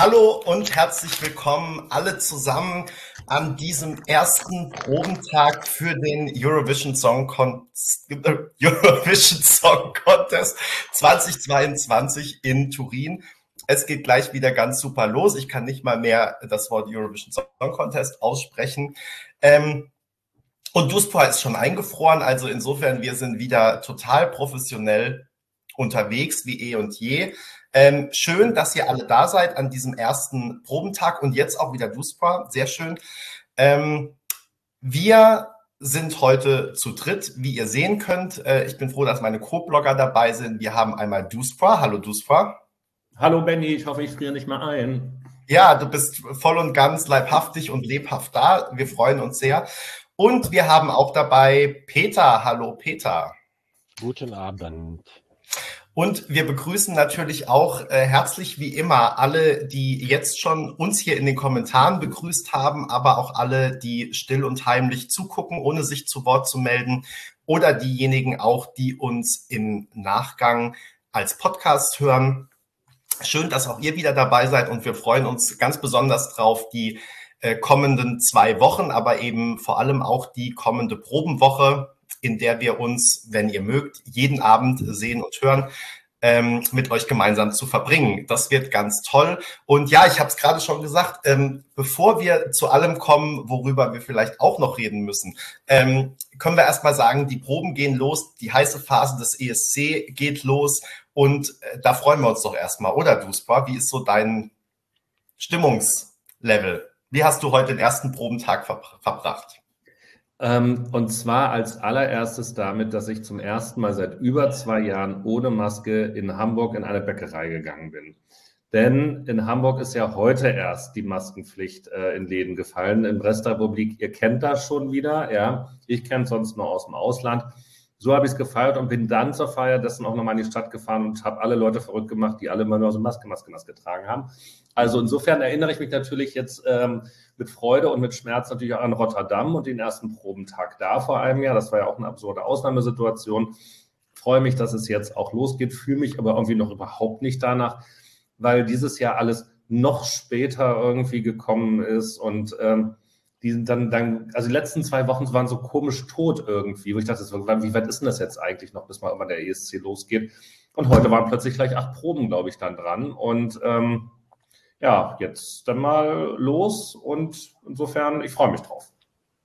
Hallo und herzlich willkommen alle zusammen an diesem ersten Probentag für den Eurovision Song Contest 2022 in Turin. Es geht gleich wieder ganz super los. Ich kann nicht mal mehr das Wort Eurovision Song Contest aussprechen. Und DUSPOR ist schon eingefroren, also insofern, wir sind wieder total professionell unterwegs, wie eh und je. Schön, dass ihr alle da seid an diesem ersten Probentag und jetzt auch wieder DUSPOR, sehr schön. Wir sind heute zu dritt, wie ihr sehen könnt. Ich bin froh, dass meine Co-Blogger dabei sind. Wir haben einmal DUSPOR. Hallo DUSPOR. Hallo Benny, ich hoffe, ich friere nicht mal ein. Ja, du bist voll und ganz leibhaftig und lebhaft da. Wir freuen uns sehr. Und wir haben auch dabei Peter. Hallo Peter. Guten Abend. Und wir begrüßen natürlich auch herzlich wie immer alle, die jetzt schon uns hier in den Kommentaren begrüßt haben, aber auch alle, die still und heimlich zugucken, ohne sich zu Wort zu melden, oder diejenigen auch, die uns im Nachgang als Podcast hören. Schön, dass auch ihr wieder dabei seid und wir freuen uns ganz besonders drauf, die kommenden 2 Wochen, aber eben vor allem auch die kommende Probenwoche, in der wir uns, wenn ihr mögt, jeden Abend sehen und hören, mit euch gemeinsam zu verbringen. Das wird ganz toll. Und ja, ich habe es gerade schon gesagt, bevor wir zu allem kommen, worüber wir vielleicht auch noch reden müssen, können wir erstmal sagen, die Proben gehen los, die heiße Phase des ESC geht los und da freuen wir uns doch erstmal, oder DUSPOR? Wie ist so dein Stimmungslevel? Wie hast du heute den ersten Probentag verbracht? Und zwar als allererstes damit, dass ich zum ersten Mal seit über 2 Jahren ohne Maske in Hamburg in eine Bäckerei gegangen bin. Denn in Hamburg ist ja heute erst die Maskenpflicht in Läden gefallen. Im Rest der Republik, ihr kennt das schon wieder, ja. Ich kenne es sonst nur aus dem Ausland. So habe ich es gefeiert und bin dann zur Feier dessen auch nochmal in die Stadt gefahren und habe alle Leute verrückt gemacht, die alle immer nur so Maske getragen haben. Also insofern erinnere ich mich natürlich jetzt mit Freude und mit Schmerz natürlich auch an Rotterdam und den ersten Probentag da vor einem Jahr. Das war ja auch eine absurde Ausnahmesituation. Freue mich, dass es jetzt auch losgeht, fühle mich aber irgendwie noch überhaupt nicht danach, weil dieses Jahr alles noch später irgendwie gekommen ist und also die letzten 2 Wochen waren so komisch tot irgendwie, wo ich dachte, wie weit ist denn das jetzt eigentlich noch, bis mal irgendwann der ESC losgeht? Und heute waren plötzlich gleich 8 Proben, glaube ich, dann dran. Und ja, jetzt dann mal los und insofern, ich freue mich drauf.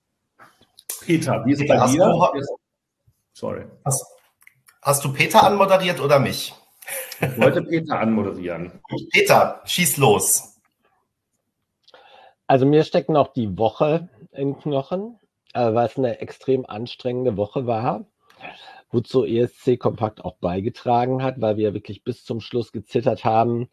Peter, wie ist es bei dir? Sorry. Hast du Peter anmoderiert oder mich? Ich wollte Peter anmoderieren. Peter, schieß los. Also mir steckt noch die Woche in Knochen, weil es eine extrem anstrengende Woche war, wozu ESC Kompakt auch beigetragen hat, weil wir wirklich bis zum Schluss gezittert haben,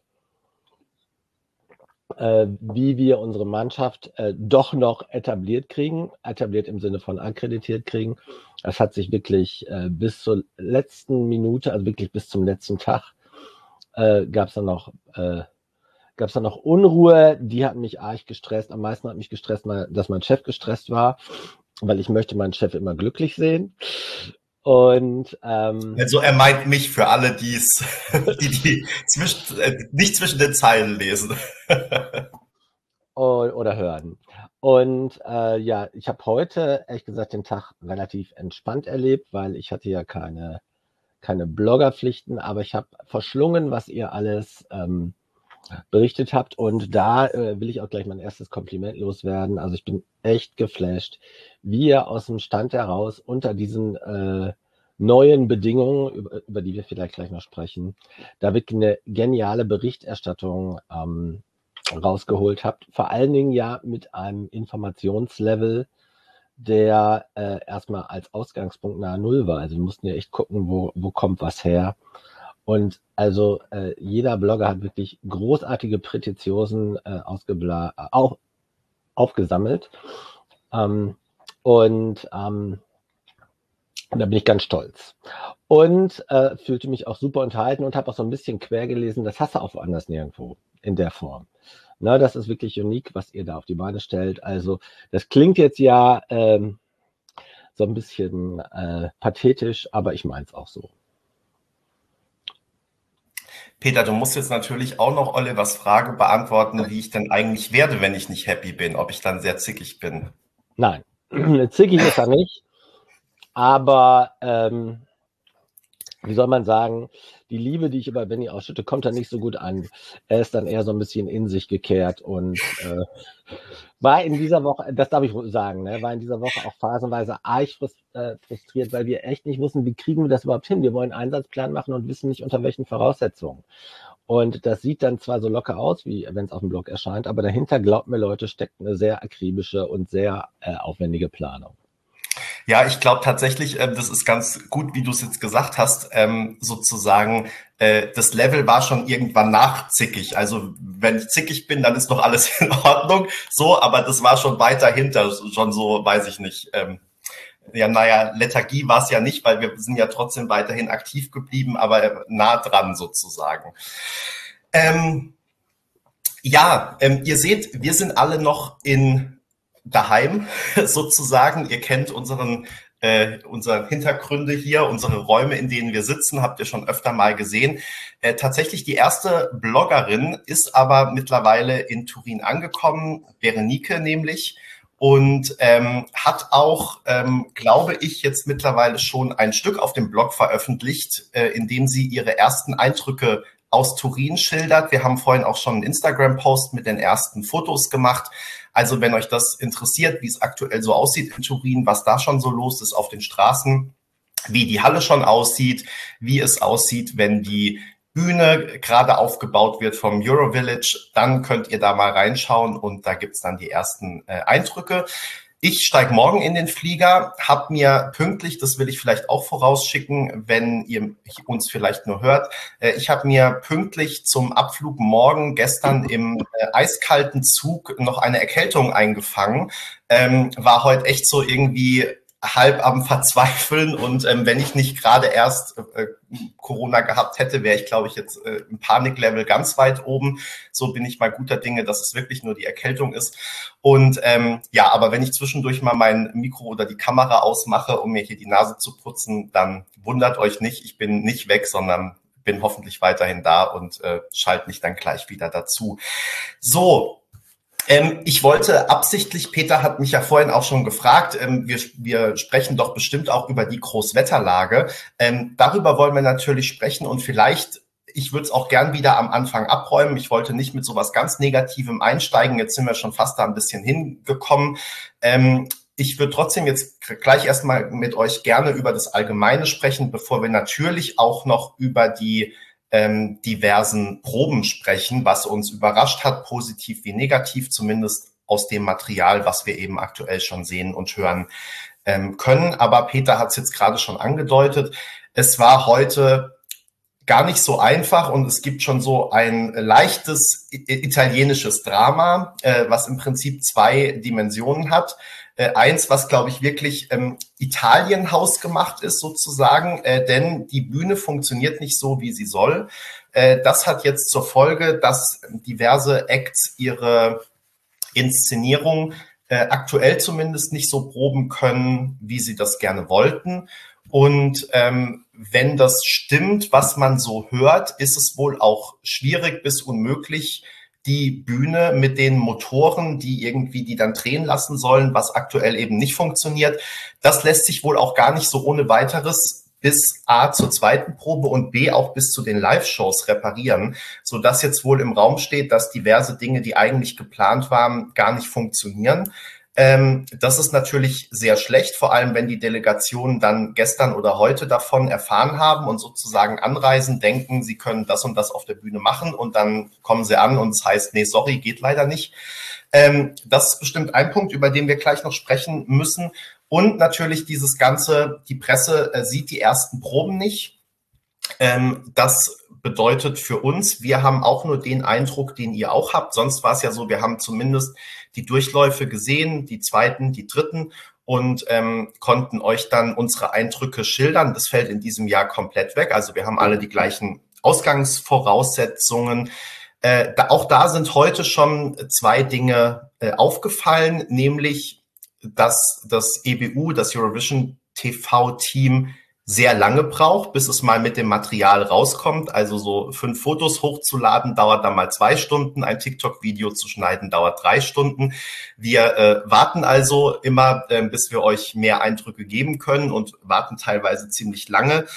wie wir unsere Mannschaft doch noch etabliert im Sinne von akkreditiert kriegen. Das hat sich wirklich bis zur letzten Minute, also wirklich bis zum letzten Tag, gab es dann noch Unruhe, die hat mich arg gestresst. Am meisten hat mich gestresst, dass mein Chef gestresst war, weil ich möchte meinen Chef immer glücklich sehen. Und also er meint mich für alle, die nicht zwischen den Zeilen lesen. oder hören. Und ja, ich habe heute, ehrlich gesagt, den Tag relativ entspannt erlebt, weil ich hatte ja keine Bloggerpflichten, aber ich habe verschlungen, was ihr alles berichtet habt. Und da will ich auch gleich mein erstes Kompliment loswerden. Also ich bin echt geflasht, wie ihr aus dem Stand heraus unter diesen neuen Bedingungen, über die wir vielleicht gleich noch sprechen, da wirklich eine geniale Berichterstattung rausgeholt habt. Vor allen Dingen ja mit einem Informationslevel, der erstmal als Ausgangspunkt nahe Null war. Also wir mussten ja echt gucken, wo kommt was her. Und also jeder Blogger hat wirklich großartige Präziosen aufgesammelt. Und da bin ich ganz stolz. Und fühlte mich auch super unterhalten und habe auch so ein bisschen quer gelesen. Das hast du auch woanders nirgendwo in der Form. Na, das ist wirklich unique, was ihr da auf die Beine stellt. Also das klingt jetzt ja so ein bisschen pathetisch, aber ich meine es auch so. Peter, du musst jetzt natürlich auch noch Olivers Frage beantworten, wie ich denn eigentlich werde, wenn ich nicht happy bin, ob ich dann sehr zickig bin. Nein, zickig ist er nicht, aber wie soll man sagen, die Liebe, die ich über Benny ausschütte, kommt dann nicht so gut an. Er ist dann eher so ein bisschen in sich gekehrt und war in dieser Woche, das darf ich sagen, ne, war in dieser Woche auch phasenweise arg frustriert, weil wir echt nicht wussten, wie kriegen wir das überhaupt hin. Wir wollen einen Einsatzplan machen und wissen nicht, unter welchen Voraussetzungen. Und das sieht dann zwar so locker aus, wie wenn es auf dem Blog erscheint, aber dahinter, glaubt mir Leute, steckt eine sehr akribische und sehr aufwendige Planung. Ja, ich glaube tatsächlich, das ist ganz gut, wie du es jetzt gesagt hast, sozusagen, das Level war schon irgendwann nachzickig. Also wenn ich zickig bin, dann ist doch alles in Ordnung. So, aber das war schon weiter hinter, schon so, weiß ich nicht. Ja, naja, Lethargie war es ja nicht, weil wir sind ja trotzdem weiterhin aktiv geblieben, aber nah dran sozusagen. Ihr seht, wir sind alle noch daheim sozusagen. Ihr kennt unsere Hintergründe hier, unsere Räume, in denen wir sitzen, habt ihr schon öfter mal gesehen. Tatsächlich die erste Bloggerin ist aber mittlerweile in Turin angekommen, Berenike nämlich, und hat auch, glaube ich, jetzt mittlerweile schon ein Stück auf dem Blog veröffentlicht, in dem sie ihre ersten Eindrücke aus Turin schildert. Wir haben vorhin auch schon einen Instagram-Post mit den ersten Fotos gemacht. Also wenn euch das interessiert, wie es aktuell so aussieht in Turin, was da schon so los ist auf den Straßen, wie die Halle schon aussieht, wie es aussieht, wenn die Bühne gerade aufgebaut wird vom Eurovillage, dann könnt ihr da mal reinschauen und da gibt's dann die ersten Eindrücke. Ich steige morgen in den Flieger, habe mir pünktlich, das will ich vielleicht auch vorausschicken, wenn ihr uns vielleicht nur hört, ich habe mir pünktlich zum Abflug morgen gestern im eiskalten Zug noch eine Erkältung eingefangen, war heute echt so irgendwie halb am Verzweifeln und wenn ich nicht gerade erst Corona gehabt hätte, wäre ich, glaube ich, jetzt im Paniklevel ganz weit oben. So bin ich mal guter Dinge, dass es wirklich nur die Erkältung ist. Und aber wenn ich zwischendurch mal mein Mikro oder die Kamera ausmache, um mir hier die Nase zu putzen, dann wundert euch nicht, ich bin nicht weg, sondern bin hoffentlich weiterhin da und schalte mich dann gleich wieder dazu. So, ich wollte absichtlich, Peter hat mich ja vorhin auch schon gefragt, wir sprechen doch bestimmt auch über die Großwetterlage. Darüber wollen wir natürlich sprechen und vielleicht, ich würde es auch gern wieder am Anfang abräumen. Ich wollte nicht mit sowas ganz Negativem einsteigen. Jetzt sind wir schon fast da ein bisschen hingekommen. Ich würde trotzdem jetzt gleich erstmal mit euch gerne über das Allgemeine sprechen, bevor wir natürlich auch noch über die diversen Proben sprechen, was uns überrascht hat, positiv wie negativ, zumindest aus dem Material, was wir eben aktuell schon sehen und hören können. Aber Peter hat es jetzt gerade schon angedeutet, es war heute gar nicht so einfach und es gibt schon so ein leichtes italienisches Drama, was im Prinzip zwei Dimensionen hat. Eins, was, glaube ich, wirklich Italien hausgemacht ist sozusagen, denn die Bühne funktioniert nicht so, wie sie soll. Das hat jetzt zur Folge, dass diverse Acts ihre Inszenierung aktuell zumindest nicht so proben können, wie sie das gerne wollten. Und wenn das stimmt, was man so hört, ist es wohl auch schwierig bis unmöglich, die Bühne mit den Motoren, die dann drehen lassen sollen, was aktuell eben nicht funktioniert. Das lässt sich wohl auch gar nicht so ohne weiteres bis A zur zweiten Probe und B auch bis zu den Live-Shows reparieren, sodass jetzt wohl im Raum steht, dass diverse Dinge, die eigentlich geplant waren, gar nicht funktionieren. Das ist natürlich sehr schlecht, vor allem wenn die Delegationen dann gestern oder heute davon erfahren haben und sozusagen anreisen, denken, sie können das und das auf der Bühne machen und dann kommen sie an und es heißt, nee, sorry, geht leider nicht. Das ist bestimmt ein Punkt, über den wir gleich noch sprechen müssen. Und natürlich dieses Ganze, die Presse sieht die ersten Proben nicht. Das bedeutet für uns, wir haben auch nur den Eindruck, den ihr auch habt. Sonst war es ja so, wir haben zumindest die Durchläufe gesehen, die zweiten, die dritten und konnten euch dann unsere Eindrücke schildern. Das fällt in diesem Jahr komplett weg. Also wir haben alle die gleichen Ausgangsvoraussetzungen. Auch da sind heute schon zwei Dinge aufgefallen, nämlich dass das EBU, das Eurovision TV-Team, sehr lange braucht, bis es mal mit dem Material rauskommt. Also so 5 Fotos hochzuladen, dauert dann mal 2 Stunden. Ein TikTok-Video zu schneiden, dauert 3 Stunden. Wir warten also immer, bis wir euch mehr Eindrücke geben können und warten teilweise ziemlich lange.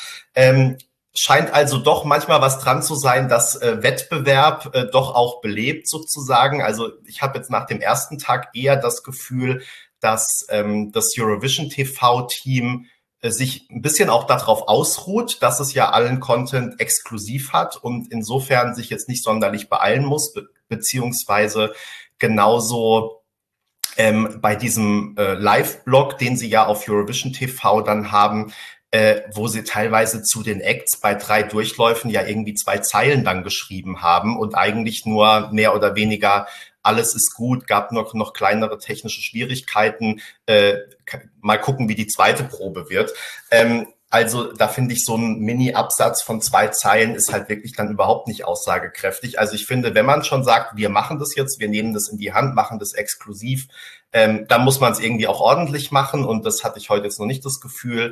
Scheint also doch manchmal was dran zu sein, dass Wettbewerb doch auch belebt sozusagen. Also ich habe jetzt nach dem ersten Tag eher das Gefühl, dass das Eurovision TV-Team sich ein bisschen auch darauf ausruht, dass es ja allen Content exklusiv hat und insofern sich jetzt nicht sonderlich beeilen muss, beziehungsweise genauso bei diesem Live-Blog, den sie ja auf Eurovision TV dann haben, wo sie teilweise zu den Acts bei 3 Durchläufen ja irgendwie 2 Zeilen dann geschrieben haben und eigentlich nur mehr oder weniger alles ist gut, gab noch kleinere technische Schwierigkeiten, mal gucken, wie die zweite Probe wird. Also da finde ich, so ein Mini-Absatz von 2 Zeilen ist halt wirklich dann überhaupt nicht aussagekräftig. Also ich finde, wenn man schon sagt, wir machen das jetzt, wir nehmen das in die Hand, machen das exklusiv, dann muss man es irgendwie auch ordentlich machen und das hatte ich heute jetzt noch nicht das Gefühl.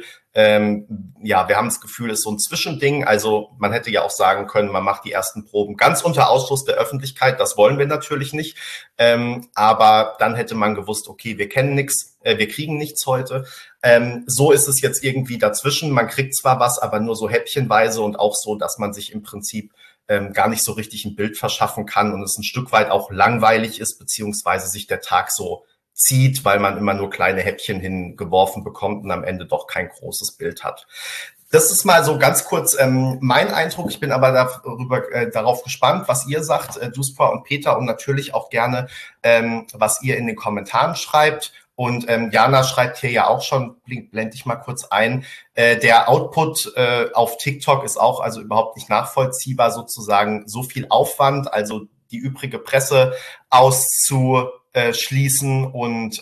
Ja, wir haben das Gefühl, es ist so ein Zwischending. Also man hätte ja auch sagen können, man macht die ersten Proben ganz unter Ausschluss der Öffentlichkeit. Das wollen wir natürlich nicht. Aber dann hätte man gewusst, okay, wir kennen nichts, wir kriegen nichts heute. So ist es jetzt irgendwie dazwischen. Man kriegt zwar was, aber nur so häppchenweise und auch so, dass man sich im Prinzip gar nicht so richtig ein Bild verschaffen kann und es ein Stück weit auch langweilig ist, beziehungsweise sich der Tag so zieht, weil man immer nur kleine Häppchen hingeworfen bekommt und am Ende doch kein großes Bild hat. Das ist mal so ganz kurz mein Eindruck. Ich bin aber darauf gespannt, was ihr sagt, Duspa und Peter, und natürlich auch gerne, was ihr in den Kommentaren schreibt. Und Jana schreibt hier ja auch schon, blende ich mal kurz ein, der Output auf TikTok ist auch also überhaupt nicht nachvollziehbar, sozusagen so viel Aufwand, also die übrige Presse auszuschließen und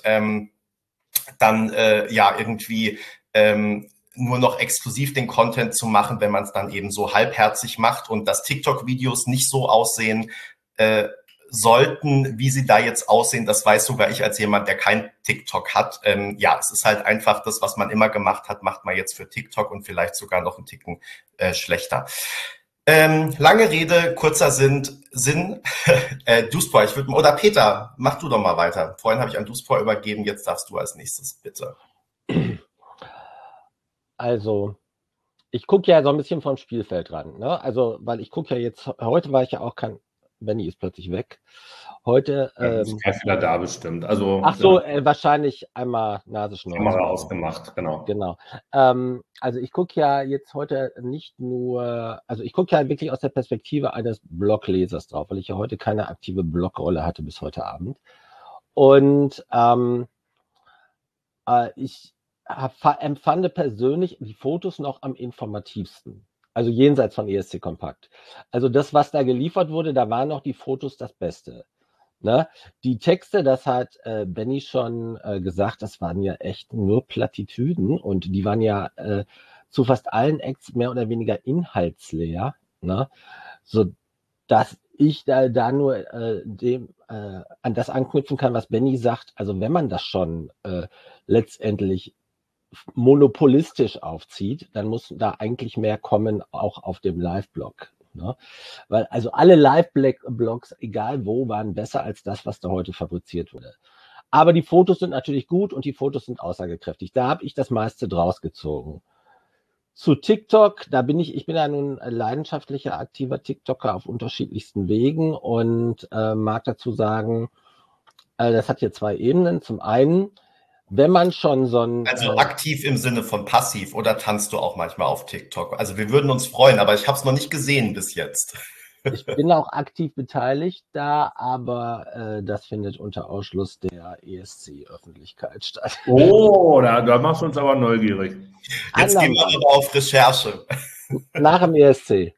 dann ja irgendwie nur noch exklusiv den Content zu machen, wenn man es dann eben so halbherzig macht und dass TikTok-Videos nicht so aussehen sollten, wie sie da jetzt aussehen, das weiß sogar ich als jemand, der kein TikTok hat. Ja, es ist halt einfach das, was man immer gemacht hat, macht man jetzt für TikTok und vielleicht sogar noch einen Ticken schlechter. Lange Rede, kurzer Sinn. Duspor, oder Peter, mach du doch mal weiter. Vorhin habe ich an Duspor übergeben, jetzt darfst du als nächstes, bitte. Also, ich gucke ja so ein bisschen vom Spielfeld ran, ne? Also, weil ich gucke ja jetzt, heute war ich ja auch Benny ist plötzlich weg. Heute. Ist kein Fehler da bestimmt. Also, ach so, wahrscheinlich einmal Nasenschnauze. Kamera ausgemacht, genau. Genau. Also ich gucke ja jetzt heute nicht nur, also ich gucke ja wirklich aus der Perspektive eines Bloglesers drauf, weil ich ja heute keine aktive Blogrolle hatte bis heute Abend. Und ich empfand persönlich die Fotos noch am informativsten. Also jenseits von ESC Kompakt. Also das, was da geliefert wurde, da waren noch die Fotos das Beste. Ne? Die Texte, das hat Benny schon gesagt, das waren ja echt nur Plattitüden und die waren ja zu fast allen Acts mehr oder weniger inhaltsleer, ne? So dass ich da nur an das anknüpfen kann, was Benny sagt. Also wenn man das schon letztendlich monopolistisch aufzieht, dann muss da eigentlich mehr kommen, auch auf dem Live-Blog. Ne? Weil also alle Live-Blogs, egal wo, waren besser als das, was da heute fabriziert wurde. Aber die Fotos sind natürlich gut und die Fotos sind aussagekräftig. Da habe ich das meiste draus gezogen. Zu TikTok, ich bin ja nun ein leidenschaftlicher, aktiver TikToker auf unterschiedlichsten Wegen und mag dazu sagen, das hat hier 2 Ebenen. Zum einen, wenn man schon so ein... Also aktiv im Sinne von passiv oder tanzt du auch manchmal auf TikTok? Also wir würden uns freuen, aber ich habe es noch nicht gesehen bis jetzt. Ich bin auch aktiv beteiligt da, aber das findet unter Ausschluss der ESC-Öffentlichkeit statt. Oh, da machst du uns aber neugierig. Jetzt gehen wir aber auf Recherche. Nach dem ESC.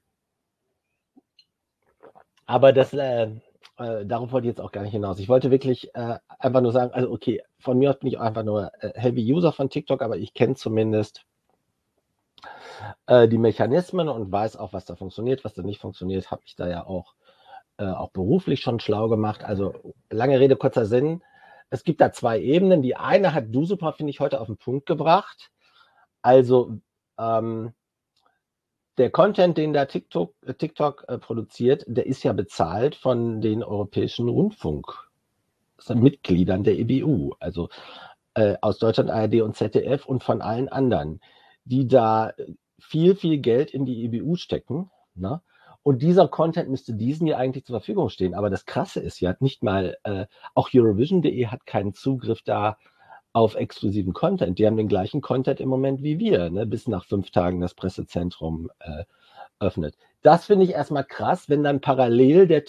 Aber das... darauf wollte ich jetzt auch gar nicht hinaus. Ich wollte wirklich einfach nur sagen, also okay, von mir aus bin ich auch einfach nur Heavy User von TikTok, aber ich kenne zumindest die Mechanismen und weiß auch, was da funktioniert, was da nicht funktioniert, habe ich da ja auch beruflich schon schlau gemacht. Also lange Rede, kurzer Sinn. Es gibt da 2 Ebenen. Die eine hat du super, finde ich, heute auf den Punkt gebracht. Also der Content, den da TikTok produziert, der ist ja bezahlt von den europäischen Rundfunkmitgliedern der EBU, also aus Deutschland, ARD und ZDF und von allen anderen, die da viel, viel Geld in die EBU stecken, ne? Und dieser Content müsste diesen ja eigentlich zur Verfügung stehen. Aber das Krasse ist ja, nicht mal, auch Eurovision.de hat keinen Zugriff da auf exklusiven Content. Die haben den gleichen Content im Moment wie wir, ne? Bis nach 5 Tagen das Pressezentrum öffnet. Das finde ich erstmal krass, wenn dann parallel der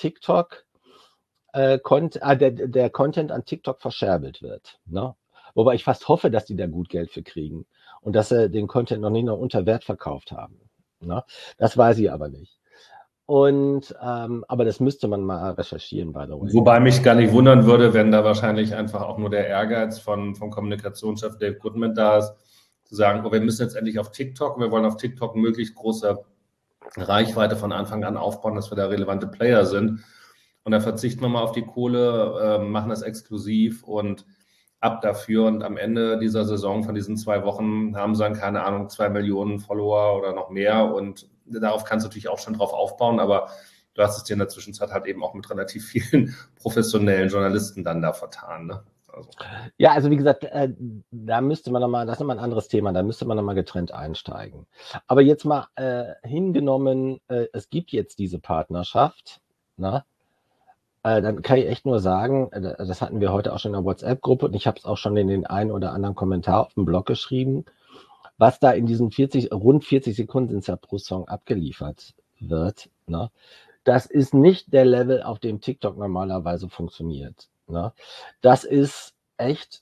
der Content an TikTok verscherbelt wird, ne? Wobei ich fast hoffe, dass die da gut Geld für kriegen und dass sie den Content noch nicht noch unter Wert verkauft haben, ne? Das weiß ich aber nicht. Und aber das müsste man mal recherchieren, by the way. Wobei mich gar nicht wundern würde, wenn da wahrscheinlich einfach auch nur der Ehrgeiz vom Kommunikationschef Dave Goodman da ist, zu sagen, oh, wir müssen jetzt endlich auf TikTok, wir wollen auf TikTok möglichst große Reichweite von Anfang an aufbauen, dass wir da relevante Player sind. Und da verzichten wir mal auf die Kohle, machen das exklusiv und ab dafür. Und am Ende dieser Saison von diesen 2 Wochen haben sie dann, keine Ahnung, 2 Millionen Follower oder noch mehr. Und darauf kannst du natürlich auch schon drauf aufbauen, aber du hast es dir in der Zwischenzeit halt eben auch mit relativ vielen professionellen Journalisten dann da vertan, ne? Also. Ja, also wie gesagt, da müsste man nochmal, das ist nochmal ein anderes Thema, da müsste man nochmal getrennt einsteigen. Aber jetzt mal hingenommen, es gibt jetzt diese Partnerschaft, ne? Dann kann ich echt nur sagen, das hatten wir heute auch schon in der WhatsApp-Gruppe und ich habe es auch schon in den einen oder anderen Kommentar auf dem Blog geschrieben, was da in diesen rund 40 Sekunden sind es ja pro Song abgeliefert wird, ne? Das ist nicht der Level, auf dem TikTok normalerweise funktioniert, ne? Das ist echt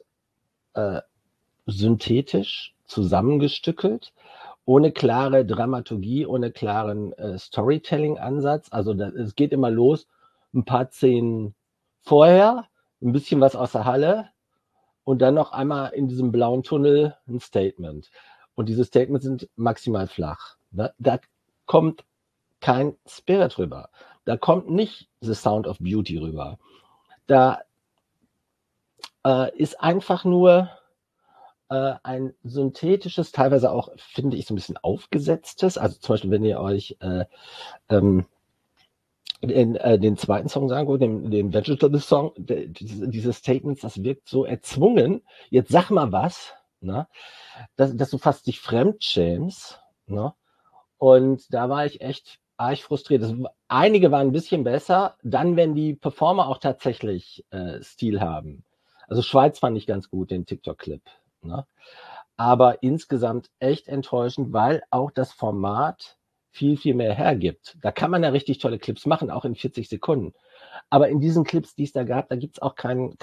synthetisch zusammengestückelt, ohne klare Dramaturgie, ohne klaren Storytelling-Ansatz. Also es geht immer los, ein paar Szenen vorher, ein bisschen was aus der Halle und dann noch einmal in diesem blauen Tunnel ein Statement. Und diese Statements sind maximal flach, ne? Da kommt kein Spirit rüber. Da kommt nicht The Sound of Beauty rüber. Da ist einfach nur ein synthetisches, teilweise auch, finde ich, so ein bisschen aufgesetztes. Also zum Beispiel, wenn ihr euch den zweiten Song sagen wollt, den Vegetable Song, diese Statements, das wirkt so erzwungen. Jetzt sag mal was, ne? Dass du fast dich fremdschämst, ne? Und da war ich echt arg frustriert. Einige waren ein bisschen besser, dann, wenn die Performer auch tatsächlich Stil haben. Also Schweiz fand ich ganz gut, den TikTok-Clip, ne? Aber insgesamt echt enttäuschend, weil auch das Format viel, viel mehr hergibt. Da kann man ja richtig tolle Clips machen, auch in 40 Sekunden. Aber in diesen Clips, die es da gab, da gibt's auch kein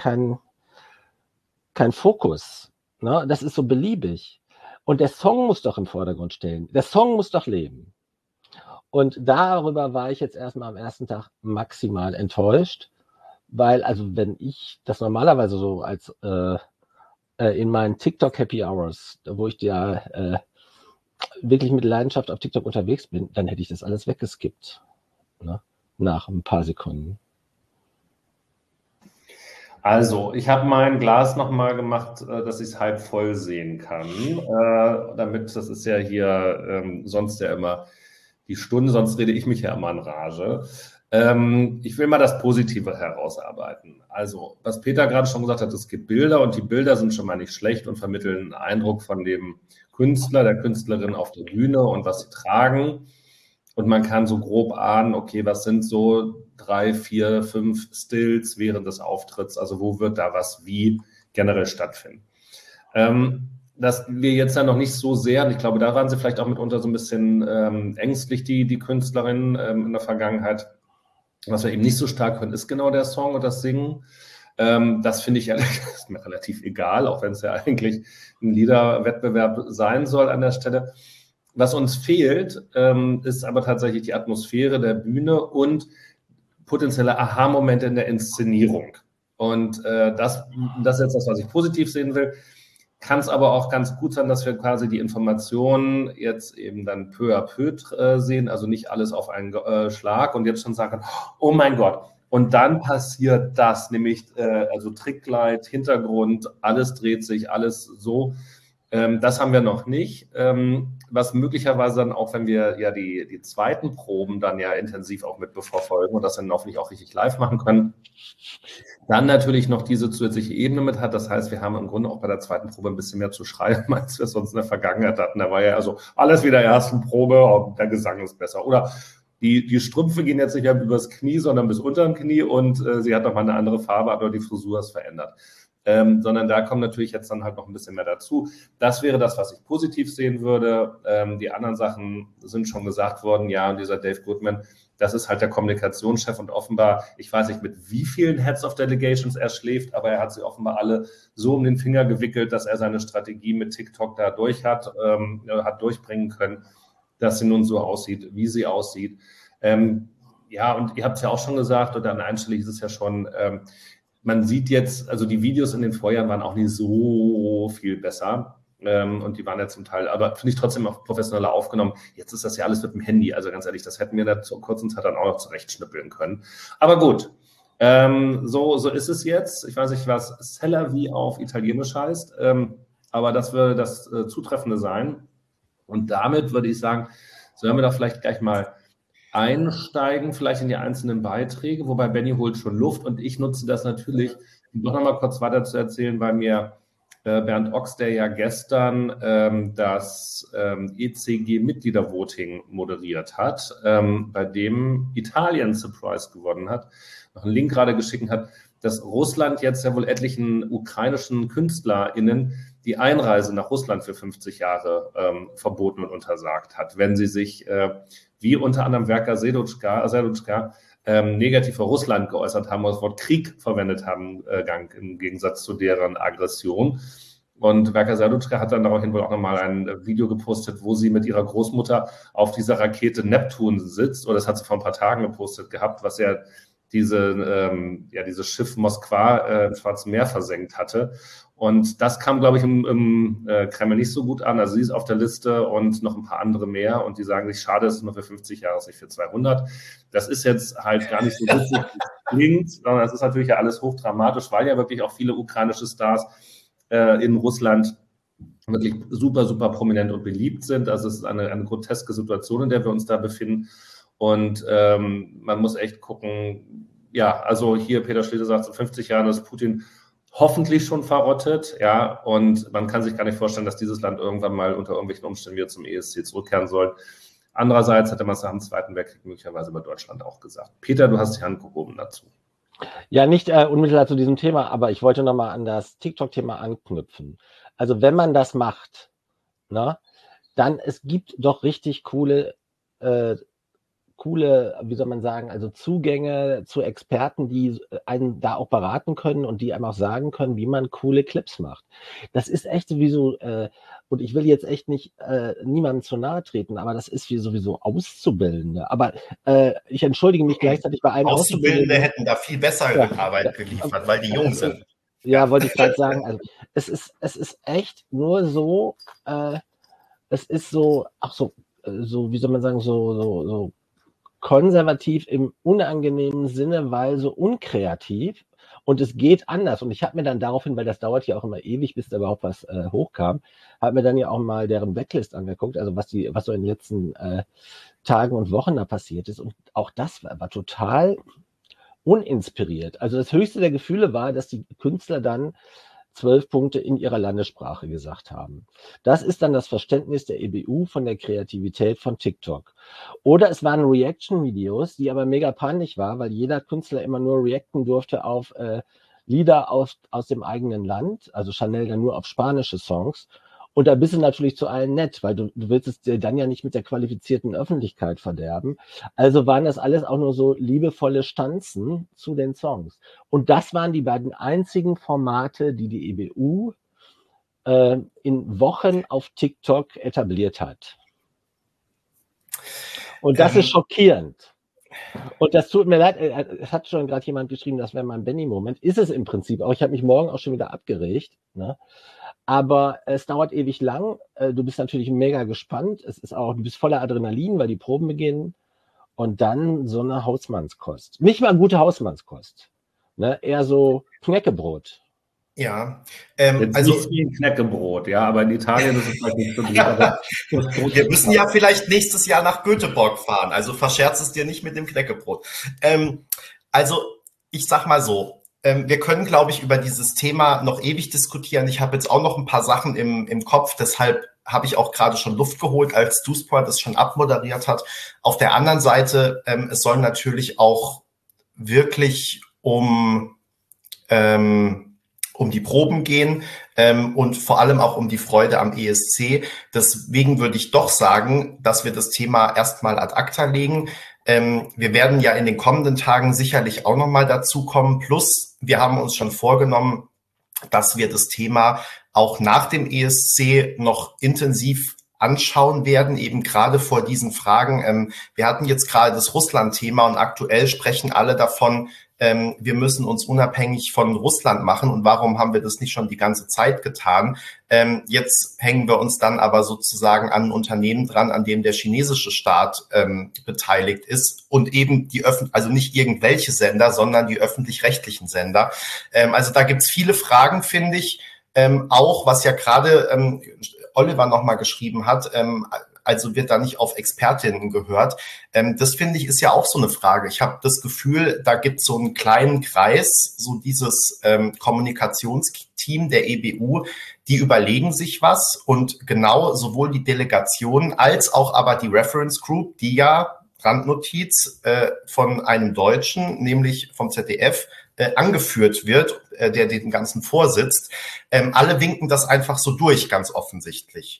Fokus, ne? Das ist so beliebig. Und der Song muss doch im Vordergrund stehen. Der Song muss doch leben. Und darüber war ich jetzt erstmal am ersten Tag maximal enttäuscht, weil, also wenn ich das normalerweise so als in meinen TikTok Happy Hours, wo ich ja wirklich mit Leidenschaft auf TikTok unterwegs bin, dann hätte ich das alles weggeskippt, ne? Nach ein paar Sekunden. Also, ich habe mein Glas nochmal gemacht, dass ich es halb voll sehen kann, damit, das ist ja hier sonst ja immer die Stunde, sonst rede ich mich ja immer in Rage. Ich will mal das Positive herausarbeiten. Also, was Peter gerade schon gesagt hat, es gibt Bilder und die Bilder sind schon mal nicht schlecht und vermitteln einen Eindruck von dem Künstler, der Künstlerin auf der Bühne und was sie tragen. Und man kann so grob ahnen, okay, was sind so 3, 4, 5 Stills während des Auftritts? Also wo wird da was wie generell stattfinden? Dass wir jetzt ja noch nicht so sehr, und ich glaube, da waren sie vielleicht auch mitunter so ein bisschen ängstlich, die Künstlerinnen in der Vergangenheit. Was wir eben nicht so stark können, ist genau der Song und das Singen. Das finde ich ist mir relativ egal, auch wenn es ja eigentlich ein Liederwettbewerb sein soll an der Stelle. Was uns fehlt, ist aber tatsächlich die Atmosphäre der Bühne und potenzielle Aha-Momente in der Inszenierung. Und das ist jetzt das, was ich positiv sehen will. Kann es aber auch ganz gut sein, dass wir quasi die Informationen jetzt eben dann peu à peu sehen, also nicht alles auf einen Schlag und jetzt schon sagen, oh mein Gott, und dann passiert das, nämlich also Tricklight, Hintergrund, alles dreht sich, alles so. Das haben wir noch nicht. was möglicherweise dann auch, wenn wir ja die zweiten Proben dann ja intensiv auch mit beverfolgen und das dann hoffentlich auch richtig live machen können, dann natürlich noch diese zusätzliche Ebene mit hat. Das heißt, wir haben im Grunde auch bei der zweiten Probe ein bisschen mehr zu schreiben, als wir es sonst in der Vergangenheit hatten. Da war ja also alles wieder ersten Probe und der Gesang ist besser. Oder die Strümpfe gehen jetzt nicht mehr übers Knie, sondern bis unter dem Knie und sie hat nochmal eine andere Farbe, aber die Frisur ist verändert. Sondern da kommt natürlich jetzt dann halt noch ein bisschen mehr dazu. Das wäre das, was ich positiv sehen würde. Die anderen Sachen sind schon gesagt worden. Ja, und dieser Dave Goodman, das ist halt der Kommunikationschef und offenbar, ich weiß nicht, mit wie vielen Heads of Delegations er schläft, aber er hat sie offenbar alle so um den Finger gewickelt, dass er seine Strategie mit TikTok da hat durchbringen können, dass sie nun so aussieht, wie sie aussieht. Ja, und ihr habt es ja auch schon gesagt, oder an einstellig ist es ja schon, man sieht jetzt, also die Videos in den Vorjahren waren auch nicht so viel besser und die waren ja zum Teil, aber finde ich trotzdem auch professioneller aufgenommen. Jetzt ist das ja alles mit dem Handy, also ganz ehrlich, das hätten wir da zur kurzen Zeit dann auch noch zurechtschnippeln können. Aber gut, so ist es jetzt. Ich weiß nicht, was Seller wie auf Italienisch heißt, aber das würde das Zutreffende sein. Und damit würde ich sagen, sollen wir da vielleicht gleich mal einsteigen, vielleicht in die einzelnen Beiträge, wobei Benny holt schon Luft und ich nutze das natürlich, um noch mal kurz weiter zu erzählen, weil mir Bernd Ochs, der ja gestern das ECG-Mitgliedervoting moderiert hat, bei dem Italien Surprise gewonnen hat, noch einen Link gerade geschickt hat, dass Russland jetzt ja wohl etlichen ukrainischen KünstlerInnen die Einreise nach Russland für 50 Jahre verboten und untersagt hat, wenn sie sich, wie unter anderem Werker Sedutschka, negativ für Russland geäußert haben und das Wort Krieg verwendet haben, im Gegensatz zu deren Aggression. Und Werka Serduchka hat dann daraufhin wohl auch nochmal ein Video gepostet, wo sie mit ihrer Großmutter auf dieser Rakete Neptun sitzt. Oder das hat sie vor ein paar Tagen gepostet gehabt, was ja dieses Schiff Moskwa im Schwarzen Meer versenkt hatte. Und das kam, glaube ich, im Kreml nicht so gut an. Also sie ist auf der Liste und noch ein paar andere mehr. Und die sagen sich, schade, es ist nur für 50 Jahre, es ist nicht für 200. Das ist jetzt halt gar nicht so witzig, wie es klingt, sondern es ist natürlich ja alles hochdramatisch, weil ja wirklich auch viele ukrainische Stars in Russland wirklich super, super prominent und beliebt sind. Also es ist eine groteske Situation, in der wir uns da befinden. Und man muss echt gucken, ja, also hier Peter Schlede sagt, in 50 Jahren ist Putin hoffentlich schon verrottet, ja, und man kann sich gar nicht vorstellen, dass dieses Land irgendwann mal unter irgendwelchen Umständen wieder zum ESC zurückkehren soll. Andererseits hatte man es nach dem Zweiten Weltkrieg möglicherweise über Deutschland auch gesagt. Peter, du hast die Hand gehoben dazu. Ja, nicht unmittelbar zu diesem Thema, aber ich wollte nochmal an das TikTok-Thema anknüpfen. Also wenn man das macht, ne, dann es gibt doch richtig coole, wie soll man sagen, also Zugänge zu Experten, die einen da auch beraten können und die einem auch sagen können, wie man coole Clips macht. Das ist echt sowieso, und ich will jetzt echt nicht niemandem zu nahe treten, aber das ist wie sowieso Auszubildende. Aber ich entschuldige mich gleichzeitig bei allen Auszubildende hätten da viel bessere Arbeit geliefert, weil die jung sind. Ja, wollte ich gerade sagen. Also es ist echt nur so, es ist so, wie soll man sagen, so konservativ im unangenehmen Sinne, weil so unkreativ und es geht anders. Und ich habe mir dann daraufhin, weil das dauert ja auch immer ewig, bis da überhaupt was hochkam, habe mir dann ja auch mal deren Backlist angeguckt, also was so in den letzten Tagen und Wochen da passiert ist. Und auch das war total uninspiriert. Also das höchste der Gefühle war, dass die Künstler dann 12 Punkte in ihrer Landessprache gesagt haben. Das ist dann das Verständnis der EBU von der Kreativität von TikTok. Oder es waren Reaction-Videos, die aber mega peinlich war, weil jeder Künstler immer nur reacten durfte auf Lieder aus dem eigenen Land, also Chanel dann nur auf spanische Songs. Und da bist du natürlich zu allen nett, weil du willst es dir dann ja nicht mit der qualifizierten Öffentlichkeit verderben. Also waren das alles auch nur so liebevolle Stanzen zu den Songs. Und das waren die beiden einzigen Formate, die EBU in Wochen auf TikTok etabliert hat. Und das ist schockierend. Und das tut mir leid, es hat schon gerade jemand geschrieben, das wäre mein Benny-Moment. Ist es im Prinzip auch. Ich habe mich morgen auch schon wieder abgeregt, ne? Aber es dauert ewig lang. Du bist natürlich mega gespannt. Du bist voller Adrenalin, weil die Proben beginnen. Und dann so eine Hausmannskost. Nicht mal gute Hausmannskost. Ne? Eher so Knäckebrot. Ja, Jetzt also nicht wie ein Knäckebrot, ja, aber in Italien ist es vielleicht nicht so gut. Aber das Brot wir müssen ja vielleicht nächstes Jahr nach Göteborg fahren, also verscherz es dir nicht mit dem Knäckebrot. Also ich sag mal so, wir können, glaube ich, über dieses Thema noch ewig diskutieren. Ich habe jetzt auch noch ein paar Sachen im Kopf, deshalb habe ich auch gerade schon Luft geholt, als Dusport das schon abmoderiert hat. Auf der anderen Seite, es soll natürlich auch wirklich um die Proben gehen und vor allem auch um die Freude am ESC. Deswegen würde ich doch sagen, dass wir das Thema erstmal ad acta legen. Wir werden ja in den kommenden Tagen sicherlich auch nochmal dazu kommen. Plus, wir haben uns schon vorgenommen, dass wir das Thema auch nach dem ESC noch intensiv anschauen werden, eben gerade vor diesen Fragen. Wir hatten jetzt gerade das Russland-Thema und aktuell sprechen alle davon, wir müssen uns unabhängig von Russland machen und warum haben wir das nicht schon die ganze Zeit getan? Jetzt hängen wir uns dann aber sozusagen an ein Unternehmen dran, an dem der chinesische Staat beteiligt ist und eben also nicht irgendwelche Sender, sondern die öffentlich-rechtlichen Sender. Also da gibt's viele Fragen, finde ich, auch was ja gerade Oliver nochmal geschrieben hat, also wird da nicht auf Expertinnen gehört. Das finde ich ist ja auch so eine Frage. Ich habe das Gefühl, da gibt es so einen kleinen Kreis, so dieses Kommunikationsteam der EBU, die überlegen sich was und genau sowohl die Delegation als auch aber die Reference Group, die ja, Randnotiz, von einem Deutschen, nämlich vom ZDF, angeführt wird, der den ganzen vorsitzt. Alle winken das einfach so durch, ganz offensichtlich.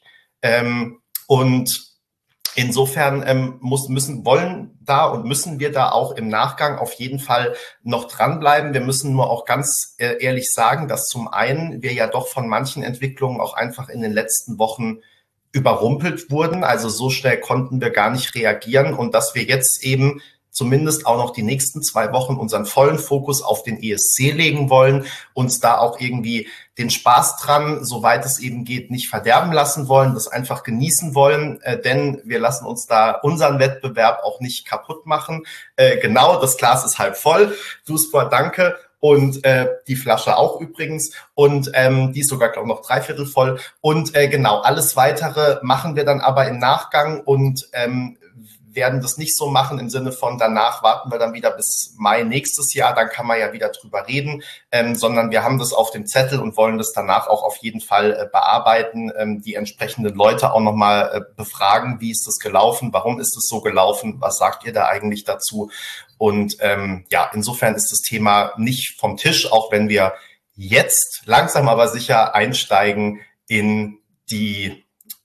Und insofern müssen wir da auch im Nachgang auf jeden Fall noch dranbleiben. Wir müssen nur auch ganz ehrlich sagen, dass zum einen wir ja doch von manchen Entwicklungen auch einfach in den letzten Wochen überrumpelt wurden. Also so schnell konnten wir gar nicht reagieren und dass wir jetzt eben zumindest auch noch die nächsten 2 Wochen unseren vollen Fokus auf den ESC legen wollen, uns da auch irgendwie den Spaß dran, soweit es eben geht, nicht verderben lassen wollen, das einfach genießen wollen, denn wir lassen uns da unseren Wettbewerb auch nicht kaputt machen. Genau, das Glas ist halb voll. Dusport, danke. Und die Flasche auch übrigens. Und die ist sogar, glaube ich, noch 3/4 voll. Und genau, alles Weitere machen wir dann aber im Nachgang und werden das nicht so machen im Sinne von danach warten wir dann wieder bis Mai nächstes Jahr, dann kann man ja wieder drüber reden, sondern wir haben das auf dem Zettel und wollen das danach auch auf jeden Fall bearbeiten, die entsprechenden Leute auch nochmal befragen, wie ist das gelaufen, warum ist es so gelaufen, was sagt ihr da eigentlich dazu? Und ja, insofern ist das Thema nicht vom Tisch, auch wenn wir jetzt langsam aber sicher einsteigen in die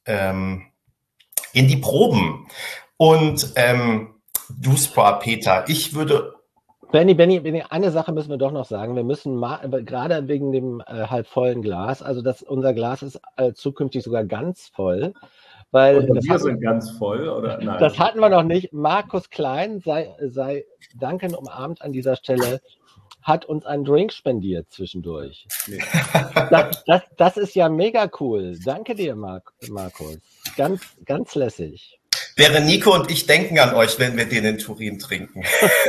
Proben. Und Dusport, Peter, ich würde... Benny, eine Sache müssen wir doch noch sagen. Wir müssen gerade wegen dem halb vollen Glas, also unser Glas ist zukünftig sogar ganz voll. Weil wir sind ganz voll, oder nein? Das hatten wir noch nicht. Markus Klein, sei danken umarmt an dieser Stelle, hat uns einen Drink spendiert zwischendurch. Nee. Das ist ja mega cool. Danke dir, Markus. Ganz, ganz lässig. Nico und ich denken an euch, wenn wir den in Turin trinken.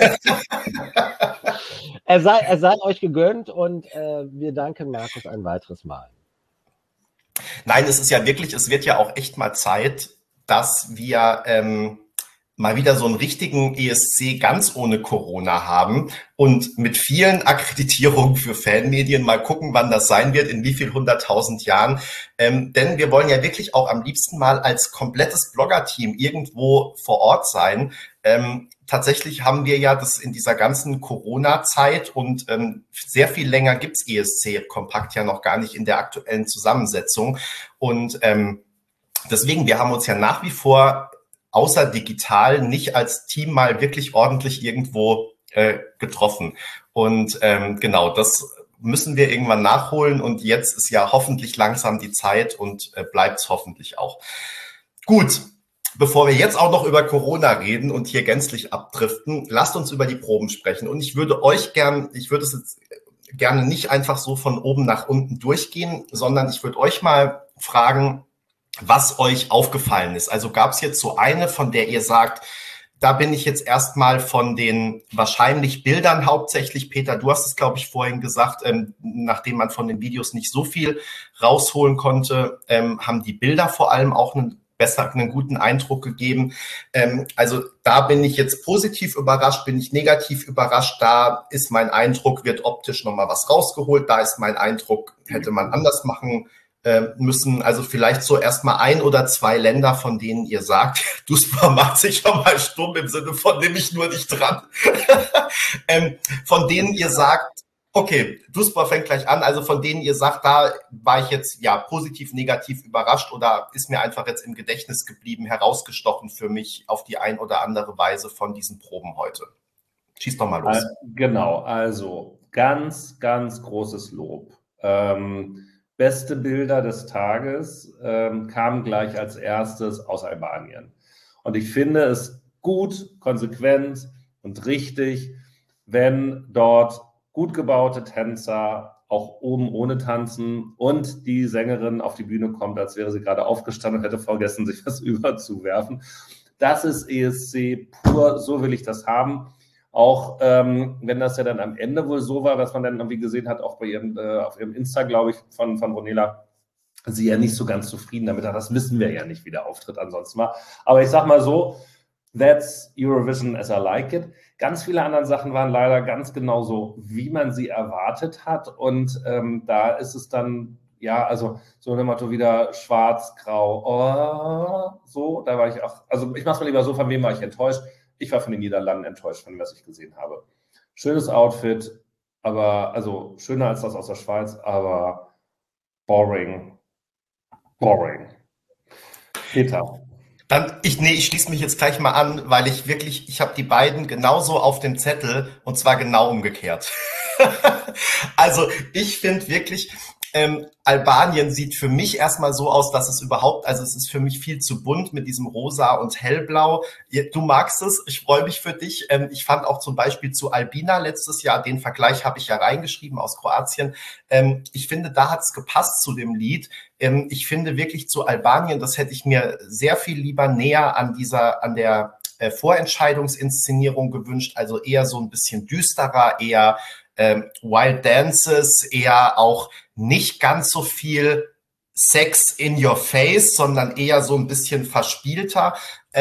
Er sei euch gegönnt und wir danken Markus ein weiteres Mal. Nein, es wird ja auch echt mal Zeit, dass wir mal wieder so einen richtigen ESC ganz ohne Corona haben und mit vielen Akkreditierungen für Fanmedien mal gucken, wann das sein wird, in wie viel 100.000 Jahren. Denn wir wollen ja wirklich auch am liebsten mal als komplettes Blogger-Team irgendwo vor Ort sein. Tatsächlich haben wir ja das in dieser ganzen Corona-Zeit und sehr viel länger gibt's ESC Kompakt ja noch gar nicht in der aktuellen Zusammensetzung. Und deswegen, wir haben uns ja nach wie vor außer digital nicht als Team mal wirklich ordentlich irgendwo getroffen. Und genau, das müssen wir irgendwann nachholen. Und jetzt ist ja hoffentlich langsam die Zeit und bleibt es hoffentlich auch. Gut, bevor wir jetzt auch noch über Corona reden und hier gänzlich abdriften, lasst uns über die Proben sprechen. Und ich würde es jetzt gerne nicht einfach so von oben nach unten durchgehen, sondern ich würde euch mal fragen, was euch aufgefallen ist. Also gab es jetzt so eine, von der ihr sagt, da bin ich jetzt erstmal von den wahrscheinlich Bildern hauptsächlich, Peter, du hast es, glaube ich, vorhin gesagt, nachdem man von den Videos nicht so viel rausholen konnte, haben die Bilder vor allem auch einen guten Eindruck gegeben. Also da bin ich jetzt positiv überrascht, bin ich negativ überrascht. Da ist mein Eindruck, wird optisch nochmal was rausgeholt. Da ist mein Eindruck, hätte man anders machen müssen. Also vielleicht so erstmal 1 oder 2 Länder, von denen ihr sagt, Duspa macht sich schon mal stumm im Sinne von, nehme ich nur nicht dran. Von denen ihr sagt, okay, Duspa fängt gleich an, also von denen ihr sagt, da war ich jetzt ja positiv, negativ überrascht oder ist mir einfach jetzt im Gedächtnis geblieben, herausgestochen für mich auf die ein oder andere Weise von diesen Proben heute. Schieß doch mal los. Genau, also ganz, ganz großes Lob. Beste Bilder des Tages kamen gleich als erstes aus Albanien. Und ich finde es gut, konsequent und richtig, wenn dort gut gebaute Tänzer auch oben ohne tanzen und die Sängerin auf die Bühne kommt, als wäre sie gerade aufgestanden und hätte vergessen, sich was überzuwerfen. Das ist ESC pur, so will ich das haben. Auch wenn das ja dann am Ende wohl so war, dass man dann irgendwie gesehen hat, auch bei ihrem, auf ihrem Insta, glaube ich, von Ronela, sie ja nicht so ganz zufrieden damit hat. Das wissen wir ja nicht, wie der Auftritt ansonsten war. Aber ich sag mal so, that's Eurovision as I like it. Ganz viele andere Sachen waren leider ganz genauso, wie man sie erwartet hat. Und da ist es dann, ja, also so ein Motto wieder schwarz, grau, oh, so, da war ich auch, also ich mach's mal lieber so, von wem war ich enttäuscht? Ich war von den Niederlanden enttäuscht, von dem, was ich gesehen habe. Schönes Outfit, aber, also schöner als das aus der Schweiz, aber boring. Boring. Peter. Dann, ich schließe mich jetzt gleich mal an, weil ich habe die beiden genauso auf dem Zettel und zwar genau umgekehrt. Also ich finde wirklich, Albanien sieht für mich erstmal so aus, dass es überhaupt, also es ist für mich viel zu bunt mit diesem Rosa und Hellblau. Du magst es, ich freue mich für dich. Ich fand auch zum Beispiel zu Albina letztes Jahr, den Vergleich habe ich ja reingeschrieben aus Kroatien. Ich finde, da hat es gepasst zu dem Lied. Ich finde wirklich zu Albanien, das hätte ich mir sehr viel lieber näher an der Vorentscheidungsinszenierung gewünscht, also eher so ein bisschen düsterer, eher Wild Dances, eher auch nicht ganz so viel Sex in your face, sondern eher so ein bisschen verspielter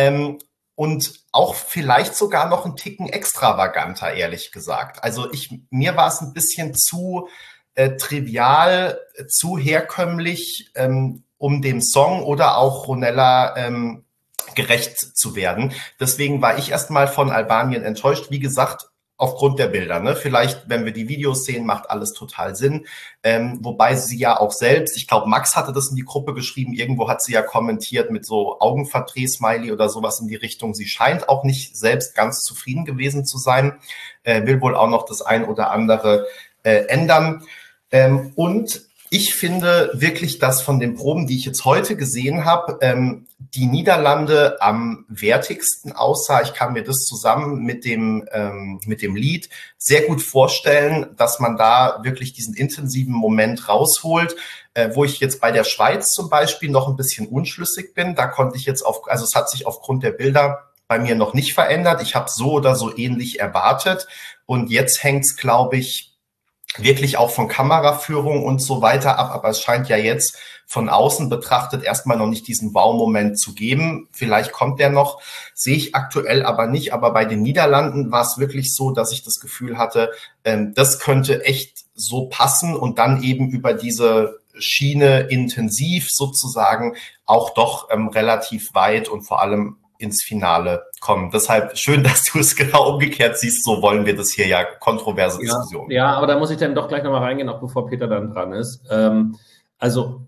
und auch vielleicht sogar noch einen Ticken extravaganter, ehrlich gesagt. Also mir war es ein bisschen zu trivial, zu herkömmlich, um dem Song oder auch Ronella gerecht zu werden. Deswegen war ich erstmal von Albanien enttäuscht. Wie gesagt, aufgrund der Bilder. Ne? Vielleicht, wenn wir die Videos sehen, macht alles total Sinn. Wobei sie ja auch selbst, ich glaube, Max hatte das in die Gruppe geschrieben, irgendwo hat sie ja kommentiert mit so Augenverdreh-Smiley oder sowas in die Richtung. Sie scheint auch nicht selbst ganz zufrieden gewesen zu sein, will wohl auch noch das ein oder andere ändern. Und ich finde wirklich, dass von den Proben, die ich jetzt heute gesehen habe, die Niederlande am wertigsten aussah. Ich kann mir das zusammen mit dem Lied sehr gut vorstellen, dass man da wirklich diesen intensiven Moment rausholt, wo ich jetzt bei der Schweiz zum Beispiel noch ein bisschen unschlüssig bin. Da konnte ich jetzt also es hat sich aufgrund der Bilder bei mir noch nicht verändert. Ich habe so oder so ähnlich erwartet. Und jetzt hängt es, glaube ich, wirklich auch von Kameraführung und so weiter ab, aber es scheint ja jetzt von außen betrachtet erstmal noch nicht diesen Wow-Moment zu geben. Vielleicht kommt der noch, sehe ich aktuell aber nicht. Aber bei den Niederlanden war es wirklich so, dass ich das Gefühl hatte, das könnte echt so passen und dann eben über diese Schiene intensiv sozusagen auch doch relativ weit und vor allem ins Finale kommen. Deshalb schön, dass du es genau umgekehrt siehst. So wollen wir das hier ja, kontroverse Diskussion. Ja, aber da muss ich dann doch gleich nochmal reingehen, auch bevor Peter dann dran ist. Also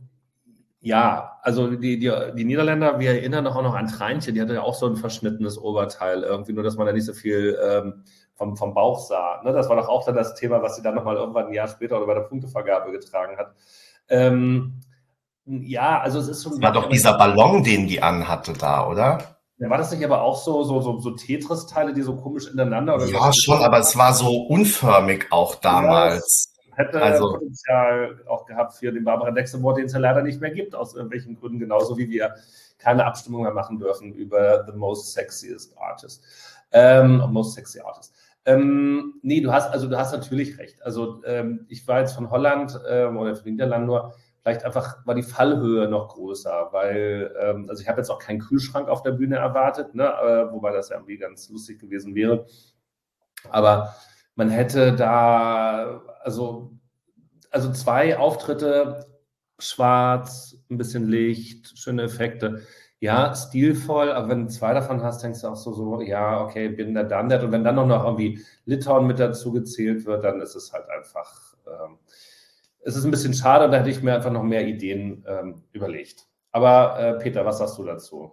die Niederländer, wir erinnern auch noch an Treinchen, die hatte ja auch so ein verschnittenes Oberteil irgendwie, nur dass man da nicht so viel vom Bauch sah. Ne? Das war doch auch dann das Thema, was sie dann nochmal irgendwann ein Jahr später oder bei der Punktevergabe getragen hat. Also es ist schon... War doch dieser Ballon, den die anhatte da, oder? Ja, war das nicht aber auch so Tetris-Teile, die so komisch ineinander? Oder ja, schon, aber es war so unförmig auch damals. Ja, hätte Potenzial auch gehabt für den Barbara Dexemore, den es ja leider nicht mehr gibt, aus irgendwelchen Gründen, genauso wie wir keine Abstimmung mehr machen dürfen über the most sexiest artist. Most sexy artist. Nee, du hast natürlich recht. Also ich war jetzt von Holland oder von Niederlanden nur, vielleicht einfach war die Fallhöhe noch größer, weil also ich habe jetzt auch keinen Kühlschrank auf der Bühne erwartet, ne, wobei das ja irgendwie ganz lustig gewesen wäre. Aber man hätte da also 2 Auftritte, schwarz, ein bisschen Licht, schöne Effekte. Ja, stilvoll, aber wenn du 2 davon hast, denkst du auch so, ja, okay, bin da done that. Und wenn dann noch irgendwie Litauen mit dazu gezählt wird, dann ist es halt einfach, es ist ein bisschen schade, da hätte ich mir einfach noch mehr Ideen überlegt. Aber Peter, was sagst du dazu?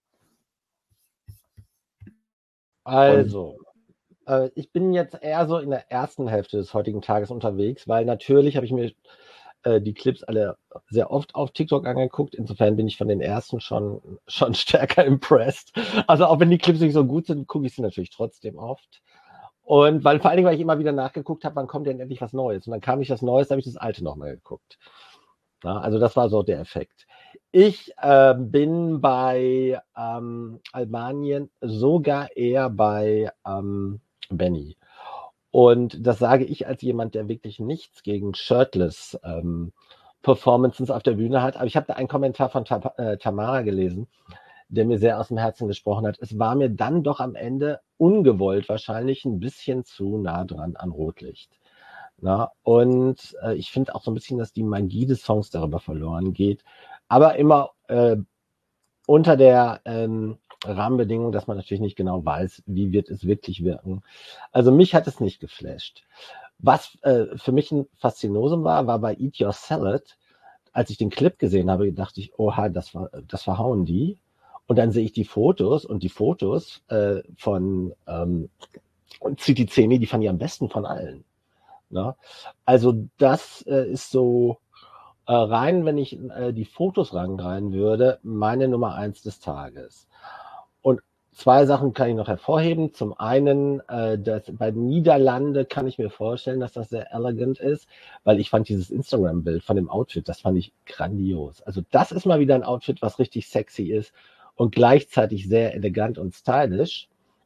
Also, ich bin jetzt eher so in der ersten Hälfte des heutigen Tages unterwegs, weil natürlich habe ich mir die Clips alle sehr oft auf TikTok angeguckt. Insofern bin ich von den ersten schon stärker impressed. Also auch wenn die Clips nicht so gut sind, gucke ich sie natürlich trotzdem oft. Und vor allen Dingen, weil ich immer wieder nachgeguckt habe, wann kommt denn endlich was Neues? Und dann kam nicht das Neues, da habe ich das Alte nochmal geguckt. Ja, also das war so der Effekt. Ich bin bei Albanien sogar eher bei Benny. Und das sage ich als jemand, der wirklich nichts gegen Shirtless Performances auf der Bühne hat. Aber ich habe da einen Kommentar von Tamara gelesen, der mir sehr aus dem Herzen gesprochen hat. Es war mir dann doch am Ende ungewollt wahrscheinlich ein bisschen zu nah dran an Rotlicht. Na, und ich finde auch so ein bisschen, dass die Magie des Songs darüber verloren geht. Aber immer unter der Rahmenbedingung, dass man natürlich nicht genau weiß, wie wird es wirklich wirken. Also mich hat es nicht geflasht. Was für mich ein Faszinosum war bei Eat Your Salad. Als ich den Clip gesehen habe, dachte ich, oha, das verhauen die. Und dann sehe ich die Fotos und die Fotos von Zitizeni, die fand ich am besten von allen. Na? Also das ist so rein, wenn ich die Fotos rangreihen würde, meine Nummer 1 des Tages. Und 2 Sachen kann ich noch hervorheben. Zum einen, bei Niederlande kann ich mir vorstellen, dass das sehr elegant ist, weil ich fand dieses Instagram-Bild von dem Outfit, das fand ich grandios. Also das ist mal wieder ein Outfit, was richtig sexy ist und gleichzeitig sehr elegant und stylisch.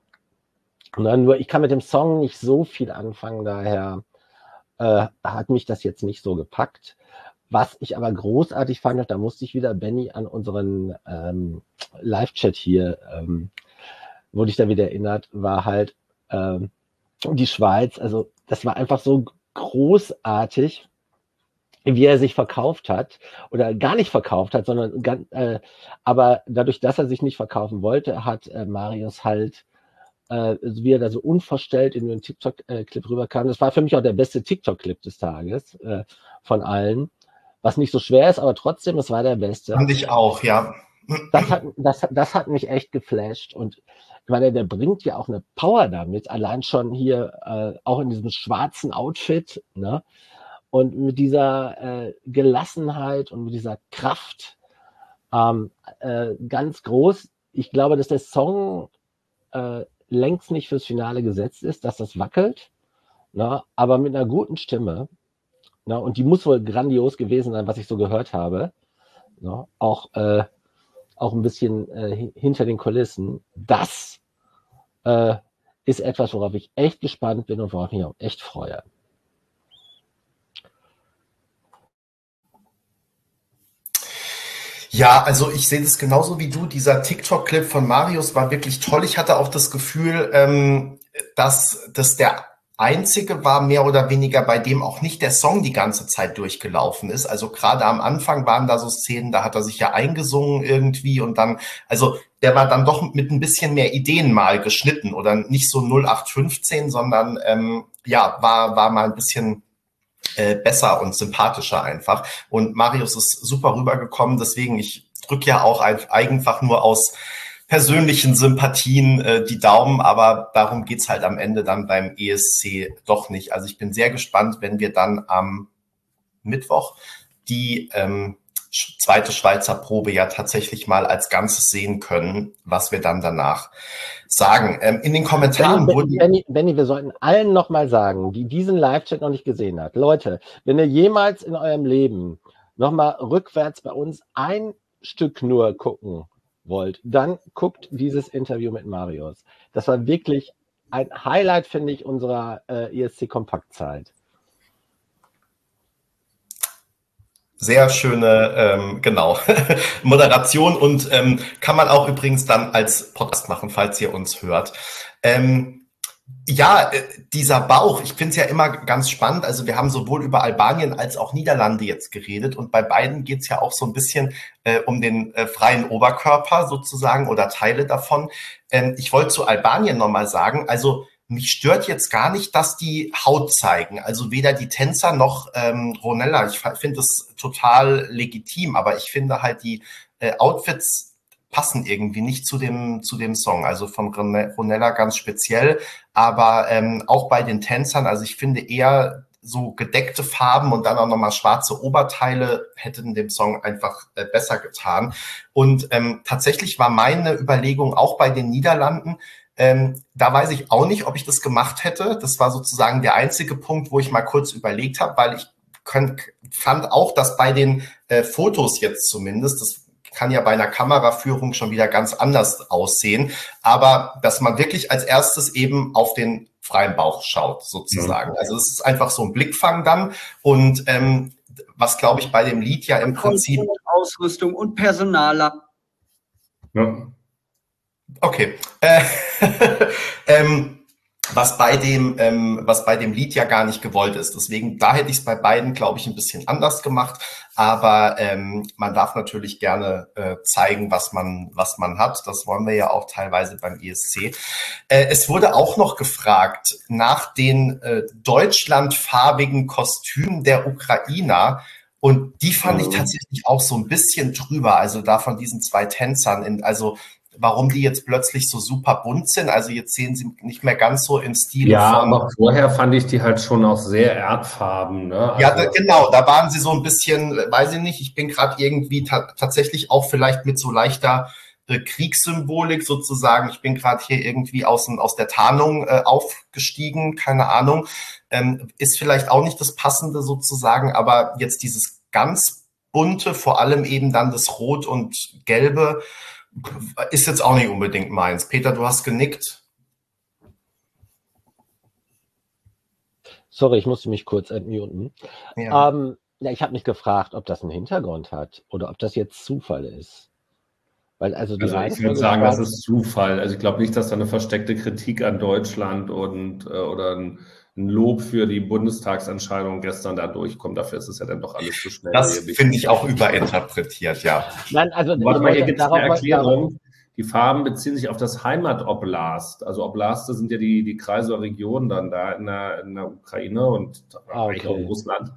Nur ich kann mit dem Song nicht so viel anfangen, daher hat mich das jetzt nicht so gepackt. Was ich aber großartig fand, da musste ich wieder Benny an unseren Live-Chat hier, wurde ich da wieder erinnert, war halt die Schweiz. Also das war einfach so großartig, wie er sich verkauft hat oder gar nicht verkauft hat, sondern aber dadurch, dass er sich nicht verkaufen wollte, hat Marius halt wie er da so unverstellt in den TikTok-Clip rüberkam. Das war für mich auch der beste TikTok-Clip des Tages von allen. Was nicht so schwer ist, aber trotzdem, es war der beste. Fand ich auch, ja. Das hat mich echt geflasht. Und ich meine, der bringt ja auch eine Power damit, allein schon hier auch in diesem schwarzen Outfit, ne? Und mit dieser Gelassenheit und mit dieser Kraft ganz groß. Ich glaube, dass der Song längst nicht fürs Finale gesetzt ist, dass das wackelt, na, aber mit einer guten Stimme, na, und die muss wohl grandios gewesen sein, was ich so gehört habe, na, auch ein bisschen hinter den Kulissen. Das ist etwas, worauf ich echt gespannt bin und worauf ich mich auch echt freue. Ja, also ich sehe das genauso wie du. Dieser TikTok-Clip von Marius war wirklich toll. Ich hatte auch das Gefühl, dass das der einzige war, mehr oder weniger, bei dem auch nicht der Song die ganze Zeit durchgelaufen ist. Also gerade am Anfang waren da so Szenen, da hat er sich ja eingesungen irgendwie und dann, also der war dann doch mit ein bisschen mehr Ideen mal geschnitten oder nicht so 0815, sondern ja, war mal ein bisschen besser und sympathischer einfach. Und Marius ist super rübergekommen, deswegen ich drücke ja auch einfach nur aus persönlichen Sympathien die Daumen, aber darum geht's halt am Ende dann beim ESC doch nicht. Also ich bin sehr gespannt, wenn wir dann am Mittwoch die zweite Schweizer Probe ja tatsächlich mal als Ganzes sehen können, was wir dann danach sagen. In den Kommentaren Benny, wir sollten allen nochmal sagen, die diesen Live-Chat noch nicht gesehen hat. Leute, wenn ihr jemals in eurem Leben nochmal rückwärts bei uns ein Stück nur gucken wollt, dann guckt dieses Interview mit Marius. Das war wirklich ein Highlight, finde ich, unserer ESC-Kompaktzeit. Sehr schöne, genau, Moderation und kann man auch übrigens dann als Podcast machen, falls ihr uns hört. Ja, dieser Bauch, ich finde es ja immer ganz spannend. Also wir haben sowohl über Albanien als auch Niederlande jetzt geredet und bei beiden geht es ja auch so ein bisschen um den freien Oberkörper sozusagen oder Teile davon. Ich wollte zu Albanien nochmal sagen, also mich stört jetzt gar nicht, dass die Haut zeigen. Also weder die Tänzer noch Ronella. Ich finde das total legitim, aber ich finde halt die Outfits passen irgendwie nicht zu dem Song. Also von Ronella ganz speziell, aber auch bei den Tänzern. Also ich finde eher so gedeckte Farben und dann auch nochmal schwarze Oberteile hätten dem Song einfach besser getan. Und tatsächlich war meine Überlegung auch bei den Niederlanden, da weiß ich auch nicht, ob ich das gemacht hätte. Das war sozusagen der einzige Punkt, wo ich mal kurz überlegt habe, weil ich fand auch, dass bei den Fotos jetzt zumindest, das kann ja bei einer Kameraführung schon wieder ganz anders aussehen, aber dass man wirklich als erstes eben auf den freien Bauch schaut, sozusagen. Ja. Also es ist einfach so ein Blickfang dann und was, glaube ich, bei dem Lied ja im Prinzip... Ausrüstung und Personaler. Ja. Okay. Was bei dem Lied ja gar nicht gewollt ist. Deswegen, da hätte ich es bei beiden, glaube ich, ein bisschen anders gemacht. Aber man darf natürlich gerne zeigen, was man hat. Das wollen wir ja auch teilweise beim ESC. Es wurde auch noch gefragt nach den deutschlandfarbigen Kostümen der Ukrainer. Und die fand ich tatsächlich auch so ein bisschen drüber. Also da von diesen zwei Tänzern. Warum die jetzt plötzlich so super bunt sind. Also jetzt sehen sie nicht mehr ganz so im Stil von... Ja, aber vorher fand ich die halt schon auch sehr erdfarben. Ne? Also ja, genau, da waren sie so ein bisschen, weiß ich nicht, ich bin gerade irgendwie tatsächlich auch vielleicht mit so leichter Kriegssymbolik sozusagen. Ich bin gerade hier irgendwie aus der Tarnung aufgestiegen, keine Ahnung. Ist vielleicht auch nicht das Passende sozusagen, aber jetzt dieses ganz bunte, vor allem eben dann das Rot und Gelbe, ist jetzt auch nicht unbedingt meins. Peter, du hast genickt. Sorry, ich musste mich kurz entmuten. Ja. Ich habe mich gefragt, ob das einen Hintergrund hat oder ob das jetzt Zufall ist. Weil also ich würde sagen, das ist Zufall. Also ich glaube nicht, dass da eine versteckte Kritik an Deutschland und oder ein Lob für die Bundestagsentscheidung gestern da durchkommt. Dafür ist es ja dann doch alles zu schnell. Das finde ich auch überinterpretiert, ja. Nein, also hier gibt es eine Erklärung. Die Farben beziehen sich auf das Heimatoblast. Also Oblaste sind ja die Kreise oder Regionen dann da in der Ukraine und eigentlich auch in Russland.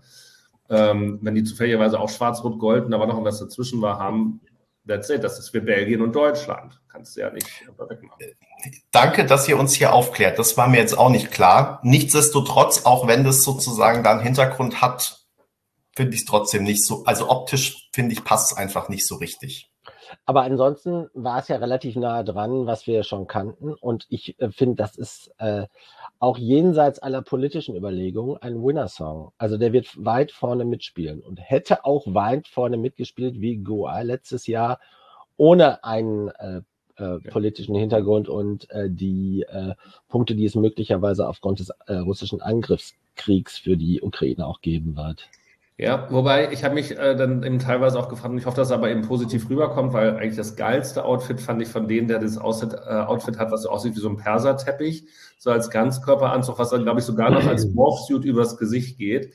Wenn die zufälligerweise auch schwarz-rot-gold und da war noch was dazwischen war, haben, that's it, das ist für Belgien und Deutschland. Kannst du ja nicht wegmachen. Danke, dass ihr uns hier aufklärt. Das war mir jetzt auch nicht klar. Nichtsdestotrotz, auch wenn das sozusagen da einen Hintergrund hat, finde ich es trotzdem nicht so, also optisch finde ich, passt es einfach nicht so richtig. Aber ansonsten war es ja relativ nahe dran, was wir schon kannten. Und ich finde, das ist auch jenseits aller politischen Überlegungen ein Winner-Song. Also der wird weit vorne mitspielen und hätte auch weit vorne mitgespielt wie Goa letztes Jahr ohne einen politischen Hintergrund und die Punkte, die es möglicherweise aufgrund des russischen Angriffskriegs für die Ukraine auch geben wird. Ja, wobei ich habe mich dann eben teilweise auch gefragt, und ich hoffe, dass es aber eben positiv rüberkommt, weil eigentlich das geilste Outfit fand ich von denen, der das Outfit hat, was so aussieht wie so ein Perserteppich, so als Ganzkörperanzug, was dann, glaube ich, sogar noch als Morphsuit übers Gesicht geht.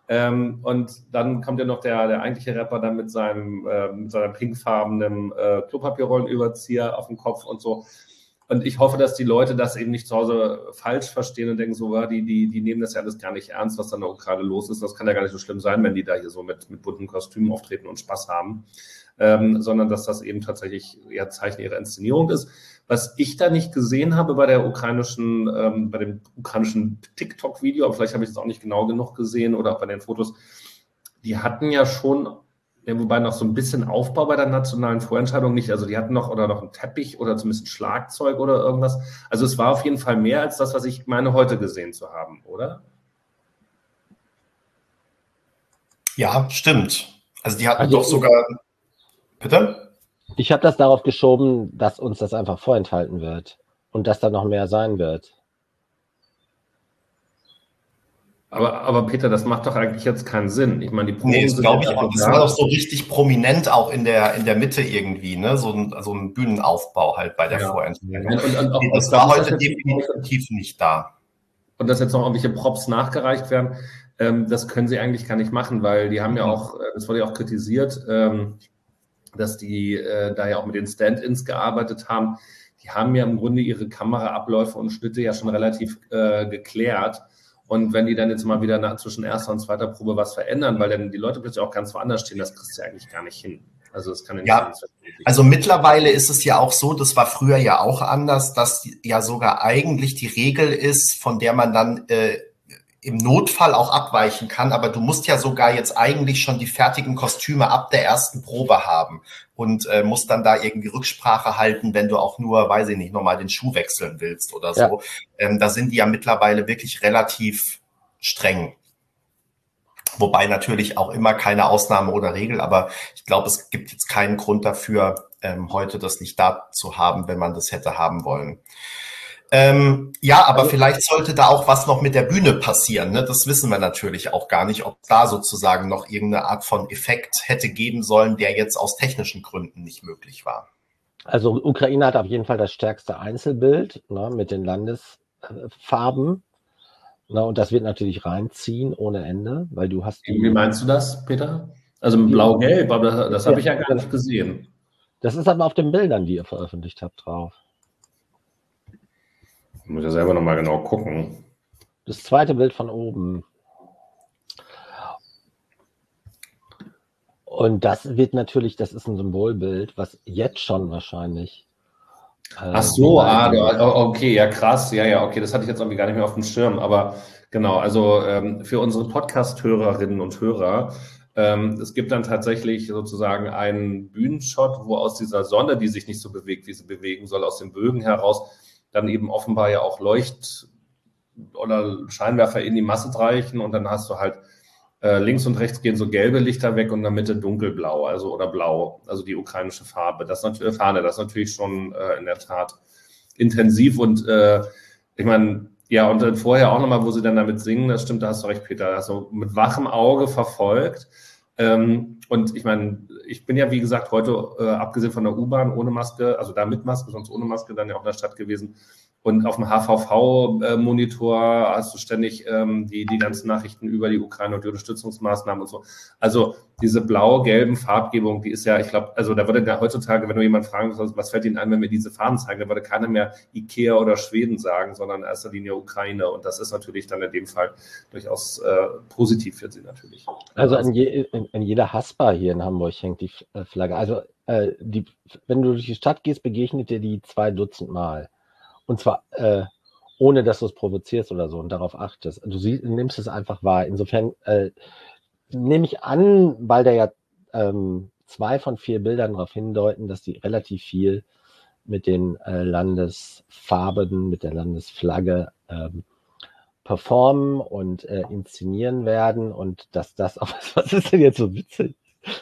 Und dann kommt ja noch der eigentliche Rapper dann mit seiner pinkfarbenen Klopapierrollenüberzieher auf dem Kopf und so. Und ich hoffe, dass die Leute das eben nicht zu Hause falsch verstehen und denken so, die nehmen das ja alles gar nicht ernst, was dann auch gerade los ist. Das kann ja gar nicht so schlimm sein, wenn die da hier so mit bunten Kostümen auftreten und Spaß haben. Sondern dass das eben tatsächlich eher Zeichen ihrer Inszenierung ist. Was ich da nicht gesehen habe bei dem ukrainischen TikTok-Video, aber vielleicht habe ich es auch nicht genau genug gesehen oder auch bei den Fotos, die hatten ja schon, wobei noch so ein bisschen Aufbau bei der nationalen Vorentscheidung nicht, also die hatten noch einen Teppich oder zumindest ein Schlagzeug oder irgendwas. Also es war auf jeden Fall mehr als das, was ich meine, heute gesehen zu haben, oder? Ja, stimmt. Also die hatten doch sogar... Bitte? Ich habe das darauf geschoben, dass uns das einfach vorenthalten wird und dass da noch mehr sein wird. Aber Peter, das macht doch eigentlich jetzt keinen Sinn. Ich meine, die Nee, Proben das sind glaube ja ich dafür auch. Das war doch da. so richtig prominent auch in der Mitte irgendwie, ne? So ein Bühnenaufbau halt bei der Ja. Vorentscheidung. Und auch, Das da war muss das heute jetzt, definitiv nicht da. und dass jetzt noch irgendwelche Props nachgereicht werden, das können sie eigentlich gar nicht machen, weil die haben ja auch, das wurde ja auch kritisiert, dass die da ja auch mit den Stand-ins gearbeitet haben. Die haben ja im Grunde ihre Kameraabläufe und Schnitte ja schon relativ geklärt. Und wenn die dann jetzt mal wieder zwischen erster und zweiter Probe was verändern, weil dann die Leute plötzlich auch ganz woanders stehen, das kriegst du ja eigentlich gar nicht hin. Also das kann ja nicht Ja, also mittlerweile ist es ja auch so, das war früher ja auch anders, dass ja sogar eigentlich die Regel ist, von der man dann im Notfall auch abweichen kann, aber du musst ja sogar jetzt eigentlich schon die fertigen Kostüme ab der ersten Probe haben und musst dann da irgendwie Rücksprache halten, wenn du auch nur, weiß ich nicht, nochmal den Schuh wechseln willst oder so. Ja. Da sind die ja mittlerweile wirklich relativ streng. Wobei natürlich auch immer keine Ausnahme oder Regel, aber ich glaube, es gibt jetzt keinen Grund dafür, heute das nicht da zu haben, wenn man das hätte haben wollen. Ja, aber vielleicht sollte da auch was noch mit der Bühne passieren. Ne? Das wissen wir natürlich auch gar nicht, ob da sozusagen noch irgendeine Art von Effekt hätte geben sollen, der jetzt aus technischen Gründen nicht möglich war. Also Ukraine hat auf jeden Fall das stärkste Einzelbild, ne, mit den Landesfarben. Ne, und das wird natürlich reinziehen ohne Ende, weil du hast... Wie meinst du das, Peter? Also blau-gelb, aber das habe ich ja gar nicht gesehen. Das ist aber auf den Bildern, die ihr veröffentlicht habt, drauf. Ich muss ja selber nochmal genau gucken. Das zweite Bild von oben. Und das wird natürlich, das ist ein Symbolbild, was jetzt schon wahrscheinlich... Ach so, okay, ja krass, ja, okay, das hatte ich jetzt irgendwie gar nicht mehr auf dem Schirm, aber genau, also für unsere Podcast-Hörerinnen und Hörer, es gibt dann tatsächlich sozusagen einen Bühnenshot, wo aus dieser Sonne, die sich nicht so bewegt, wie sie bewegen soll, aus den Bögen heraus, dann eben offenbar ja auch Leucht- oder Scheinwerfer in die Masse reichen und dann hast du halt links und rechts gehen so gelbe Lichter weg und in der Mitte dunkelblau, also oder blau, also die ukrainische Farbe. Das ist Fahne, das ist natürlich schon in der Tat intensiv und ich meine, ja, und dann vorher auch nochmal, wo sie dann damit singen, das stimmt, da hast du recht, Peter, also mit wachem Auge verfolgt. Und ich meine, ich bin ja, wie gesagt, heute, abgesehen von der U-Bahn, ohne Maske, also da mit Maske, sonst ohne Maske, dann ja auch in der Stadt gewesen. Und auf dem HVV-Monitor hast du ständig die ganzen Nachrichten über die Ukraine und die Unterstützungsmaßnahmen und so. Also diese blau-gelben Farbgebung, die ist ja, ich glaube, also da würde ja heutzutage, wenn du jemanden fragen würdest, was fällt Ihnen ein, wenn wir diese Farben zeigen, da würde keiner mehr Ikea oder Schweden sagen, sondern in erster Linie Ukraine. Und das ist natürlich dann in dem Fall durchaus positiv für sie natürlich. Also an jeder Haspa hier in Hamburg hängt die Flagge. Also wenn du durch die Stadt gehst, begegnet dir die 2 Dutzend Mal. Und zwar ohne, dass du es provozierst oder so und darauf achtest. Du nimmst es einfach wahr. Insofern nehme ich an, weil da ja 2 von 4 Bildern darauf hindeuten, dass die relativ viel mit den Landesfarben, mit der Landesflagge performen und inszenieren werden und dass das auch... Was ist denn jetzt so witzig?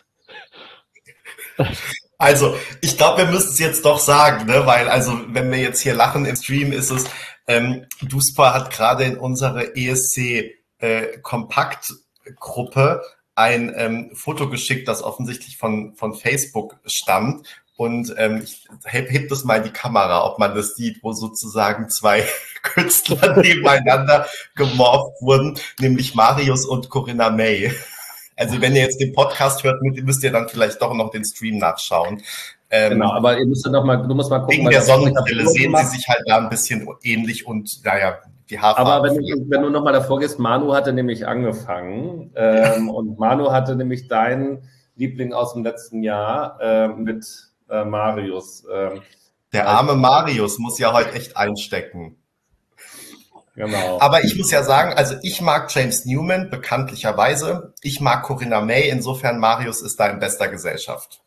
Also, ich glaube, wir müssen es jetzt doch sagen, ne? Weil, also, wenn wir jetzt hier lachen im Stream, ist es, Duspa hat gerade in unsere ESC Kompaktgruppe ein Foto geschickt, das offensichtlich von Facebook stammt. Und ich heb das mal in die Kamera, ob man das sieht, wo sozusagen 2 Künstler nebeneinander gemorpht wurden, nämlich Marius und Corinna May. Also wenn ihr jetzt den Podcast hört, müsst ihr dann vielleicht doch noch den Stream nachschauen. Genau, aber ihr müsst doch mal, du musst mal gucken. Wegen der Sonnenbrille sehen sie sich halt da ein bisschen ähnlich und naja, die Haarfarbe. Aber wenn du nochmal davor gehst, Manu hatte nämlich angefangen und Manu hatte nämlich deinen Liebling aus dem letzten Jahr mit Marius. Der arme Marius muss ja heute echt einstecken. Genau. Aber ich muss ja sagen, also ich mag James Newman bekanntlicherweise. Ich mag Corinna May. Insofern Marius ist da in bester Gesellschaft.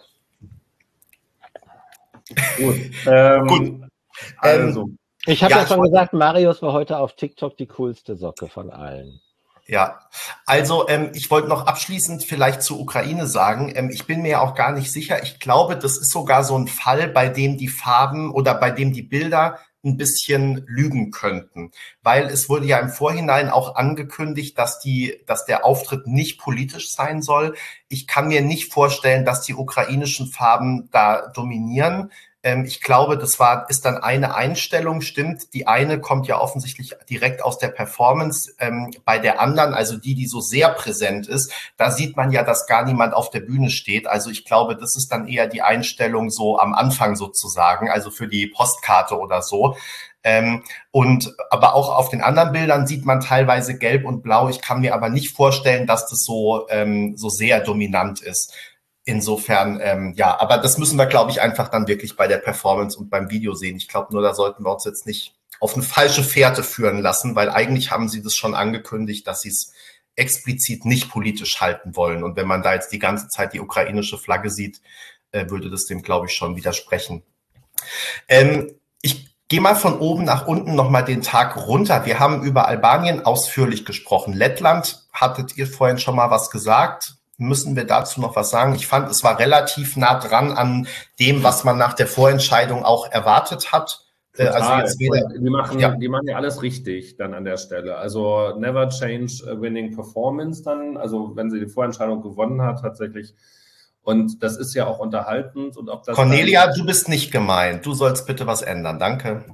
Gut. Gut. Also. Ich habe ja schon gesagt, Marius war heute auf TikTok die coolste Socke von allen. Ja, also ich wollte noch abschließend vielleicht zur Ukraine sagen, ich bin mir auch gar nicht sicher. Ich glaube, das ist sogar so ein Fall, bei dem die Farben oder bei dem die Bilder ein bisschen lügen könnten, weil es wurde ja im Vorhinein auch angekündigt, dass der Auftritt nicht politisch sein soll. Ich kann mir nicht vorstellen, dass die ukrainischen Farben da dominieren. Ich glaube, ist dann eine Einstellung, stimmt. Die eine kommt ja offensichtlich direkt aus der Performance. Bei der anderen, also die so sehr präsent ist, da sieht man ja, dass gar niemand auf der Bühne steht. Also ich glaube, das ist dann eher die Einstellung so am Anfang sozusagen, also für die Postkarte oder so. Aber auch auf den anderen Bildern sieht man teilweise gelb und blau. Ich kann mir aber nicht vorstellen, dass das so sehr dominant ist. Insofern, ja, aber das müssen wir, glaube ich, einfach dann wirklich bei der Performance und beim Video sehen. Ich glaube nur, da sollten wir uns jetzt nicht auf eine falsche Fährte führen lassen, weil eigentlich haben sie das schon angekündigt, dass sie es explizit nicht politisch halten wollen. Und wenn man da jetzt die ganze Zeit die ukrainische Flagge sieht, würde das dem, glaube ich, schon widersprechen. Ich gehe mal von oben nach unten nochmal den Tag runter. Wir haben über Albanien ausführlich gesprochen. Lettland, hattet ihr vorhin schon mal was gesagt? Müssen wir dazu noch was sagen? Ich fand, es war relativ nah dran an dem, was man nach der Vorentscheidung auch erwartet hat. Total. Also jetzt wieder, die machen ja alles richtig dann an der Stelle. Also never change a winning performance dann, also wenn sie die Vorentscheidung gewonnen hat tatsächlich. Und das ist ja auch unterhaltend. Und ob das Cornelia, du bist nicht gemeint. Du sollst bitte was ändern. Danke.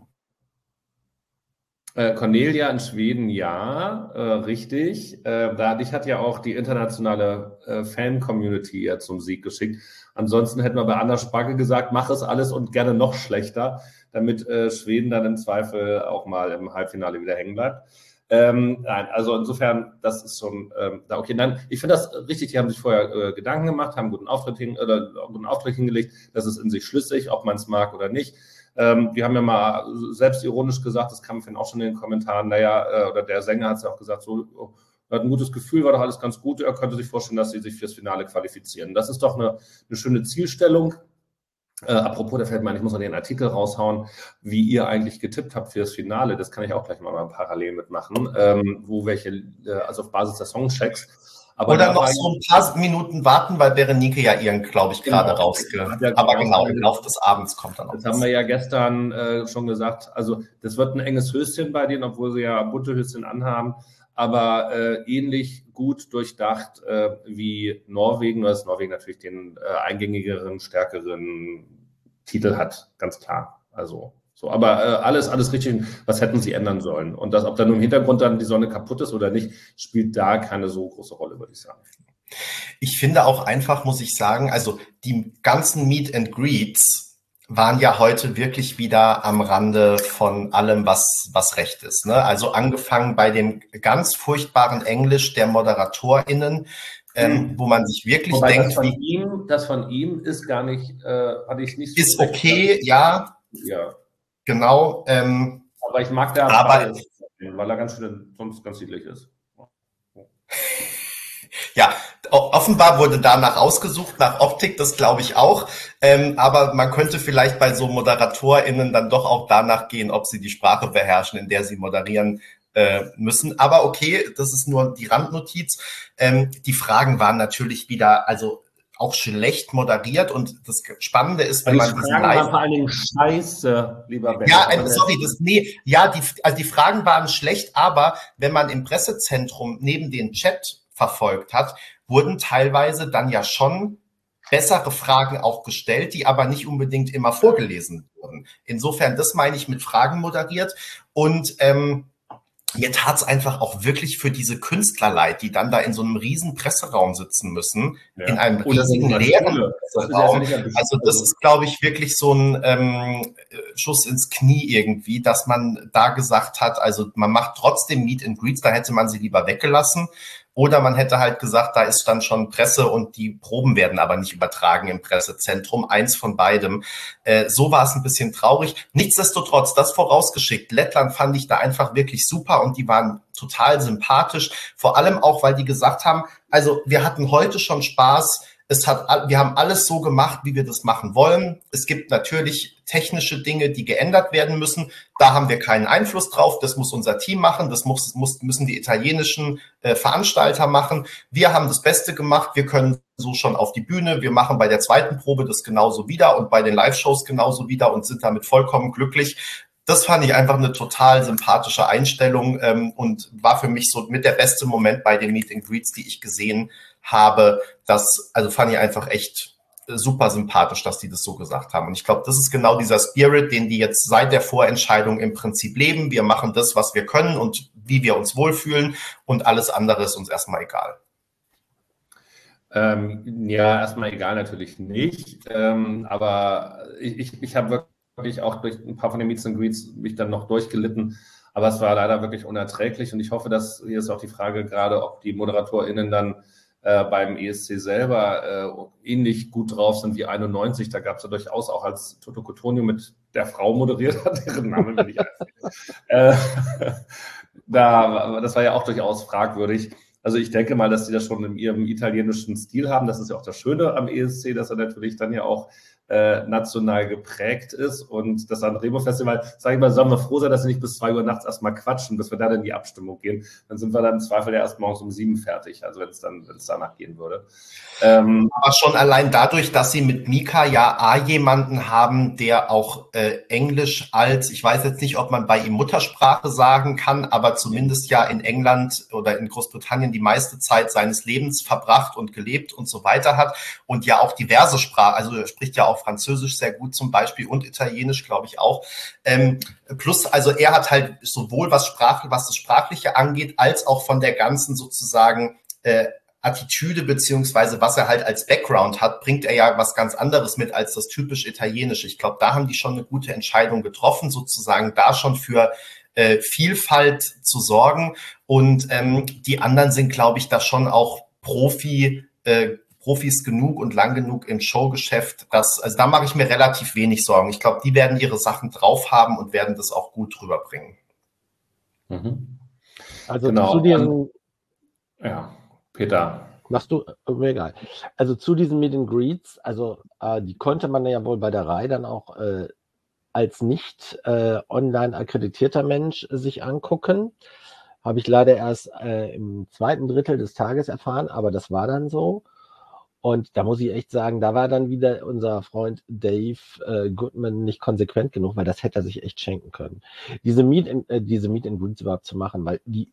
Cornelia in Schweden, ja, richtig. Dadurch hat ja auch die internationale Fan-Community ja zum Sieg geschickt. Ansonsten hätten wir bei Anna Spacke gesagt, mach es alles und gerne noch schlechter, damit Schweden dann im Zweifel auch mal im Halbfinale wieder hängen bleibt. Nein, also insofern, das ist schon okay. Nein, ich finde das richtig, die haben sich vorher Gedanken gemacht, haben einen guten Auftritt hingelegt, das ist in sich schlüssig, ob man es mag oder nicht. Die haben ja mal selbstironisch gesagt, das kam auch schon in den Kommentaren, oder der Sänger hat es ja auch gesagt, so, er hat ein gutes Gefühl, war doch alles ganz gut, er könnte sich vorstellen, dass sie sich fürs Finale qualifizieren. Das ist doch eine schöne Zielstellung. Apropos, da fällt mir ein, ich muss noch den Artikel raushauen, wie ihr eigentlich getippt habt für das Finale. Das kann ich auch gleich mal parallel mitmachen, wo also auf Basis der Songchecks. Aber oder noch so ein paar Minuten warten, weil Berenike ja ihren, glaube ich, gerade Aber genau, im Laufe des Abends kommt dann auch. Das haben wir ja gestern schon gesagt. Also das wird ein enges Höschen bei denen, obwohl sie ja bunte Höschen anhaben. Aber ähnlich gut durchdacht wie Norwegen, dass Norwegen natürlich den eingängigeren, stärkeren Titel hat, ganz klar. Also so, aber alles richtig. Was hätten sie ändern sollen? Und ob da nur im Hintergrund dann die Sonne kaputt ist oder nicht, spielt da keine so große Rolle, würde ich sagen. Ich finde auch einfach, muss ich sagen, also die ganzen Meet and Greets waren ja heute wirklich wieder am Rande von allem, was recht ist. Ne? Also angefangen bei dem ganz furchtbaren Englisch der ModeratorInnen, wo man sich wirklich wobei denkt, das von ihm ist gar nicht, hatte ich nicht so. Ist okay, ja. Ja. Genau. Aber ich mag da, weil er sonst ganz niedlich ist. Ja, offenbar wurde danach ausgesucht, nach Optik, das glaube ich auch. Aber man könnte vielleicht bei so ModeratorInnen dann doch auch danach gehen, ob sie die Sprache beherrschen, in der sie moderieren müssen. Aber okay, das ist nur die Randnotiz. Die Fragen waren natürlich wieder, also auch schlecht moderiert und das Spannende ist, wenn man diesen Live... Die vor allen Dingen scheiße, lieber Ben. Ja, sorry, die Fragen waren schlecht, aber wenn man im Pressezentrum neben den Chat verfolgt hat, wurden teilweise dann ja schon bessere Fragen auch gestellt, die aber nicht unbedingt immer vorgelesen wurden. Insofern, das meine ich mit Fragen moderiert und mir tat es einfach auch wirklich für diese Künstler leid, die dann da in so einem riesen Presseraum sitzen müssen, in einem riesigen leeren Presseraum. Also das ist, glaube ich, wirklich so ein Schuss ins Knie irgendwie, dass man da gesagt hat, also man macht trotzdem Meet and Greets, da hätte man sie lieber weggelassen. Oder man hätte halt gesagt, da ist dann schon Presse und die Proben werden aber nicht übertragen im Pressezentrum. Eins von beidem. So war es ein bisschen traurig. Nichtsdestotrotz, das vorausgeschickt. Lettland fand ich da einfach wirklich super und die waren total sympathisch. Vor allem auch, weil die gesagt haben, also wir hatten heute schon Spaß wir haben alles so gemacht, wie wir das machen wollen. Es gibt natürlich technische Dinge, die geändert werden müssen. Da haben wir keinen Einfluss drauf. Das muss unser Team machen. Das müssen die italienischen Veranstalter machen. Wir haben das Beste gemacht. Wir können so schon auf die Bühne. Wir machen bei der zweiten Probe das genauso wieder und bei den Live-Shows genauso wieder und sind damit vollkommen glücklich. Das fand ich einfach eine total sympathische Einstellung und war für mich so mit der beste Moment bei den Meet and Greets, die ich gesehen habe. Also fand ich einfach echt super sympathisch, dass die das so gesagt haben. Und ich glaube, das ist genau dieser Spirit, den die jetzt seit der Vorentscheidung im Prinzip leben. Wir machen das, was wir können und wie wir uns wohlfühlen und alles andere ist uns erstmal egal. Ja, erstmal egal natürlich nicht. Aber ich habe wirklich auch durch ein paar von den Meets and Greets mich dann noch durchgelitten. Aber es war leider wirklich unerträglich. Und ich hoffe, dass hier ist auch die Frage gerade, ob die ModeratorInnen dann beim ESC selber ähnlich gut drauf sind wie 91. Da gab es ja durchaus auch, als Toto Cutugno mit der Frau moderiert hat, deren Namen will ich das war ja auch durchaus fragwürdig. Also ich denke mal, dass die das schon in ihrem italienischen Stil haben. Das ist ja auch das Schöne am ESC, dass er natürlich dann ja auch national geprägt ist. Und das Sanremo-Festival, sage ich mal, sollen wir froh sein, dass wir nicht bis 2 Uhr nachts erstmal quatschen, bis wir dann in die Abstimmung gehen. Dann sind wir dann im Zweifel ja erst morgens um 7 fertig, also wenn es danach gehen würde. Aber schon allein dadurch, dass sie mit Mika ja jemanden haben, der auch Englisch als, ich weiß jetzt nicht, ob man bei ihm Muttersprache sagen kann, aber zumindest ja in England oder in Großbritannien die meiste Zeit seines Lebens verbracht und gelebt und so weiter hat und ja auch diverse Sprachen, also er spricht ja auch Französisch sehr gut zum Beispiel und Italienisch, glaube ich auch. Plus, also er hat halt sowohl was das Sprachliche angeht, als auch von der ganzen sozusagen Attitüde beziehungsweise was er halt als Background hat, bringt er ja was ganz anderes mit als das typisch Italienische. Ich glaube, da haben die schon eine gute Entscheidung getroffen, sozusagen da schon für Vielfalt zu sorgen. Und die anderen sind, glaube ich, da schon auch Profis genug und lang genug im Showgeschäft. Also da mache ich mir relativ wenig Sorgen. Ich glaube, die werden ihre Sachen drauf haben und werden das auch gut rüberbringen. Mhm. Also genau. zu diesen... Ja, Peter. Machst du? Mir egal. Also zu diesen Meet and Greets, also die konnte man ja wohl bei der Rai dann auch als nicht online akkreditierter Mensch sich angucken. Habe ich leider erst im zweiten Drittel des Tages erfahren, aber das war dann so. Und da muss ich echt sagen, da war dann wieder unser Freund Dave Goodman nicht konsequent genug, weil das hätte er sich echt schenken können. Diese Meet and Greets überhaupt zu machen, weil die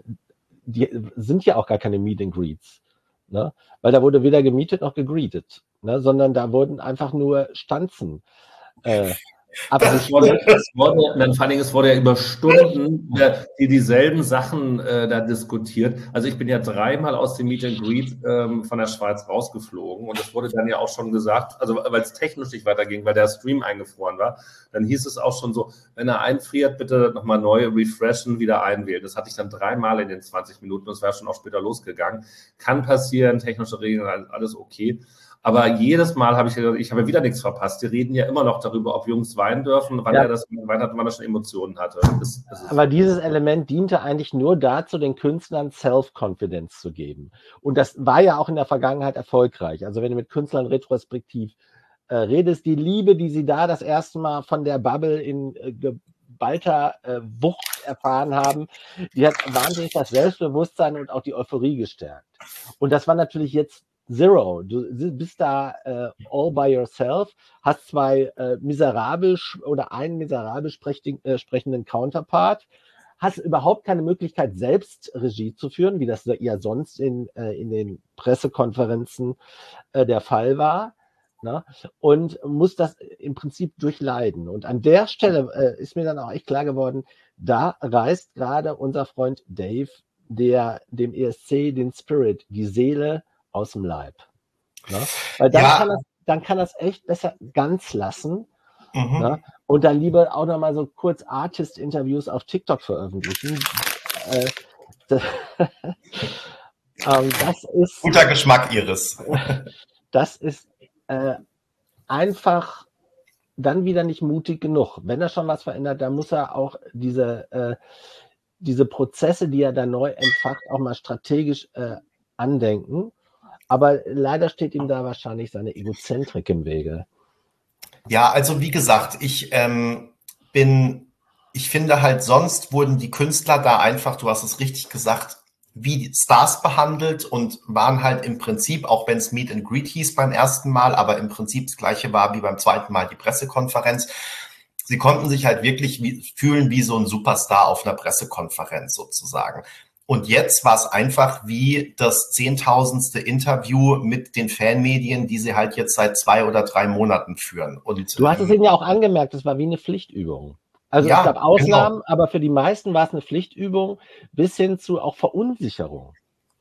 sind ja auch gar keine Meet and Greets, ne? Weil da wurde weder gemietet noch gegreetet, ne? Sondern da wurden einfach nur Stanzen Es wurde ja über Stunden dieselben Sachen da diskutiert. Also ich bin ja 3-mal aus dem Meet and Greet von der Schweiz rausgeflogen und es wurde dann ja auch schon gesagt, also weil es technisch nicht weiterging, weil der Stream eingefroren war, dann hieß es auch schon so, wenn er einfriert, bitte nochmal neu refreshen, wieder einwählen. Das hatte ich dann 3-mal in den 20 Minuten, das wäre schon auch später losgegangen. Kann passieren, technische Regeln, alles okay. Aber jedes Mal habe ich habe wieder nichts verpasst. Die reden ja immer noch darüber, ob Jungs weinen dürfen, wann er das geweint hat, wann er schon Emotionen hatte. Aber dieses Element diente eigentlich nur dazu, den Künstlern Self-Confidence zu geben. Und das war ja auch in der Vergangenheit erfolgreich. Also wenn du mit Künstlern retrospektiv redest, die Liebe, die sie da das erste Mal von der Bubble in geballter Wucht erfahren haben, die hat wahnsinnig das Selbstbewusstsein und auch die Euphorie gestärkt. Und das war natürlich jetzt Zero. Du bist da all by yourself, hast einen miserabel sprechenden Counterpart, hast überhaupt keine Möglichkeit, selbst Regie zu führen, wie das ja sonst in den Pressekonferenzen der Fall war. Ne? Und musst das im Prinzip durchleiden. Und an der Stelle ist mir dann auch echt klar geworden, da reißt gerade unser Freund Dave dem ESC den Spirit, die Seele aus dem Leib. Ne? Weil dann kann das echt besser ganz lassen. Mhm. Ne? Und dann lieber auch nochmal so kurz Artist-Interviews auf TikTok veröffentlichen. Das ist... Guter Geschmack, Iris. Das ist einfach dann wieder nicht mutig genug. Wenn er schon was verändert, dann muss er auch diese Prozesse, die er da neu entfacht, auch mal strategisch andenken. Aber leider steht ihm da wahrscheinlich seine Egozentrik im Wege. Ja, also wie gesagt, ich finde halt, sonst wurden die Künstler da einfach, du hast es richtig gesagt, wie Stars behandelt und waren halt im Prinzip, auch wenn es Meet and Greet hieß beim ersten Mal, aber im Prinzip das Gleiche war wie beim zweiten Mal die Pressekonferenz. Sie konnten sich halt wirklich fühlen wie so ein Superstar auf einer Pressekonferenz sozusagen. Und jetzt war es einfach wie das 10.000. Interview mit den Fanmedien, die sie halt jetzt seit 2 oder 3 Monaten führen. Und Du hast es ihnen ja auch angemerkt, es war wie eine Pflichtübung. Also ja, es gab Ausnahmen, genau. aber für die meisten war es eine Pflichtübung bis hin zu auch Verunsicherung.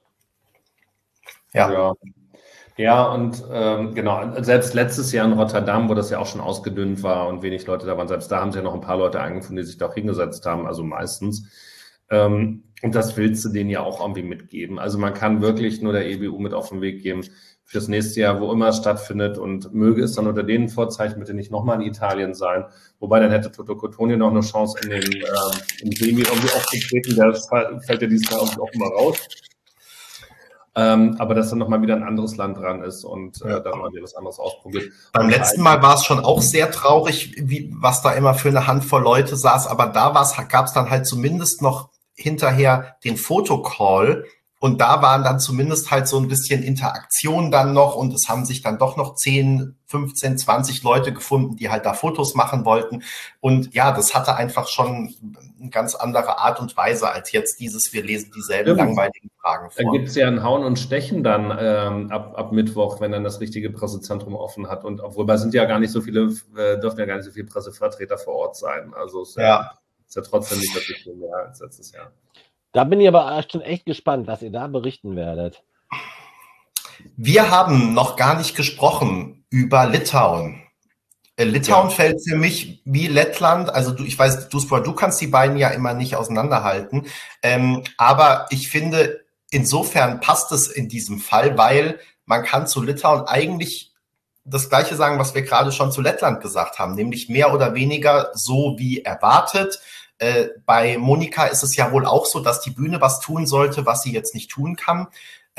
Ja. Ja, und genau, selbst letztes Jahr in Rotterdam, wo das ja auch schon ausgedünnt war und wenig Leute da waren, selbst da haben sie ja noch ein paar Leute eingefunden, die sich da auch hingesetzt haben, also meistens. Und das willst du denen ja auch irgendwie mitgeben. Also man kann wirklich nur der EBU mit auf den Weg geben fürs nächste Jahr, wo immer es stattfindet, und möge es dann unter den Vorzeichen bitte nicht nochmal in Italien sein. Wobei dann hätte Toto Cotugno noch eine Chance im Semi irgendwie aufzutreten. Der fällt ja diesmal auch mal raus. Aber dass dann nochmal wieder ein anderes Land dran ist und dann mal wieder was anderes ausprobiert. Beim letzten Mal war es schon auch sehr traurig, was da immer für eine Handvoll Leute saß, aber da gab es dann halt zumindest noch hinterher den Fotocall, und da waren dann zumindest halt so ein bisschen Interaktion dann noch, und es haben sich dann doch noch 10, 15, 20 Leute gefunden, die halt da Fotos machen wollten. Und ja, das hatte einfach schon eine ganz andere Art und Weise als jetzt wir lesen dieselben langweiligen Fragen vor. Da gibt es ja ein Hauen und Stechen dann ab Mittwoch, wenn dann das richtige Pressezentrum offen hat. Und obwohl da sind ja gar nicht so viele, dürfen ja gar nicht so viele Pressevertreter vor Ort sein. Also ist ja trotzdem nicht wirklich viel mehr als letztes Jahr. Da bin ich aber schon echt gespannt, was ihr da berichten werdet. Wir haben noch gar nicht gesprochen über Litauen. Litauen fällt für mich wie Lettland, also ich weiß, du kannst die beiden ja immer nicht auseinanderhalten, aber ich finde, insofern passt es in diesem Fall, weil man kann zu Litauen eigentlich das Gleiche sagen, was wir gerade schon zu Lettland gesagt haben, nämlich mehr oder weniger so wie erwartet. Bei Monika ist es ja wohl auch so, dass die Bühne was tun sollte, was sie jetzt nicht tun kann.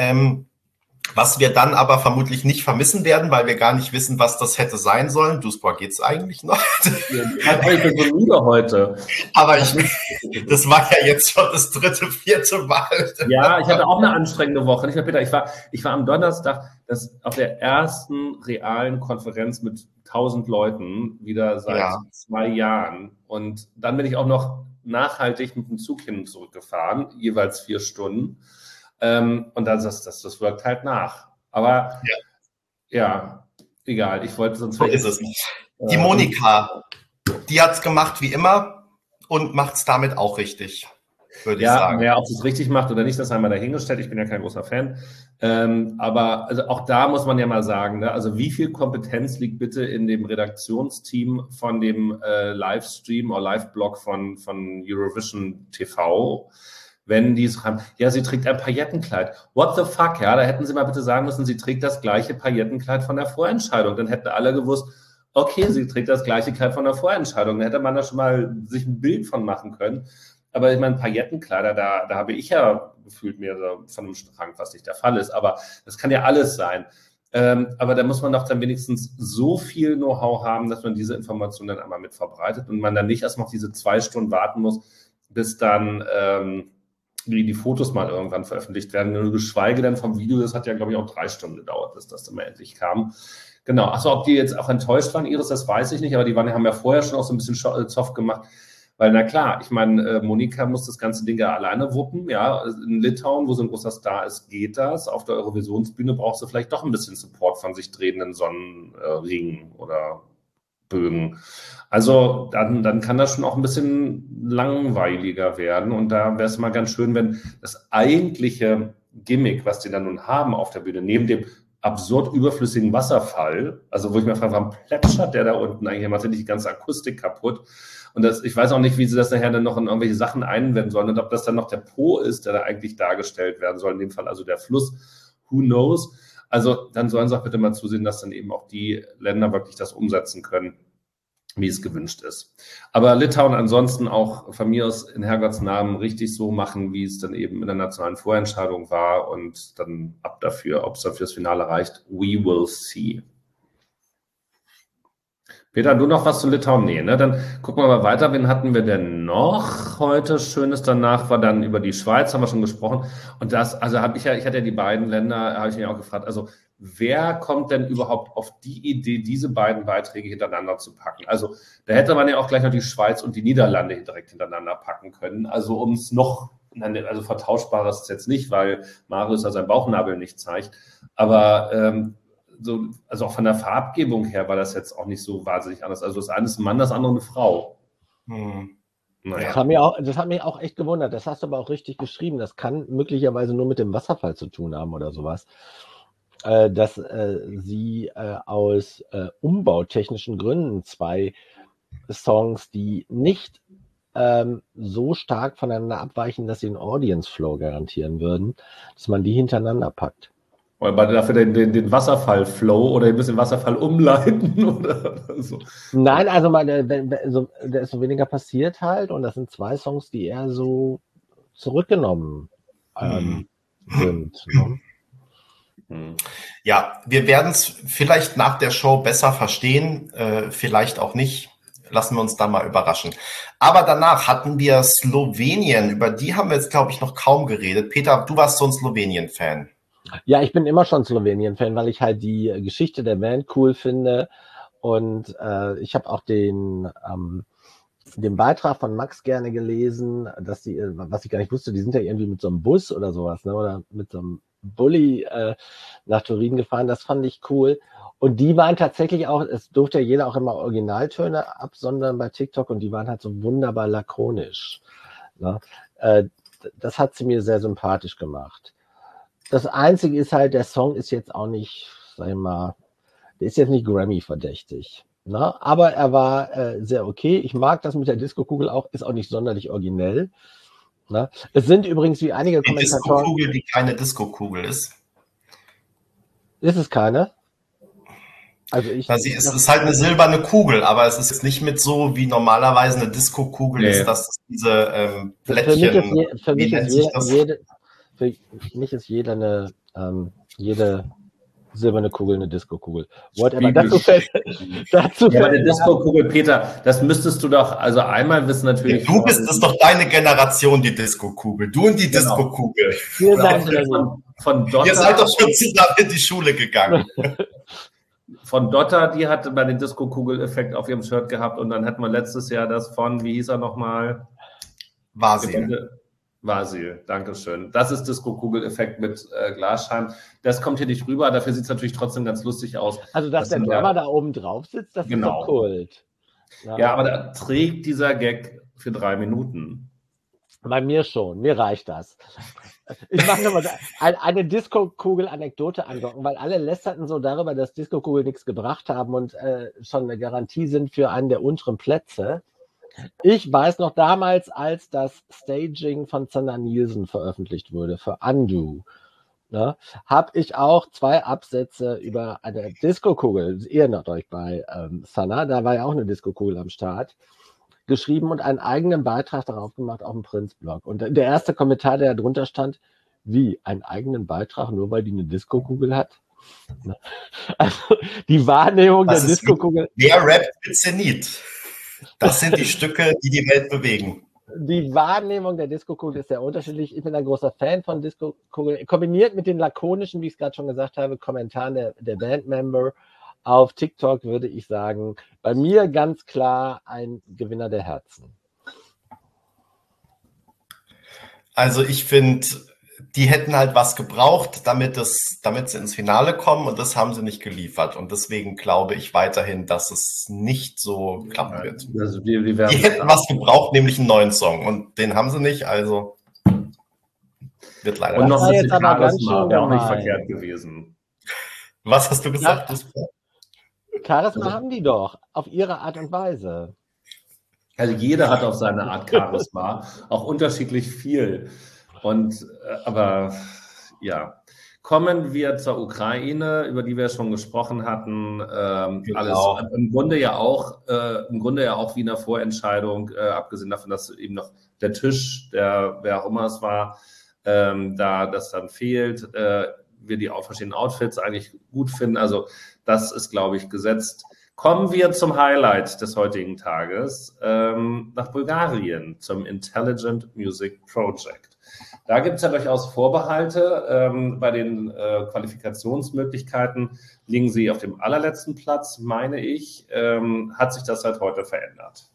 Was wir dann aber vermutlich nicht vermissen werden, weil wir gar nicht wissen, was das hätte sein sollen. Duisburg, geht's eigentlich noch? Ich bin so müde heute. Aber das war ja jetzt schon das 3., 4. Mal. Ja, ich hatte auch eine anstrengende Woche. Ich war am Donnerstag auf der ersten realen Konferenz mit 1000 Leuten wieder seit 2 Jahren. Und dann bin ich auch noch nachhaltig mit dem Zug hin und zurück gefahren, jeweils 4 Stunden. Und dann das wirkt halt nach. Aber ja, egal. Ich wollte sonst. So ist es. Die Monika, die hat es gemacht wie immer und macht es damit auch richtig, würde ich sagen. Ja, ob sie es richtig macht oder nicht, das haben wir dahingestellt. Ich bin ja kein großer Fan. Aber also auch da muss man ja mal sagen, ne? Also wie viel Kompetenz liegt bitte in dem Redaktionsteam von dem Livestream oder Live-Blog von Eurovision TV? Wenn die schreiben, ja, sie trägt ein Paillettenkleid. What the fuck, ja, da hätten sie mal bitte sagen müssen, sie trägt das gleiche Paillettenkleid von der Vorentscheidung. Dann hätten alle gewusst, okay, sie trägt das gleiche Kleid von der Vorentscheidung. Dann hätte man da schon mal sich ein Bild von machen können. Aber ich meine, Paillettenkleider, da habe ich ja gefühlt mir so von einem Schrank, was nicht der Fall ist. Aber das kann ja alles sein. Aber da muss man doch dann wenigstens so viel Know-how haben, dass man diese Informationen dann einmal mit verbreitet und man dann nicht erst noch diese 2 Stunden warten muss, bis dann die Fotos mal irgendwann veröffentlicht werden. Nur geschweige denn vom Video, das hat ja, glaube ich, auch 3 Stunden gedauert, bis das dann mal endlich kam. Genau, achso, ob die jetzt auch enttäuscht waren, Iris, das weiß ich nicht, aber haben ja vorher schon auch so ein bisschen Zoff gemacht, weil, na klar, ich meine, Monika muss das ganze Ding ja alleine wuppen, ja, in Litauen, wo so ein großer Star ist, geht das, auf der Eurovisionsbühne brauchst du vielleicht doch ein bisschen Support von sich drehenden Sonnenringen oder Bögen. Also dann kann das schon auch ein bisschen langweiliger werden und da wäre es mal ganz schön, wenn das eigentliche Gimmick, was die dann nun haben auf der Bühne, neben dem absurd überflüssigen Wasserfall, also wo ich mir frage, warum plätschert der da unten eigentlich, macht ja nicht die ganze Akustik kaputt und ich weiß auch nicht, wie sie das nachher dann noch in irgendwelche Sachen einwenden sollen und ob das dann noch der Po ist, der da eigentlich dargestellt werden soll, in dem Fall also der Fluss, who knows. Also dann sollen sie auch bitte mal zusehen, dass dann eben auch die Länder wirklich das umsetzen können, wie es gewünscht ist. Aber Litauen ansonsten auch von mir aus in Herrgotts Namen richtig so machen, wie es dann eben in der nationalen Vorentscheidung war und dann ab dafür, ob es dann fürs Finale reicht. We will see. Peter, du noch was zu Litauen? Nee, ne? Dann gucken wir mal weiter. Wen hatten wir denn noch heute? Schönes danach war dann über die Schweiz, haben wir schon gesprochen. Und das, also ich hatte ja die beiden Länder, habe ich mich auch gefragt, also wer kommt denn überhaupt auf die Idee, diese beiden Beiträge hintereinander zu packen? Also da hätte man ja auch gleich noch die Schweiz und die Niederlande direkt hintereinander packen können. Also um es noch, also vertauschbarer ist es jetzt nicht, weil Marius ja seinen Bauchnabel nicht zeigt. Aber so, also auch von der Farbgebung her war das jetzt auch nicht so wahnsinnig anders. Also das eine ist ein Mann, das andere eine Frau. Naja. Das hat mich auch echt gewundert. Das hast du aber auch richtig geschrieben. Das kann möglicherweise nur mit dem Wasserfall zu tun haben oder sowas. Dass sie aus umbautechnischen Gründen zwei Songs, die nicht so stark voneinander abweichen, dass sie einen Audience Flow garantieren würden, dass man die hintereinander packt. Oder dafür den Wasserfall-Flow oder ein bisschen Wasserfall umleiten oder so. Nein, also da ist so weniger passiert halt und das sind zwei Songs, die eher so zurückgenommen sind. Ne? Ja, wir werden es vielleicht nach der Show besser verstehen, vielleicht auch nicht. Lassen wir uns da mal überraschen. Aber danach hatten wir Slowenien, über die haben wir jetzt, glaube ich, noch kaum geredet. Peter, du warst so ein Slowenien-Fan. Ja, ich bin immer schon Slowenien-Fan, weil ich halt die Geschichte der Band cool finde und ich habe auch den Beitrag von Max gerne gelesen, dass die, was ich gar nicht wusste, die sind ja irgendwie mit so einem Bus oder sowas, ne, oder mit so einem Bulli nach Turin gefahren, das fand ich cool. Und die waren tatsächlich auch, es durfte ja jeder auch immer Originaltöne absondern bei TikTok und die waren halt so wunderbar lakonisch. Ne? Das hat sie mir sehr sympathisch gemacht. Das Einzige ist halt, der Song ist jetzt auch nicht, sag ich mal, der ist jetzt nicht Grammy-verdächtig. Ne? Aber er war sehr okay. Ich mag das mit der Disco-Kugel auch, ist auch nicht sonderlich originell. Ne? Es sind übrigens wie einige Kommentatoren... Die Disco-Kugel, die keine Disco-Kugel ist. Ist es keine? Also es ist halt eine silberne Kugel, aber es ist jetzt nicht mit so, wie normalerweise eine Disco-Kugel ist, dass das diese Plättchen... Für mich ist jede silberne Kugel eine Disco-Kugel. Whatever. Dazu fällt eine Disco-Kugel, Peter, das müsstest du doch also einmal wissen natürlich. Ja, das ist doch deine Generation, die Disco-Kugel. Du und die Disco-Kugel. Ihr seid doch schon zusammen in die Schule gegangen. Von Dotter, die hatte bei den Disco-Kugel-Effekt auf ihrem Shirt gehabt und dann hatten wir letztes Jahr das von, wie hieß er nochmal? Vasil, Dankeschön. Das ist Disco-Kugel-Effekt mit Glasscheiben. Das kommt hier nicht rüber, dafür sieht es natürlich trotzdem ganz lustig aus. Also, dass der Drummer da oben drauf sitzt, das ist doch Kult. Ja, aber da trägt dieser Gag für 3 Minuten. Bei mir schon, mir reicht das. Ich mache nochmal eine Disco-Kugel-Anekdote angucken, weil alle lästerten so darüber, dass Disco-Kugel nichts gebracht haben und schon eine Garantie sind für einen der unteren Plätze. Ich weiß noch damals, als das Staging von Sanna Nielsen veröffentlicht wurde für Undo, ne, habe ich auch 2 Absätze über eine Disco-Kugel, ihr erinnert euch bei Sanna, da war ja auch eine Disco-Kugel am Start, geschrieben und einen eigenen Beitrag darauf gemacht auf dem Prinz-Blog. Und der erste Kommentar, der da drunter stand, wie, einen eigenen Beitrag, nur weil die eine Disco-Kugel hat? Also die Wahrnehmung der Disco-Kugel... Wer rappt mit Zenit? Das sind die Stücke, die die Welt bewegen. Die Wahrnehmung der Disco-Kugel ist sehr unterschiedlich. Ich bin ein großer Fan von Disco-Kugel. Kombiniert mit den lakonischen, wie ich es gerade schon gesagt habe, Kommentaren der Bandmember auf TikTok würde ich sagen, bei mir ganz klar ein Gewinner der Herzen. Also ich finde, die hätten halt was gebraucht, damit sie ins Finale kommen und das haben sie nicht geliefert. Und deswegen glaube ich weiterhin, dass es nicht so klappen wird. Also die hätten was gebraucht, nämlich einen neuen Song und den haben sie nicht, also wird leider. Und noch ein bisschen Charisma wäre auch nicht verkehrt gewesen. Was hast du gesagt? Charisma haben die doch, auf ihre Art und Weise. Also jeder hat auf seine Art Charisma, auch unterschiedlich viel. Und aber ja, Kommen wir zur Ukraine, über die wir schon gesprochen hatten. Genau. Alles im Grunde ja auch wie eine Vorentscheidung, abgesehen davon, dass eben noch der Tisch, wer auch immer es war, da das dann fehlt, wir die verschiedenen Outfits eigentlich gut finden. Also das ist, glaube ich, gesetzt. Kommen wir zum Highlight des heutigen Tages, nach Bulgarien, zum Intelligent Music Project. Da gibt es ja durchaus Vorbehalte. Bei den Qualifikationsmöglichkeiten liegen sie auf dem allerletzten Platz, meine ich. Hat sich das seit heute verändert?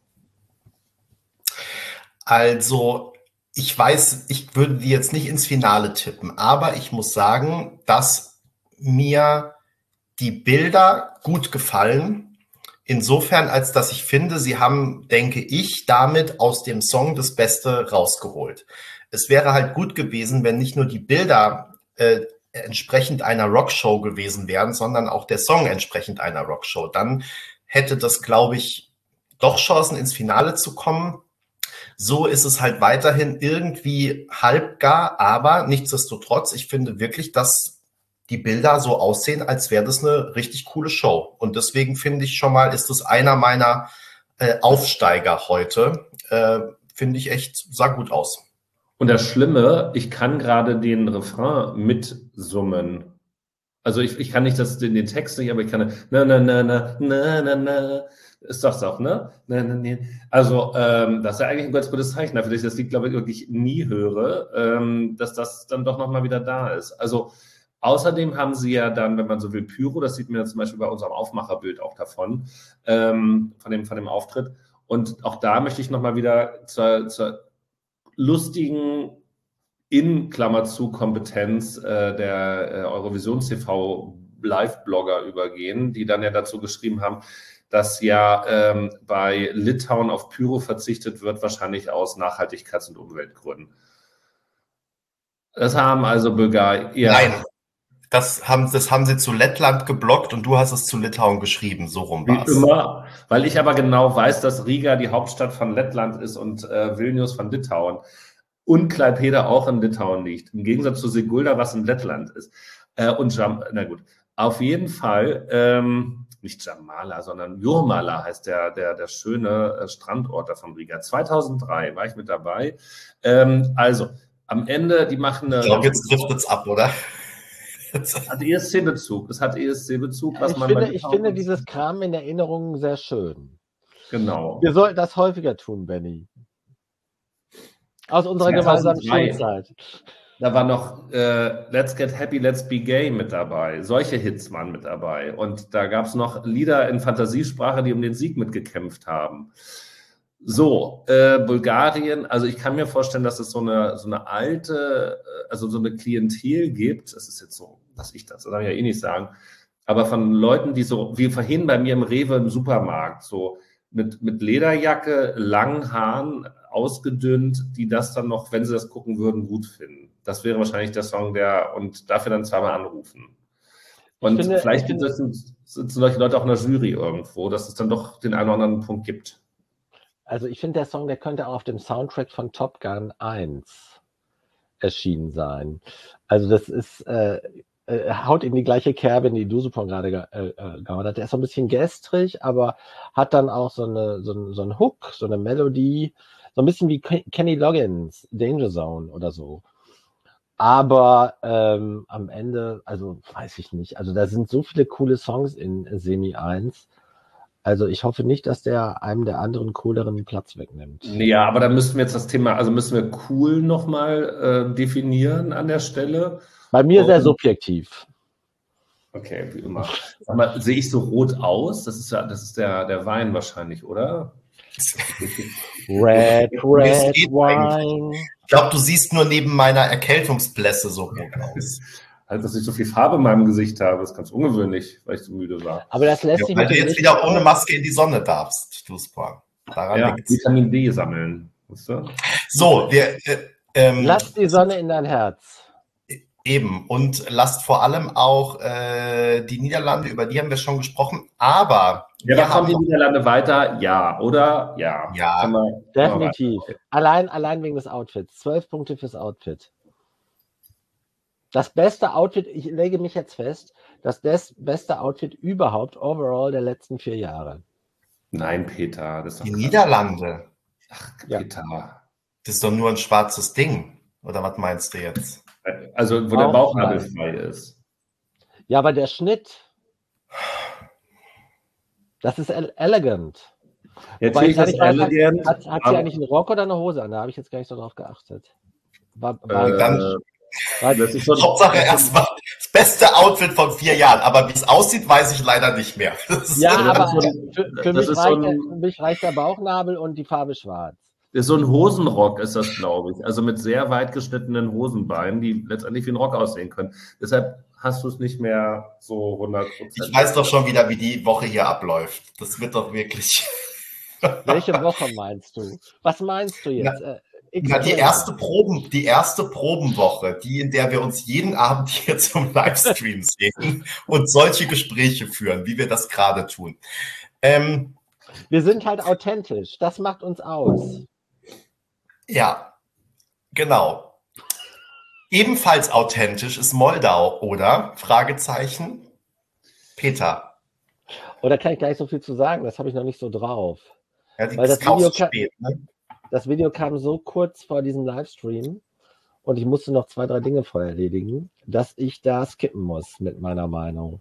Also, ich weiß, ich würde die jetzt nicht ins Finale tippen, aber ich muss sagen, dass mir die Bilder gut gefallen. Insofern, als dass ich finde, sie haben, denke ich, damit aus dem Song das Beste rausgeholt. Es wäre halt gut gewesen, wenn nicht nur die Bilder entsprechend einer Rockshow gewesen wären, sondern auch der Song entsprechend einer Rockshow. Dann hätte das, glaube ich, doch Chancen ins Finale zu kommen. So ist es halt weiterhin irgendwie halbgar, aber nichtsdestotrotz, ich finde wirklich, dass die Bilder so aussehen, als wäre das eine richtig coole Show. Und deswegen finde ich schon mal, ist das einer meiner Aufsteiger heute. Finde ich echt, sah gut aus. Und das Schlimme, ich kann gerade den Refrain mitsummen. Also ich kann nicht den Text nicht, aber ich kann na na na na na na na. Ist doch, ne? Na, na, na. Also das ist ja eigentlich ein ganz gutes Zeichen dafür, dass ich das Lied, glaube ich, wirklich nie höre, dass das dann doch nochmal wieder da ist. Also außerdem haben sie ja dann, wenn man so will, Pyro, das sieht man ja zum Beispiel bei unserem Aufmacherbild auch davon, von dem Auftritt. Und auch da möchte ich nochmal wieder zur lustigen in Klammer zu Kompetenz der Eurovisions-TV Live-Blogger übergehen, die dann ja dazu geschrieben haben, dass ja bei Litauen auf Pyro verzichtet wird, wahrscheinlich aus Nachhaltigkeits- und Umweltgründen. Das haben also Bulgarien. Ja. Nein, das haben sie zu Lettland geblockt und du hast es zu Litauen geschrieben. So rum Wie war es. immer, weil ich aber genau weiß, dass Riga die Hauptstadt von Lettland ist und Vilnius von Litauen. Und Klaipėda auch in Litauen liegt. Im Gegensatz zu Sigulda, was in Lettland ist. Na gut, auf jeden Fall, nicht Jamala, sondern Jurmala heißt der schöne Strandort da von Riga. 2003 war ich mit dabei. Also, am Ende, die machen eine... Ich glaube, jetzt trifft es ab, oder? Es hat ESC-Bezug. Ich finde dieses Kram in Erinnerung sehr schön. Genau. Wir sollten das häufiger tun, Benny. Aus unserer gemeinsamen Schulzeit. Da war noch Let's Get Happy, Let's Be Gay mit dabei. Solche Hits waren mit dabei. Und da gab es noch Lieder in Fantasiesprache, die um den Sieg mitgekämpft haben. So, Bulgarien, also ich kann mir vorstellen, dass es so eine alte, also so eine Klientel gibt. Das ist jetzt so, das darf ich ja eh nicht sagen. Aber von Leuten, die so, wie vorhin bei mir im Rewe im Supermarkt, so mit Lederjacke, langen Haaren, ausgedünnt, die das dann noch, wenn sie das gucken würden, gut finden. Das wäre wahrscheinlich der Song, und dafür dann zweimal anrufen. Und vielleicht sitzen solche Leute auch in der Jury irgendwo, dass es dann doch den einen oder anderen Punkt gibt. Also ich finde, der Song, der könnte auch auf dem Soundtrack von Top Gun 1 erschienen sein. Also das ist, haut in die gleiche Kerbe, in die Dusupon gerade gehauen hat. Der ist so ein bisschen gestrig, aber hat dann auch so einen Hook, so eine Melodie, so ein bisschen wie Kenny Loggins, Danger Zone oder so. Aber am Ende, also weiß ich nicht, also da sind so viele coole Songs in Semi 1. Also ich hoffe nicht, dass der einem der anderen cooleren Platz wegnimmt. Ja, aber dann müssten wir jetzt das Thema, also müssen wir cool nochmal definieren an der Stelle. Bei mir sehr subjektiv. Okay, wie immer. Sag mal, sehe ich so rot aus? Das ist der Wein wahrscheinlich, oder? Red Wine. Ich glaube, du siehst nur neben meiner Erkältungsblässe so rot aus. Also, dass ich so viel Farbe in meinem Gesicht habe, ist ganz ungewöhnlich, weil ich so müde war. Aber das lässt sich weil du jetzt wieder ohne Maske in die Sonne darfst, Dusupon. Daran liegt's. Vitamin D sammeln. Weißt du? So, lass die Sonne in dein Herz. Eben. Und lasst vor allem auch die Niederlande, über die haben wir schon gesprochen. Aber ja, da kommen die Niederlande weiter, ja, oder? Ja. Definitiv. Allein wegen des Outfits. 12 Punkte fürs Outfit. Das beste Outfit, ich lege mich jetzt fest, das beste Outfit überhaupt overall der letzten 4 Jahre. Nein, Peter, das ist doch Die Quatsch. Niederlande. Ach, Ja. Peter. Das ist doch nur ein schwarzes Ding. Oder was meinst du jetzt? Also, wo der Bauchnabel. Bauchnabel frei ist. Ja, aber der Schnitt, das ist elegant. Ja, Wobei ich natürlich ist gar das nicht weiß, elegant. hat sie aber, eigentlich einen Rock oder eine Hose an? Da habe ich jetzt gar nicht so drauf geachtet. War dann- das ist so Hauptsache erstmal das beste Outfit von 4 Jahren. Aber wie es aussieht, weiß ich leider nicht mehr. Das ist- ja, aber so ein- für das mich, ist reicht so der, ein- für mich reicht der Bauchnabel und die Farbe schwarz. ist so ein Hosenrock, ist das, glaube ich. Also mit sehr weit geschnittenen Hosenbeinen, die letztendlich wie ein Rock aussehen können. Deshalb hast du es nicht mehr so 100%. Ich weiß doch schon wieder, wie die Woche hier abläuft. Das wird doch wirklich. Welche Woche meinst du? Was meinst du jetzt? Ja, die erste Probenwoche, die, in der wir uns jeden Abend hier zum Livestream sehen und solche Gespräche führen, wie wir das gerade tun. Wir sind halt authentisch. Das macht uns aus. Ja, genau. Ebenfalls authentisch ist Moldau, oder? Fragezeichen. Peter. Oder kann ich gar nicht so viel zu sagen? Das habe ich noch nicht so drauf. Ja, Weil das kaufst Video du spät, ne? Das Video kam so kurz vor diesem Livestream und ich musste noch 2, 3 Dinge vorher erledigen, dass ich da skippen muss mit meiner Meinung.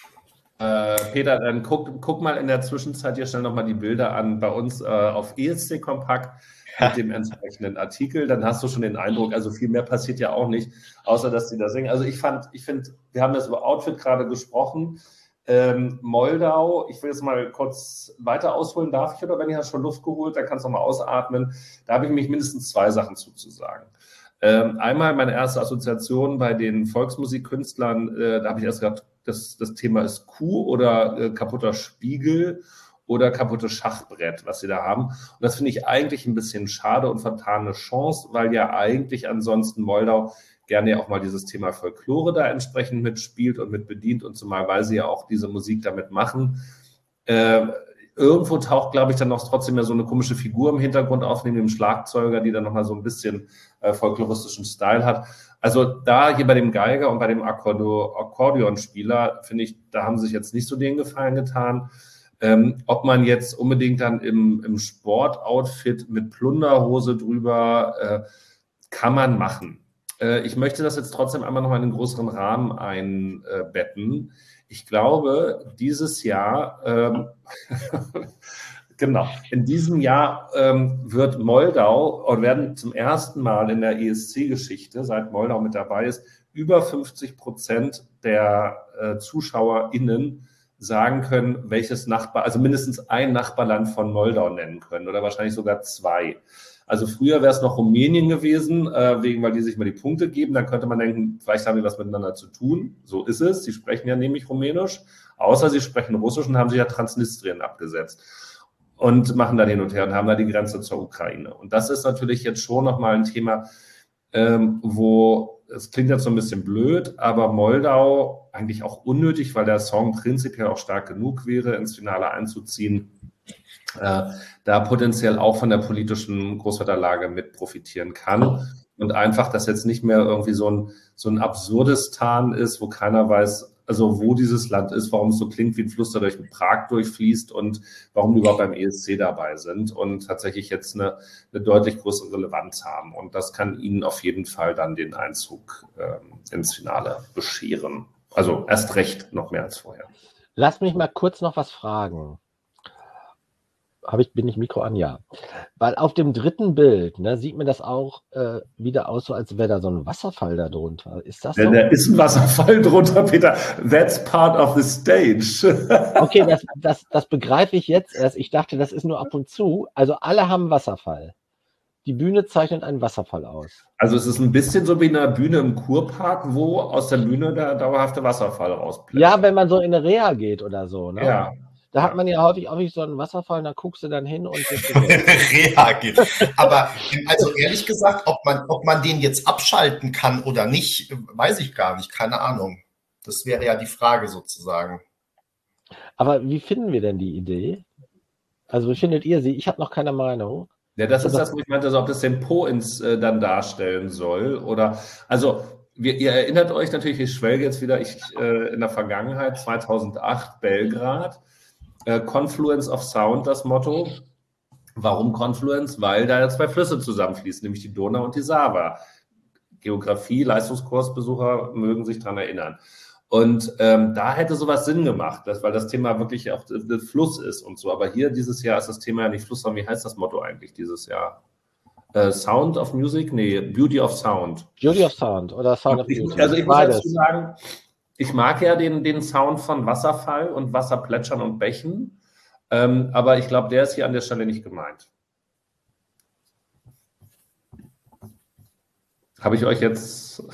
Peter, dann guck mal in der Zwischenzeit hier schnell nochmal die Bilder an bei uns auf ESC Kompakt mit dem entsprechenden Artikel. Dann hast du schon den Eindruck, also viel mehr passiert ja auch nicht, außer dass die da singen. Also ich finde, wir haben das über Outfit gerade gesprochen. Moldau, ich will jetzt mal kurz weiter ausholen, darf ich, oder wenn ich hast schon Luft geholt, dann kannst du noch mal ausatmen. Da habe ich mich mindestens 2 Sachen zuzusagen. Einmal meine erste Assoziation bei den Volksmusikkünstlern, da habe ich erst gedacht, das Thema ist Kuh oder kaputter Spiegel oder kaputtes Schachbrett, was sie da haben. Und das finde ich eigentlich ein bisschen schade und vertane Chance, weil ja eigentlich ansonsten Moldau gerne ja auch mal dieses Thema Folklore da entsprechend mitspielt und mit bedient und zumal, weil sie ja auch diese Musik damit machen. Irgendwo taucht, glaube ich, dann noch trotzdem ja so eine komische Figur im Hintergrund auf, neben dem Schlagzeuger, die dann nochmal so ein bisschen folkloristischen Style hat. Also da hier bei dem Geiger und bei dem Akkordeonspieler, finde ich, da haben sie sich jetzt nicht so den Gefallen getan. Ob man jetzt unbedingt dann im Sportoutfit mit Plunderhose drüber, kann man machen. Ich möchte das jetzt trotzdem einmal noch in einen größeren Rahmen einbetten. Ich glaube, dieses Jahr, genau, in diesem Jahr wird Moldau und werden zum ersten Mal in der ESC-Geschichte, seit Moldau mit dabei ist, über 50% der ZuschauerInnen sagen können, welches also mindestens ein Nachbarland von Moldau nennen können oder wahrscheinlich sogar 2. Also früher wäre es noch Rumänien gewesen, weil die sich mal die Punkte geben. Dann könnte man denken, vielleicht haben die was miteinander zu tun. So ist es. Sie sprechen ja nämlich Rumänisch. Außer sie sprechen Russisch und haben sich ja Transnistrien abgesetzt und machen da hin und her und haben da die Grenze zur Ukraine. Und das ist natürlich jetzt schon nochmal ein Thema, wo, es klingt jetzt so ein bisschen blöd, aber Moldau eigentlich auch unnötig, weil der Song prinzipiell auch stark genug wäre, ins Finale einzuziehen, da potenziell auch von der politischen Großwetterlage mit profitieren kann und einfach, dass jetzt nicht mehr irgendwie so ein Absurdistan ist, wo keiner weiß, also wo dieses Land ist, warum es so klingt wie ein Fluss, der durch Prag durchfließt und warum die überhaupt beim ESC dabei sind und tatsächlich jetzt eine deutlich größere Relevanz haben. Und das kann ihnen auf jeden Fall dann den Einzug ins Finale bescheren. Also erst recht noch mehr als vorher. Lass mich mal kurz noch was fragen. Bin ich Mikro an? Ja. Weil auf dem 3. Bild, ne, sieht mir das auch wieder aus, so als wäre da so ein Wasserfall da drunter. Ist das so? Da ist ein Wasserfall drunter, Peter. That's part of the stage. Okay, das begreife ich jetzt erst. Ich dachte, das ist nur ab und zu. Also alle haben Wasserfall. Die Bühne zeichnet einen Wasserfall aus. Also es ist ein bisschen so wie eine Bühne im Kurpark, wo aus der Bühne der dauerhafte Wasserfall rausplätschert. Ja, wenn man so in eine Reha geht oder so, ne? Ja. Da hat man ja häufig so einen Wasserfall, und da guckst du dann hin und Reha geht. Aber also ehrlich gesagt, ob man den jetzt abschalten kann oder nicht, weiß ich gar nicht. Keine Ahnung. Das wäre ja die Frage sozusagen. Aber wie finden wir denn die Idee? Also wie findet ihr sie? Ich habe noch keine Meinung. Ja, das ist das, wo ich meinte, also ob das den Po dann darstellen soll oder, also Ihr erinnert euch natürlich, ich schwelge jetzt wieder in der Vergangenheit, 2008 Belgrad, Confluence of Sound, das Motto. Warum Confluence? Weil da 2 Flüsse zusammenfließen, nämlich die Donau und die Sava. Geografie, Leistungskursbesucher mögen sich daran erinnern. Und da hätte sowas Sinn gemacht, weil das Thema wirklich auch der Fluss ist und so. Aber hier dieses Jahr ist das Thema ja nicht Fluss, sondern wie heißt das Motto eigentlich dieses Jahr? Sound of Music? Nee, Beauty of Sound. Beauty of Sound oder Sound of Beauty. Also ich muss dazu sagen, ich mag ja den Sound von Wasserfall und Wasserplätschern und Bächen, aber ich glaube, der ist hier an der Stelle nicht gemeint. Habe ich euch jetzt...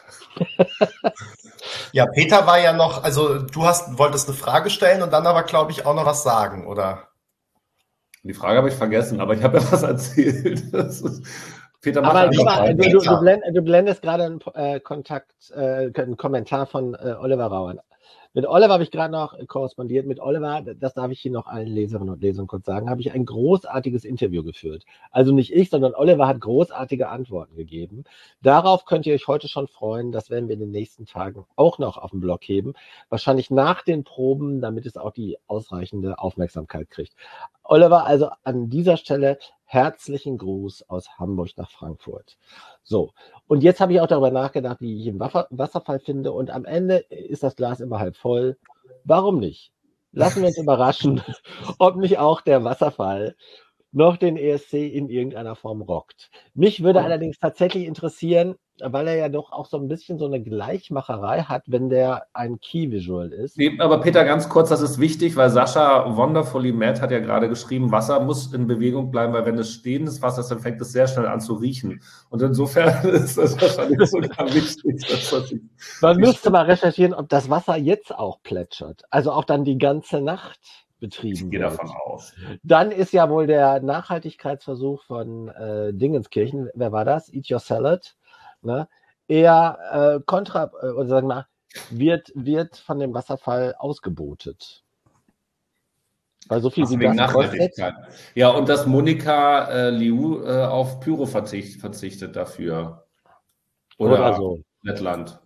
Ja, Peter war ja noch, also du wolltest eine Frage stellen und dann aber, glaube ich, auch noch was sagen, oder? Die Frage habe ich vergessen, aber ich habe ja was erzählt. Peter macht aber einfach du blendest gerade einen Kommentar von Oliver Rauer. Mit Oliver habe ich gerade noch korrespondiert. Mit Oliver, das darf ich hier noch allen Leserinnen und Lesern kurz sagen, habe ich ein großartiges Interview geführt. Also nicht ich, sondern Oliver hat großartige Antworten gegeben. Darauf könnt ihr euch heute schon freuen. Das werden wir in den nächsten Tagen auch noch auf dem Blog heben. Wahrscheinlich nach den Proben, damit es auch die ausreichende Aufmerksamkeit kriegt. Oliver, also an dieser Stelle herzlichen Gruß aus Hamburg nach Frankfurt. So, und jetzt habe ich auch darüber nachgedacht, wie ich einen Wasserfall finde, und am Ende ist das Glas immer halb voll. Warum nicht? Lassen wir uns überraschen, ob nicht auch der Wasserfall noch den ESC in irgendeiner Form rockt. Mich würde allerdings tatsächlich interessieren, weil er ja doch auch so ein bisschen so eine Gleichmacherei hat, wenn der ein Key-Visual ist. Nee, aber Peter, ganz kurz, das ist wichtig, weil Sascha Wonderfully Mad hat ja gerade geschrieben, Wasser muss in Bewegung bleiben, weil wenn es stehendes Wasser ist, dann fängt es sehr schnell an zu riechen. Und insofern ist das wahrscheinlich sogar wichtig. Man müsste mal recherchieren, ob das Wasser jetzt auch plätschert. Also auch dann die ganze Nacht betrieben wird. Ich gehe davon aus. Dann ist ja wohl der Nachhaltigkeitsversuch von Dingenskirchen, wer war das? Eat Your Salad. Ne? Eher oder sagen wir, wird von dem Wasserfall ausgebotet. Weil so viel wie das kostet. Ja, und dass Monika Liu auf Pyro verzichtet dafür. Oder so. Lettland.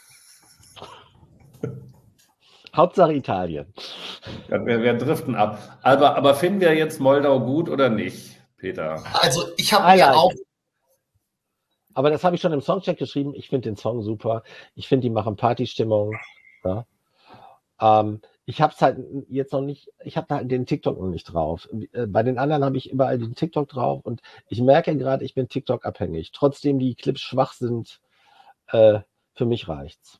Hauptsache Italien. Ja, wir driften ab. Aber finden wir jetzt Moldau gut oder nicht, Peter? Also ich habe ja auch... Aber das habe ich schon im Songcheck geschrieben. Ich finde den Song super. Ich finde, die machen Partystimmung. Ja. Ich habe es halt jetzt noch nicht, ich habe da den TikTok noch nicht drauf. Bei den anderen habe ich überall den TikTok drauf und ich merke gerade, ich bin TikTok abhängig. Trotzdem die Clips schwach sind, für mich reicht's.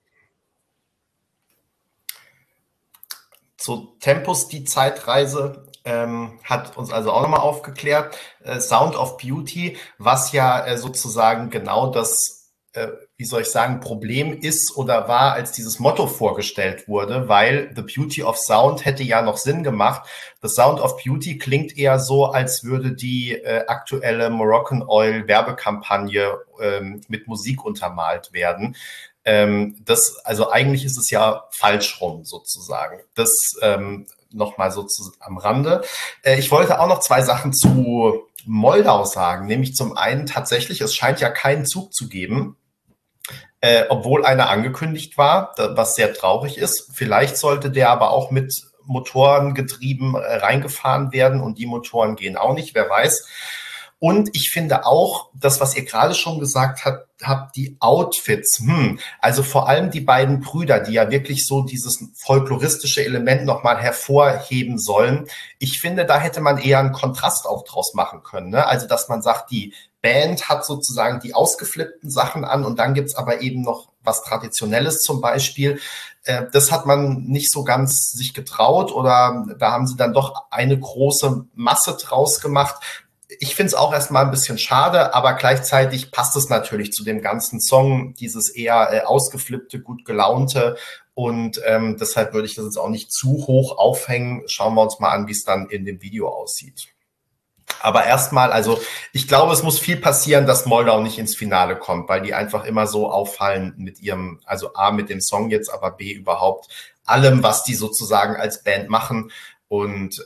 Zu Tempus, die Zeitreise, hat uns also auch nochmal aufgeklärt. Sound of Beauty, was ja sozusagen genau das, wie soll ich sagen, Problem ist oder war, als dieses Motto vorgestellt wurde, weil The Beauty of Sound hätte ja noch Sinn gemacht. The Sound of Beauty klingt eher so, als würde die aktuelle Moroccan Oil Werbekampagne mit Musik untermalt werden. Also eigentlich ist es ja falsch rum sozusagen. Das nochmal so am Rande. Ich wollte auch noch 2 Sachen zu Moldau sagen, nämlich zum einen tatsächlich, es scheint ja keinen Zug zu geben, obwohl einer angekündigt war, was sehr traurig ist. Vielleicht sollte der aber auch mit Motoren getrieben reingefahren werden und die Motoren gehen auch nicht, wer weiß. Und ich finde auch, das, was ihr gerade schon gesagt habt, die Outfits, also vor allem die beiden Brüder, die ja wirklich so dieses folkloristische Element nochmal hervorheben sollen. Ich finde, da hätte man eher einen Kontrast auch draus machen können. Ne? Also, dass man sagt, die Band hat sozusagen die ausgeflippten Sachen an und dann gibt's aber eben noch was Traditionelles zum Beispiel. Das hat man nicht so ganz sich getraut oder da haben sie dann doch eine große Masse draus gemacht. Ich finde es auch erstmal ein bisschen schade, aber gleichzeitig passt es natürlich zu dem ganzen Song, dieses eher ausgeflippte, gut gelaunte und deshalb würde ich das jetzt auch nicht zu hoch aufhängen. Schauen wir uns mal an, wie es dann in dem Video aussieht. Aber erstmal, also ich glaube, es muss viel passieren, dass Moldau nicht ins Finale kommt, weil die einfach immer so auffallen mit ihrem, also A, mit dem Song jetzt, aber B, überhaupt allem, was die sozusagen als Band machen und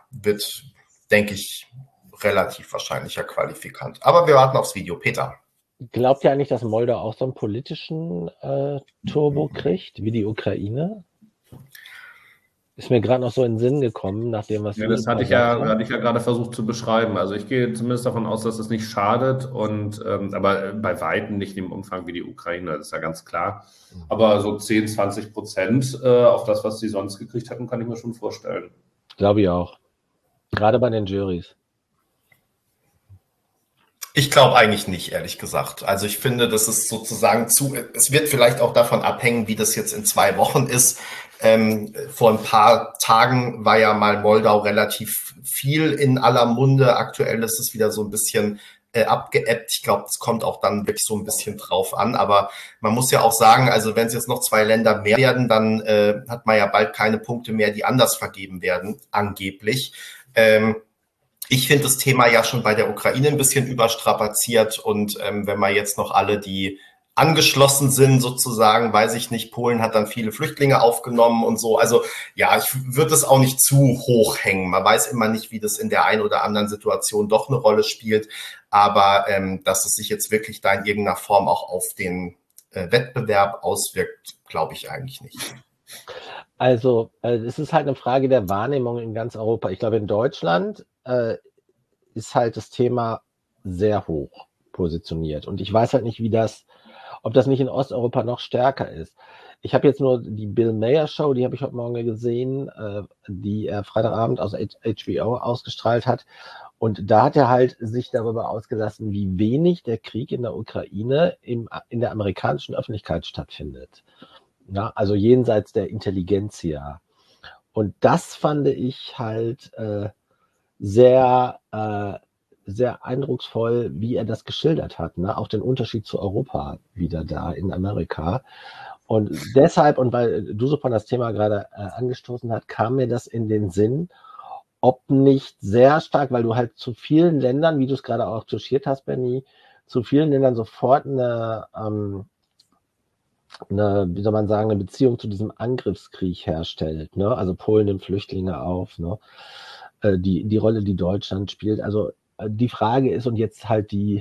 wird, denke ich, relativ wahrscheinlicher Qualifikant. Aber wir warten aufs Video. Peter. Glaubt ihr eigentlich, dass Moldau auch so einen politischen Turbo kriegt, wie die Ukraine? Ist mir gerade noch so in den Sinn gekommen, nach dem, was Ja, du das jetzt hatte gesagt hast. ich ja gerade versucht zu beschreiben. Also ich gehe zumindest davon aus, dass es nicht schadet aber bei Weitem nicht im Umfang wie die Ukraine, das ist ja ganz klar. Aber so 10-20% auf das, was sie sonst gekriegt hatten, kann ich mir schon vorstellen. Glaube ich auch. Gerade bei den Juries. Ich glaube eigentlich nicht, ehrlich gesagt. Also ich finde, das ist sozusagen es wird vielleicht auch davon abhängen, wie das jetzt in 2 Wochen ist. Vor ein paar Tagen war ja mal Moldau relativ viel in aller Munde. Aktuell ist es wieder so ein bisschen abgeebbt. Ich glaube, es kommt auch dann wirklich so ein bisschen drauf an. Aber man muss ja auch sagen, also wenn es jetzt noch 2 Länder mehr werden, dann hat man ja bald keine Punkte mehr, die anders vergeben werden, angeblich. Ich finde das Thema ja schon bei der Ukraine ein bisschen überstrapaziert und wenn man jetzt noch alle, die angeschlossen sind sozusagen, weiß ich nicht, Polen hat dann viele Flüchtlinge aufgenommen und so. Also ja, ich würde es auch nicht zu hoch hängen. Man weiß immer nicht, wie das in der einen oder anderen Situation doch eine Rolle spielt, aber dass es sich jetzt wirklich da in irgendeiner Form auch auf den Wettbewerb auswirkt, glaube ich eigentlich nicht. Also, es ist halt eine Frage der Wahrnehmung in ganz Europa. Ich glaube, in Deutschland ist halt das Thema sehr hoch positioniert. Und ich weiß halt nicht, ob das nicht in Osteuropa noch stärker ist. Ich habe jetzt nur die Bill Maher Show, die habe ich heute Morgen gesehen, die er Freitagabend aus HBO ausgestrahlt hat. Und da hat er halt sich darüber ausgelassen, wie wenig der Krieg in der Ukraine in der amerikanischen Öffentlichkeit stattfindet. Ja, also jenseits der Intelligenzia. Und das fand ich halt sehr eindrucksvoll, wie er das geschildert hat. Ne? Auch den Unterschied zu Europa wieder da in Amerika. Und deshalb, und weil du so von das Thema gerade angestoßen hast, kam mir das in den Sinn, ob nicht sehr stark, weil du halt zu vielen Ländern, wie du es gerade auch touchiert hast, Benny, zu vielen Ländern sofort eine, wie soll man sagen, eine Beziehung zu diesem Angriffskrieg herstellt. Ne? Also Polen nimmt Flüchtlinge auf, ne? Die Rolle, die Deutschland spielt. Also die Frage ist, und jetzt halt die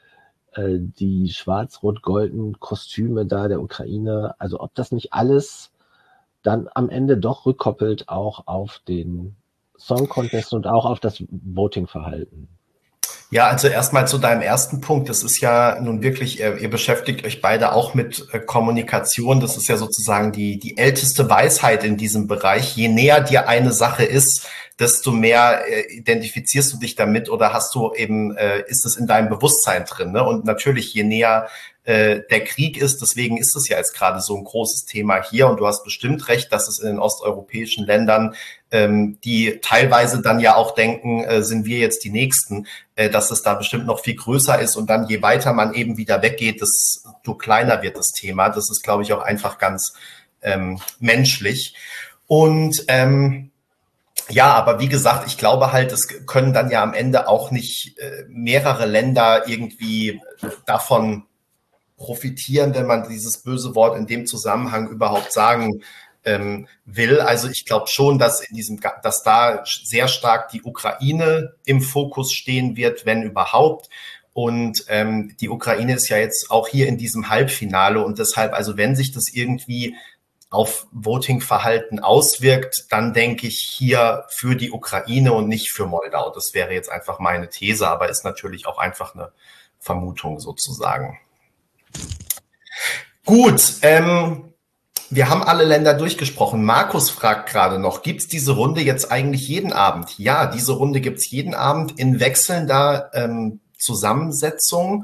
schwarz-rot-goldenen Kostüme da der Ukraine, also ob das nicht alles dann am Ende doch rückkoppelt auch auf den Song Contest und auch auf das Voting-Verhalten. Ja, also erstmal zu deinem ersten Punkt. Das ist ja nun wirklich, ihr beschäftigt euch beide auch mit Kommunikation. Das ist ja sozusagen die älteste Weisheit in diesem Bereich. Je näher dir eine Sache ist, desto mehr identifizierst du dich damit oder hast du eben, ist es in deinem Bewusstsein drin. Ne? Und natürlich, je näher der Krieg ist, deswegen ist es ja jetzt gerade so ein großes Thema hier und du hast bestimmt recht, dass es in den osteuropäischen Ländern, die teilweise dann ja auch denken, sind wir jetzt die Nächsten, dass es da bestimmt noch viel größer ist und dann je weiter man eben wieder weggeht, desto kleiner wird das Thema. Das ist, glaube ich, auch einfach ganz menschlich. Und ja, aber wie gesagt, ich glaube halt, es können dann ja am Ende auch nicht mehrere Länder irgendwie davon profitieren, wenn man dieses böse Wort in dem Zusammenhang überhaupt sagen will. Also ich glaube schon, dass dass da sehr stark die Ukraine im Fokus stehen wird, wenn überhaupt. Und die Ukraine ist ja jetzt auch hier in diesem Halbfinale und deshalb, also wenn sich das irgendwie auf Voting-Verhalten auswirkt, dann denke ich hier für die Ukraine und nicht für Moldau. Das wäre jetzt einfach meine These, aber ist natürlich auch einfach eine Vermutung sozusagen. Gut, wir haben alle Länder durchgesprochen. Markus fragt gerade noch, gibt es diese Runde jetzt eigentlich jeden Abend? Ja, diese Runde gibt es jeden Abend in wechselnder Zusammensetzung.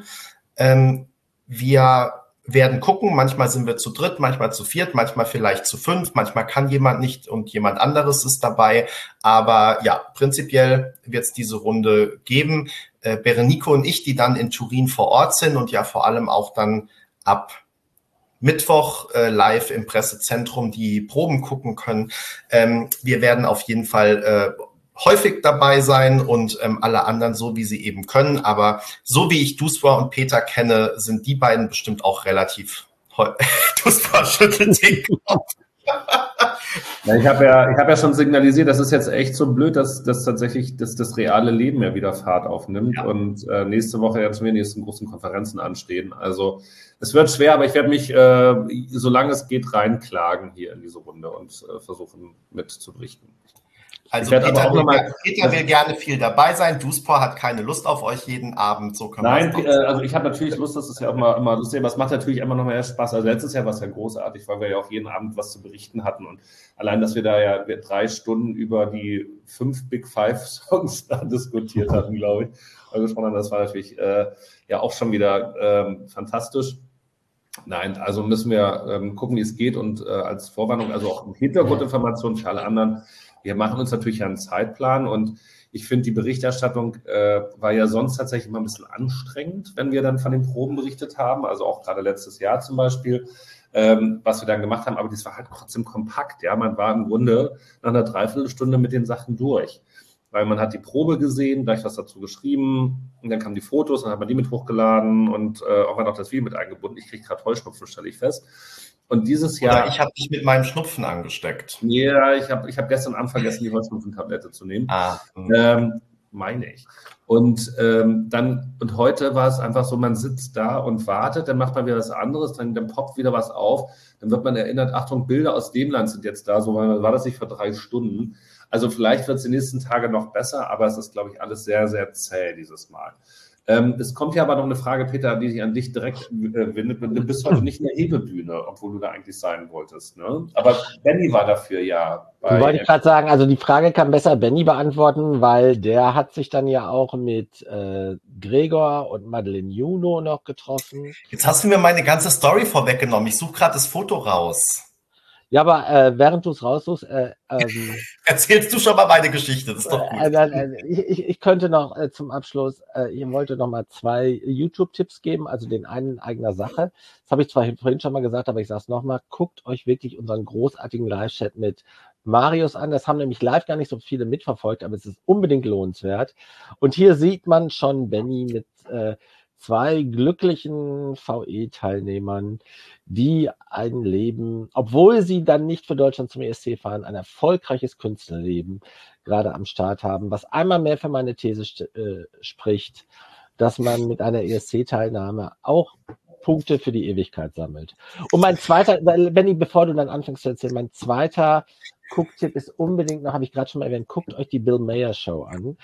Wir werden gucken, manchmal sind wir zu dritt, manchmal zu viert, manchmal vielleicht zu 5, manchmal kann jemand nicht und jemand anderes ist dabei. Aber ja, prinzipiell wird es diese Runde geben. Berenico und ich, die dann in Turin vor Ort sind und ja vor allem auch dann ab Mittwoch live im Pressezentrum die Proben gucken können. Wir werden auf jeden Fall häufig dabei sein und alle anderen so, wie sie eben können. Aber so wie ich Duswa und Peter kenne, sind die beiden bestimmt auch relativ... Duswa schüttelt den Kopf. Ja, ich hab ja schon signalisiert, das ist jetzt echt so blöd, dass tatsächlich das reale Leben ja wieder Fahrt aufnimmt und nächste Woche ja schon die nächsten großen Konferenzen anstehen. Also es wird schwer, aber ich werde mich, solange es geht, reinklagen hier in diese Runde und versuchen mitzuberichten. Also Peter will gerne viel dabei sein. Duspor hat keine Lust auf euch jeden Abend. So können Nein, also ich habe natürlich Lust, das ist ja auch immer lustig, aber es macht natürlich immer noch mehr Spaß. Also letztes Jahr war es ja großartig, weil wir ja auch jeden Abend was zu berichten hatten und allein, dass wir da ja 3 Stunden über die 5 Big Five Songs diskutiert hatten, glaube ich. Also das war natürlich ja auch schon wieder fantastisch. Nein, also müssen wir gucken, wie es geht und als Vorwarnung, also auch Hintergrundinformationen für alle anderen. Wir machen uns natürlich einen Zeitplan und ich finde, die Berichterstattung war ja sonst tatsächlich immer ein bisschen anstrengend, wenn wir dann von den Proben berichtet haben, also auch gerade letztes Jahr zum Beispiel, was wir dann gemacht haben, aber das war halt trotzdem kompakt, ja, man war im Grunde nach einer Dreiviertelstunde mit den Sachen durch, weil man hat die Probe gesehen, gleich was dazu geschrieben und dann kamen die Fotos, dann hat man die mit hochgeladen und auch mal noch das Video mit eingebunden. Ich kriege gerade Heuschnupfen, stelle ich fest. Und dieses Jahr... Oder ich habe dich mit meinem Schnupfen angesteckt. Ja, ich hab gestern Abend vergessen, die Heuschnupfen-Tablette zu nehmen. Meine ich. Und heute war es einfach so, man sitzt da und wartet, dann macht man wieder was anderes, dann poppt wieder was auf, dann wird man erinnert, Achtung, Bilder aus dem Land sind jetzt da, so war das nicht vor 3 Stunden. Also vielleicht wird es die nächsten Tage noch besser, aber es ist, glaube ich, alles sehr, sehr zäh dieses Mal. Es kommt ja aber noch eine Frage, Peter, die sich an dich direkt wendet. Du bist heute nicht in der Hebebühne, obwohl du da eigentlich sein wolltest, ne? Aber Benny war dafür ja. Wollte ich gerade sagen, also die Frage kann besser Benny beantworten, weil der hat sich dann ja auch mit Gregor und Madeleine Juno noch getroffen. Jetzt hast du mir meine ganze Story vorweggenommen. Ich suche gerade das Foto raus. Ja, aber während du es raussuchst, erzählst du schon mal meine Geschichte, das ist doch gut. Ich könnte noch zum Abschluss, ich wollte noch mal 2 YouTube-Tipps geben, also den einen in eigener Sache. Das habe ich zwar vorhin schon mal gesagt, aber ich sage es nochmal, guckt euch wirklich unseren großartigen Live-Chat mit Marius an. Das haben nämlich live gar nicht so viele mitverfolgt, aber es ist unbedingt lohnenswert. Und hier sieht man schon Benny mit 2 glücklichen VE-Teilnehmern, die ein Leben, obwohl sie dann nicht für Deutschland zum ESC fahren, ein erfolgreiches Künstlerleben gerade am Start haben, was einmal mehr für meine These spricht, dass man mit einer ESC-Teilnahme auch Punkte für die Ewigkeit sammelt. Und mein zweiter, Benni, bevor du dann anfängst zu erzählen, mein zweiter Gucktipp ist unbedingt noch, habe ich gerade schon mal erwähnt, guckt euch die Bill Mayer Show an.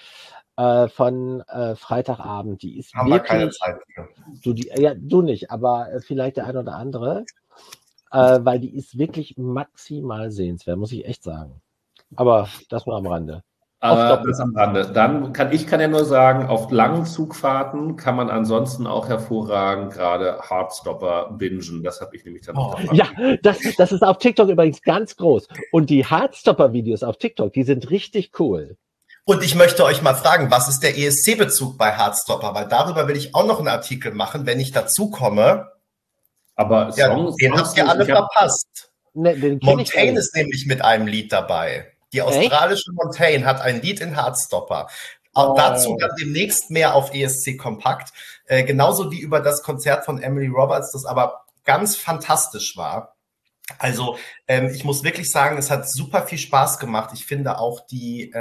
Von Freitagabend, die ist haben wirklich... wir keine Zeit für. Du nicht, aber vielleicht der ein oder andere, weil die ist wirklich maximal sehenswert, muss ich echt sagen. Aber das nur am Rande. Aber das am Rande. Dann kann ja nur sagen, auf langen Zugfahrten kann man ansonsten auch hervorragend gerade Heartstopper bingen. Das habe ich nämlich dann noch Ja, das ist auf TikTok übrigens ganz groß. Und die Heartstopper-Videos auf TikTok, die sind richtig cool. Und ich möchte euch mal fragen, was ist der ESC-Bezug bei Heartstopper? Weil darüber will ich auch noch einen Artikel machen, wenn ich dazu komme. Aber den habt ihr alle verpasst. Ne, Montaigne ist nämlich mit einem Lied dabei. Die australische Montaigne hat ein Lied in Heartstopper. Auch dazu dann demnächst mehr auf ESC Kompakt. Genauso wie über das Konzert von Emily Roberts, das aber ganz fantastisch war. Also ich muss wirklich sagen, es hat super viel Spaß gemacht. Ich finde auch die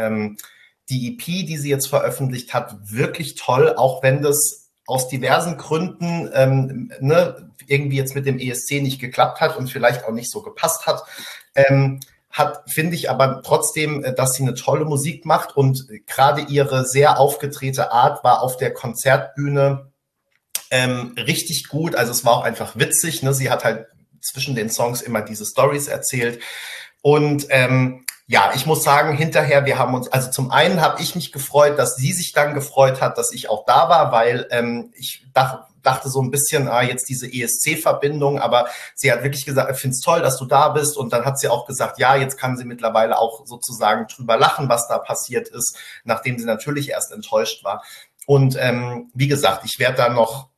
EP, die sie jetzt veröffentlicht hat, wirklich toll, auch wenn das aus diversen Gründen irgendwie jetzt mit dem ESC nicht geklappt hat und vielleicht auch nicht so gepasst hat. Finde ich aber trotzdem, dass sie eine tolle Musik macht und gerade ihre sehr aufgedrehte Art war auf der Konzertbühne richtig gut. Also es war auch einfach witzig, ne? Sie hat halt zwischen den Songs immer diese Stories erzählt und ja, ich muss sagen, hinterher, wir haben uns, also zum einen habe ich mich gefreut, dass sie sich dann gefreut hat, dass ich auch da war, weil ich dachte so ein bisschen, jetzt diese ESC-Verbindung, aber sie hat wirklich gesagt, ich finde es toll, dass du da bist und dann hat sie auch gesagt, ja, jetzt kann sie mittlerweile auch sozusagen drüber lachen, was da passiert ist, nachdem sie natürlich erst enttäuscht war. Und wie gesagt, ich werde da noch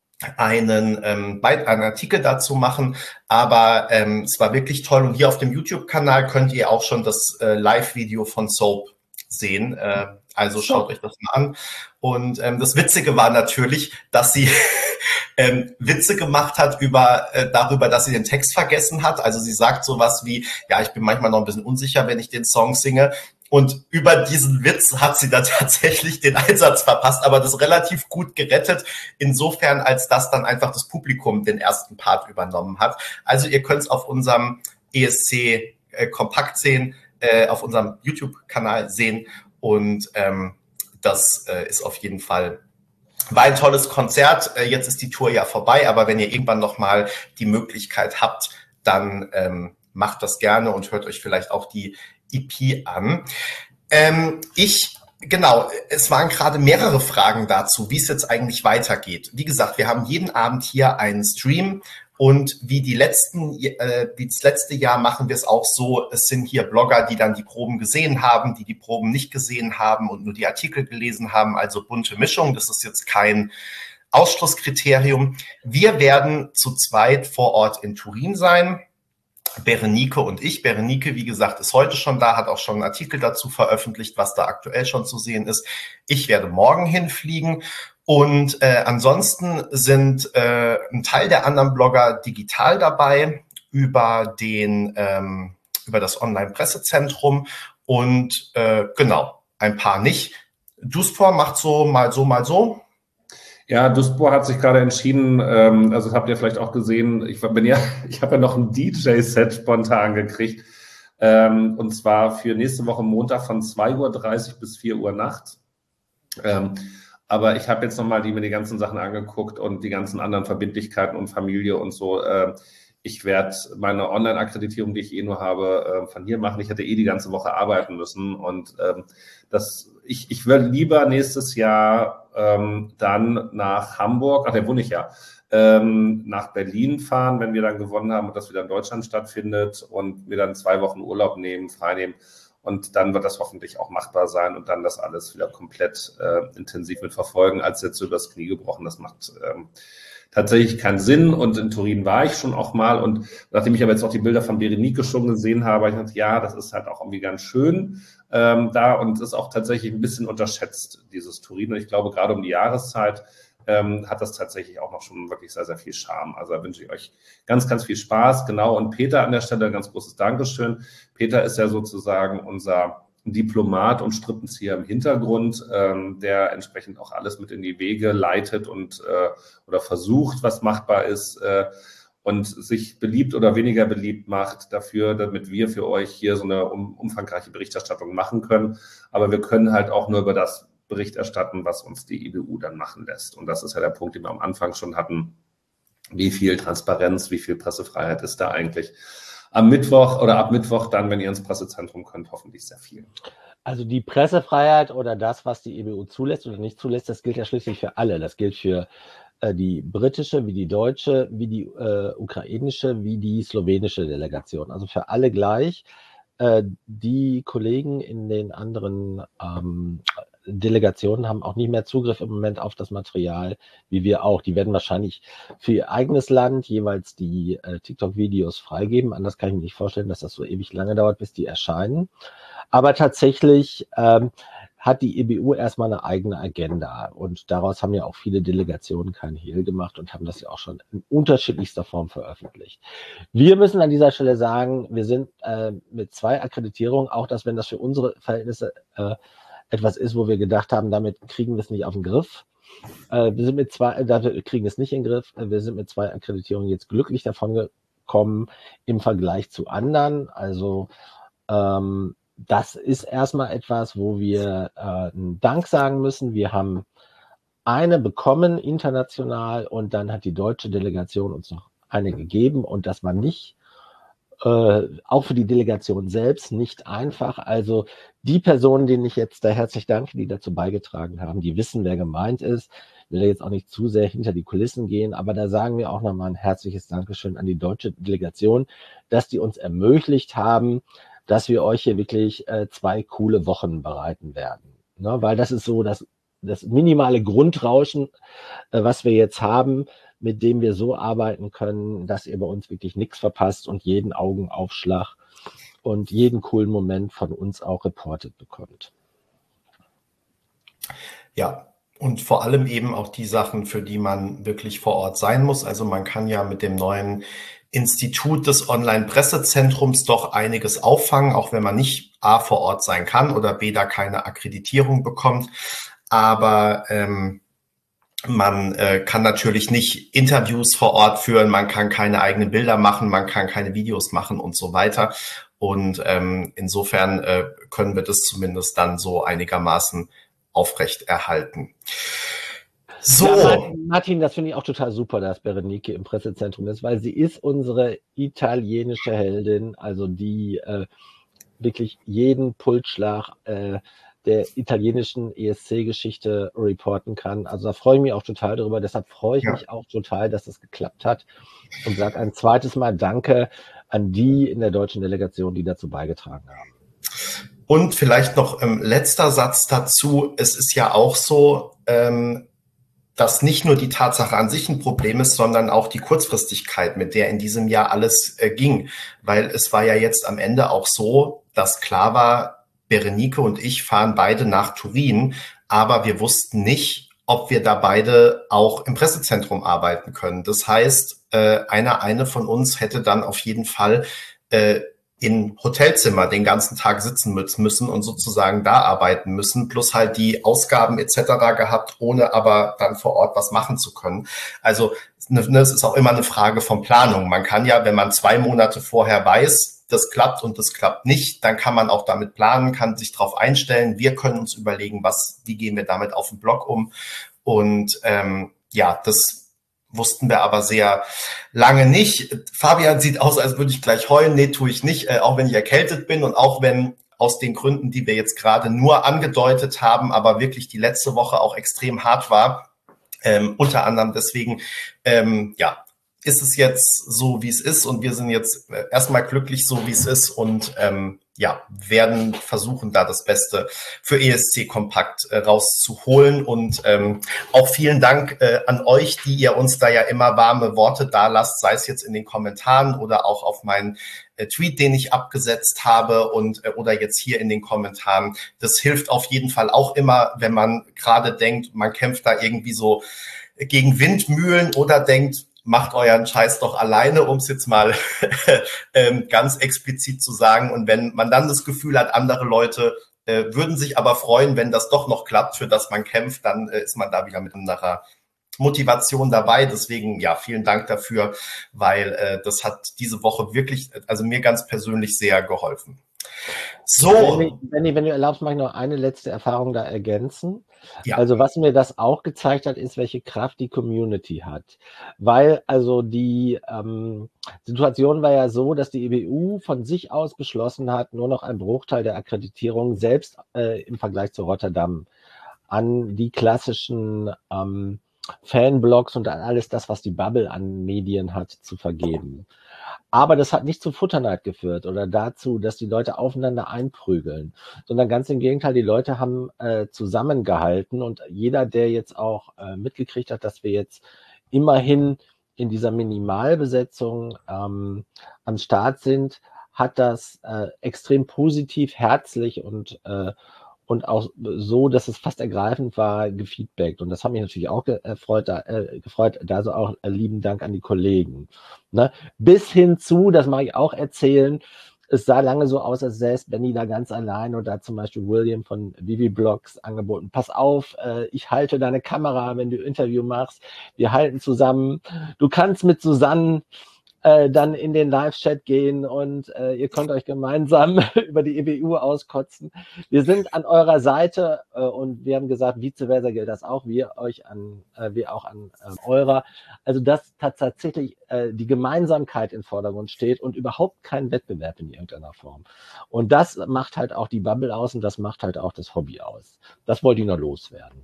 einen Artikel dazu machen, aber es war wirklich toll und hier auf dem YouTube-Kanal könnt ihr auch schon das Live-Video von Soap sehen. Also schaut euch das mal an. Und das Witzige war natürlich, dass sie Witze gemacht hat darüber, dass sie den Text vergessen hat. Also sie sagt sowas wie, ja, ich bin manchmal noch ein bisschen unsicher, wenn ich den Song singe. Und über diesen Witz hat sie dann tatsächlich den Einsatz verpasst, aber das relativ gut gerettet, insofern, als dass dann einfach das Publikum den ersten Part übernommen hat. Also ihr könnt es auf unserem ESC Kompakt sehen, auf unserem YouTube-Kanal sehen und das ist auf jeden Fall, war ein tolles Konzert. Jetzt ist die Tour ja vorbei, aber wenn ihr irgendwann nochmal die Möglichkeit habt, dann macht das gerne und hört euch vielleicht auch die EP an. Genau, es waren gerade mehrere Fragen dazu, wie es jetzt eigentlich weitergeht. Wie gesagt, wir haben jeden Abend hier einen Stream und wie das letzte Jahr machen wir es auch so, es sind hier Blogger, die dann die Proben gesehen haben, die Proben nicht gesehen haben und nur die Artikel gelesen haben, also bunte Mischung, das ist jetzt kein Ausschlusskriterium. Wir werden zu zweit vor Ort in Turin sein. Berenike und ich. Berenike, wie gesagt, ist heute schon da, hat auch schon einen Artikel dazu veröffentlicht, was da aktuell schon zu sehen ist. Ich werde morgen hinfliegen und ansonsten sind ein Teil der anderen Blogger digital dabei über das Online-Pressezentrum und genau, ein paar nicht. Duspor macht so, mal so, mal so. Ja, Duspor hat sich gerade entschieden, also das habt ihr vielleicht auch gesehen, ich habe ja noch ein DJ-Set spontan gekriegt, und zwar für nächste Woche Montag von 2:30 Uhr bis 4 Uhr nachts. Aber ich habe jetzt nochmal mir die ganzen Sachen angeguckt und die ganzen anderen Verbindlichkeiten und Familie und so. Ich werde meine Online-Akkreditierung, die ich nur habe, von hier machen. Ich hätte die ganze Woche arbeiten müssen und ich würde lieber nächstes Jahr dann nach Hamburg, der wohne ich ja, nach Berlin fahren, wenn wir dann gewonnen haben und das wieder in Deutschland stattfindet und wir dann 2 Wochen Urlaub freinehmen. Und dann wird das hoffentlich auch machbar sein und dann das alles wieder komplett intensiv mit verfolgen, als jetzt so übers Knie gebrochen. Das macht tatsächlich keinen Sinn. Und in Turin war ich schon auch mal. Und nachdem ich aber jetzt auch die Bilder von Berenike schon gesehen habe, ich dachte, ja, das ist halt auch irgendwie ganz schön da und ist auch tatsächlich ein bisschen unterschätzt, dieses Turin. Und ich glaube, gerade um die Jahreszeit hat das tatsächlich auch noch schon wirklich sehr, sehr viel Charme. Also da wünsche ich euch ganz, ganz viel Spaß. Genau. Und Peter an der Stelle ein ganz großes Dankeschön. Peter ist ja sozusagen unser Diplomat und Strippenzieher im Hintergrund, der entsprechend auch alles mit in die Wege leitet und oder versucht, was machbar ist und sich beliebt oder weniger beliebt macht dafür, damit wir für euch hier so eine umfangreiche Berichterstattung machen können. Aber wir können halt auch nur über das Bericht erstatten, was uns die EBU dann machen lässt. Und das ist ja der Punkt, den wir am Anfang schon hatten. Wie viel Transparenz, wie viel Pressefreiheit ist da eigentlich? Am Mittwoch oder ab Mittwoch dann, wenn ihr ins Pressezentrum könnt, hoffentlich sehr viel. Also die Pressefreiheit oder das, was die EBU zulässt oder nicht zulässt, das gilt ja schließlich für alle. Das gilt für die britische, wie die deutsche, wie die ukrainische, wie die slowenische Delegation. Also für alle gleich. Die Kollegen in den anderen Delegationen haben auch nicht mehr Zugriff im Moment auf das Material, wie wir auch. Die werden wahrscheinlich für ihr eigenes Land jeweils die TikTok-Videos freigeben. Anders kann ich mir nicht vorstellen, dass das so ewig lange dauert, bis die erscheinen. Aber tatsächlich hat die EBU erstmal eine eigene Agenda und daraus haben ja auch viele Delegationen keinen Hehl gemacht und haben das ja auch schon in unterschiedlichster Form veröffentlicht. Wir müssen an dieser Stelle sagen, wir sind mit 2 Akkreditierungen, auch dass wenn das für unsere Verhältnisse etwas ist, wo wir gedacht haben, damit kriegen wir es nicht auf den Griff. Wir sind mit 2, dafür kriegen es nicht in den Griff. Wir sind mit 2 Akkreditierungen jetzt glücklich davon gekommen im Vergleich zu anderen. Also das ist erstmal etwas, wo wir einen Dank sagen müssen. Wir haben eine bekommen international und dann hat die deutsche Delegation uns noch eine gegeben und das war nicht auch für die Delegation selbst nicht einfach. Also die Personen, denen ich jetzt da herzlich danke, die dazu beigetragen haben, die wissen, wer gemeint ist. Ich will jetzt auch nicht zu sehr hinter die Kulissen gehen, aber da sagen wir auch nochmal ein herzliches Dankeschön an die deutsche Delegation, dass die uns ermöglicht haben, dass wir euch hier wirklich 2 coole Wochen bereiten werden. Ne? Weil das ist so das minimale Grundrauschen, was wir jetzt haben, mit dem wir so arbeiten können, dass ihr bei uns wirklich nichts verpasst und jeden Augenaufschlag und jeden coolen Moment von uns auch reportet bekommt. Ja, und vor allem eben auch die Sachen, für die man wirklich vor Ort sein muss. Also man kann ja mit dem neuen Institut des Online-Pressezentrums doch einiges auffangen, auch wenn man nicht A vor Ort sein kann oder B da keine Akkreditierung bekommt. Aber man kann natürlich nicht Interviews vor Ort führen, man kann keine eigenen Bilder machen, man kann keine Videos machen und so weiter. Und insofern können wir das zumindest dann so einigermaßen aufrechterhalten. So. Ja, Martin, das finde ich auch total super, dass Berenike im Pressezentrum ist, weil sie ist unsere italienische Heldin, also die wirklich jeden Pulsschlag der italienischen ESC-Geschichte reporten kann. Also da freue ich mich auch total drüber. Deshalb freue ich mich auch total, dass das geklappt hat und sage ein zweites Mal Danke an die in der deutschen Delegation, die dazu beigetragen haben. Und vielleicht noch letzter Satz dazu. Es ist ja auch so, dass nicht nur die Tatsache an sich ein Problem ist, sondern auch die Kurzfristigkeit, mit der in diesem Jahr alles ging. Weil es war ja jetzt am Ende auch so, dass klar war, Berenike und ich fahren beide nach Turin, aber wir wussten nicht, ob wir da beide auch im Pressezentrum arbeiten können. Das heißt, eine von uns hätte dann auf jeden Fall in Hotelzimmer den ganzen Tag sitzen müssen und sozusagen da arbeiten müssen, plus halt die Ausgaben etc. gehabt, ohne aber dann vor Ort was machen zu können. Also es ist auch immer eine Frage von Planung. Man kann ja, wenn man 2 Monate vorher weiß, das klappt und das klappt nicht, dann kann man auch damit planen, kann sich darauf einstellen. Wir können uns überlegen, wie gehen wir damit auf dem Blog um. Und das wussten wir aber sehr lange nicht. Fabian sieht aus, als würde ich gleich heulen. Nee, tue ich nicht, auch wenn ich erkältet bin und auch wenn aus den Gründen, die wir jetzt gerade nur angedeutet haben, aber wirklich die letzte Woche auch extrem hart war. Unter anderem deswegen, ist es jetzt so, wie es ist und wir sind jetzt erstmal glücklich, so wie es ist und werden versuchen, da das Beste für ESC Kompakt rauszuholen und auch vielen Dank an euch, die ihr uns da ja immer warme Worte da lasst, sei es jetzt in den Kommentaren oder auch auf meinen Tweet, den ich abgesetzt habe und oder jetzt hier in den Kommentaren. Das hilft auf jeden Fall auch immer, wenn man gerade denkt, man kämpft da irgendwie so gegen Windmühlen oder denkt, macht euren Scheiß doch alleine, um es jetzt mal ganz explizit zu sagen. Und wenn man dann das Gefühl hat, andere Leute würden sich aber freuen, wenn das doch noch klappt, für das man kämpft, dann ist man da wieder mit anderer Motivation dabei. Deswegen, ja, vielen Dank dafür, weil das hat diese Woche wirklich, also mir ganz persönlich sehr geholfen. So. Wenn du erlaubst, mache ich noch eine letzte Erfahrung da ergänzen. Ja. Also was mir das auch gezeigt hat, ist, welche Kraft die Community hat. Weil also die Situation war ja so, dass die EBU von sich aus beschlossen hat, nur noch einen Bruchteil der Akkreditierung selbst im Vergleich zu Rotterdam an die klassischen Fanblogs und an alles das, was die Bubble an Medien hat, zu vergeben. Aber das hat nicht zu Futterneid geführt oder dazu, dass die Leute aufeinander einprügeln, sondern ganz im Gegenteil, die Leute haben zusammengehalten und jeder, der jetzt auch mitgekriegt hat, dass wir jetzt immerhin in dieser Minimalbesetzung am Start sind, hat das extrem positiv, herzlich und auch so, dass es fast ergreifend war, gefeedbackt. Und das hat mich natürlich auch gefreut. Da so auch lieben Dank an die Kollegen. Ne? Bis hin zu, das mag ich auch erzählen, es sah lange so aus, als säß Benny da ganz allein und da hat zum Beispiel William von Vivi Blogs angeboten, pass auf, ich halte deine Kamera, wenn du Interview machst, wir halten zusammen, du kannst mit Susanne dann in den Live-Chat gehen und ihr könnt euch gemeinsam über die EBU auskotzen. Wir sind an eurer Seite und wir haben gesagt, vice versa gilt das auch, wir auch an eurer. Also dass tatsächlich die Gemeinsamkeit im Vordergrund steht und überhaupt kein Wettbewerb in irgendeiner Form. Und das macht halt auch die Bubble aus und das macht halt auch das Hobby aus. Das wollte ich noch loswerden.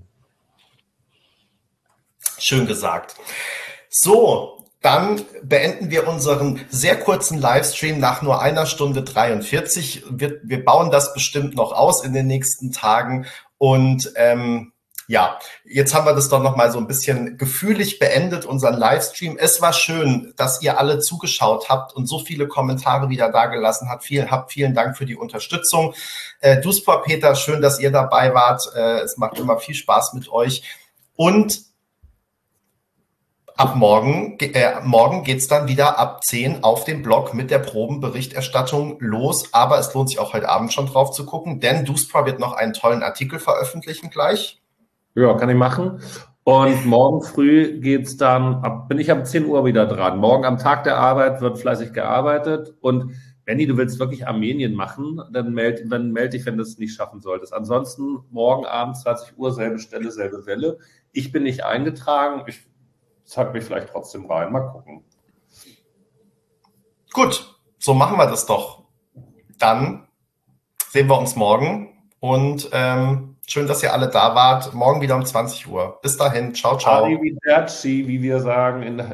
Schön gesagt. So, dann beenden wir unseren sehr kurzen Livestream nach nur 1 Stunde 43. Wir bauen das bestimmt noch aus in den nächsten Tagen und Ja, jetzt haben wir das doch noch mal so ein bisschen gefühlig beendet, unseren Livestream. Es war schön, dass ihr alle zugeschaut habt und so viele Kommentare wieder dagelassen habt. Vielen Dank für die Unterstützung. Duspor, Peter, schön, dass ihr dabei wart. Es macht immer viel Spaß mit euch. Und ab morgen geht's dann wieder ab 10 auf dem Blog mit der Probenberichterstattung los. Aber es lohnt sich auch heute Abend schon drauf zu gucken, denn Duspor wird noch einen tollen Artikel veröffentlichen gleich. Ja, kann ich machen. Und morgen früh geht's dann, bin ich um 10 Uhr wieder dran. Morgen am Tag der Arbeit wird fleißig gearbeitet. Und Benni, du willst wirklich Armenien machen, dann meld dich, wenn du es nicht schaffen solltest. Ansonsten morgen Abend 20 Uhr, selbe Stelle, selbe Welle. Ich bin nicht eingetragen. Ich zeig mich vielleicht trotzdem rein. Mal gucken. Gut, so machen wir das doch. Dann sehen wir uns morgen und schön, dass ihr alle da wart. Morgen wieder um 20 Uhr. Bis dahin. Ciao, ciao. Arrivederci, wie wir sagen in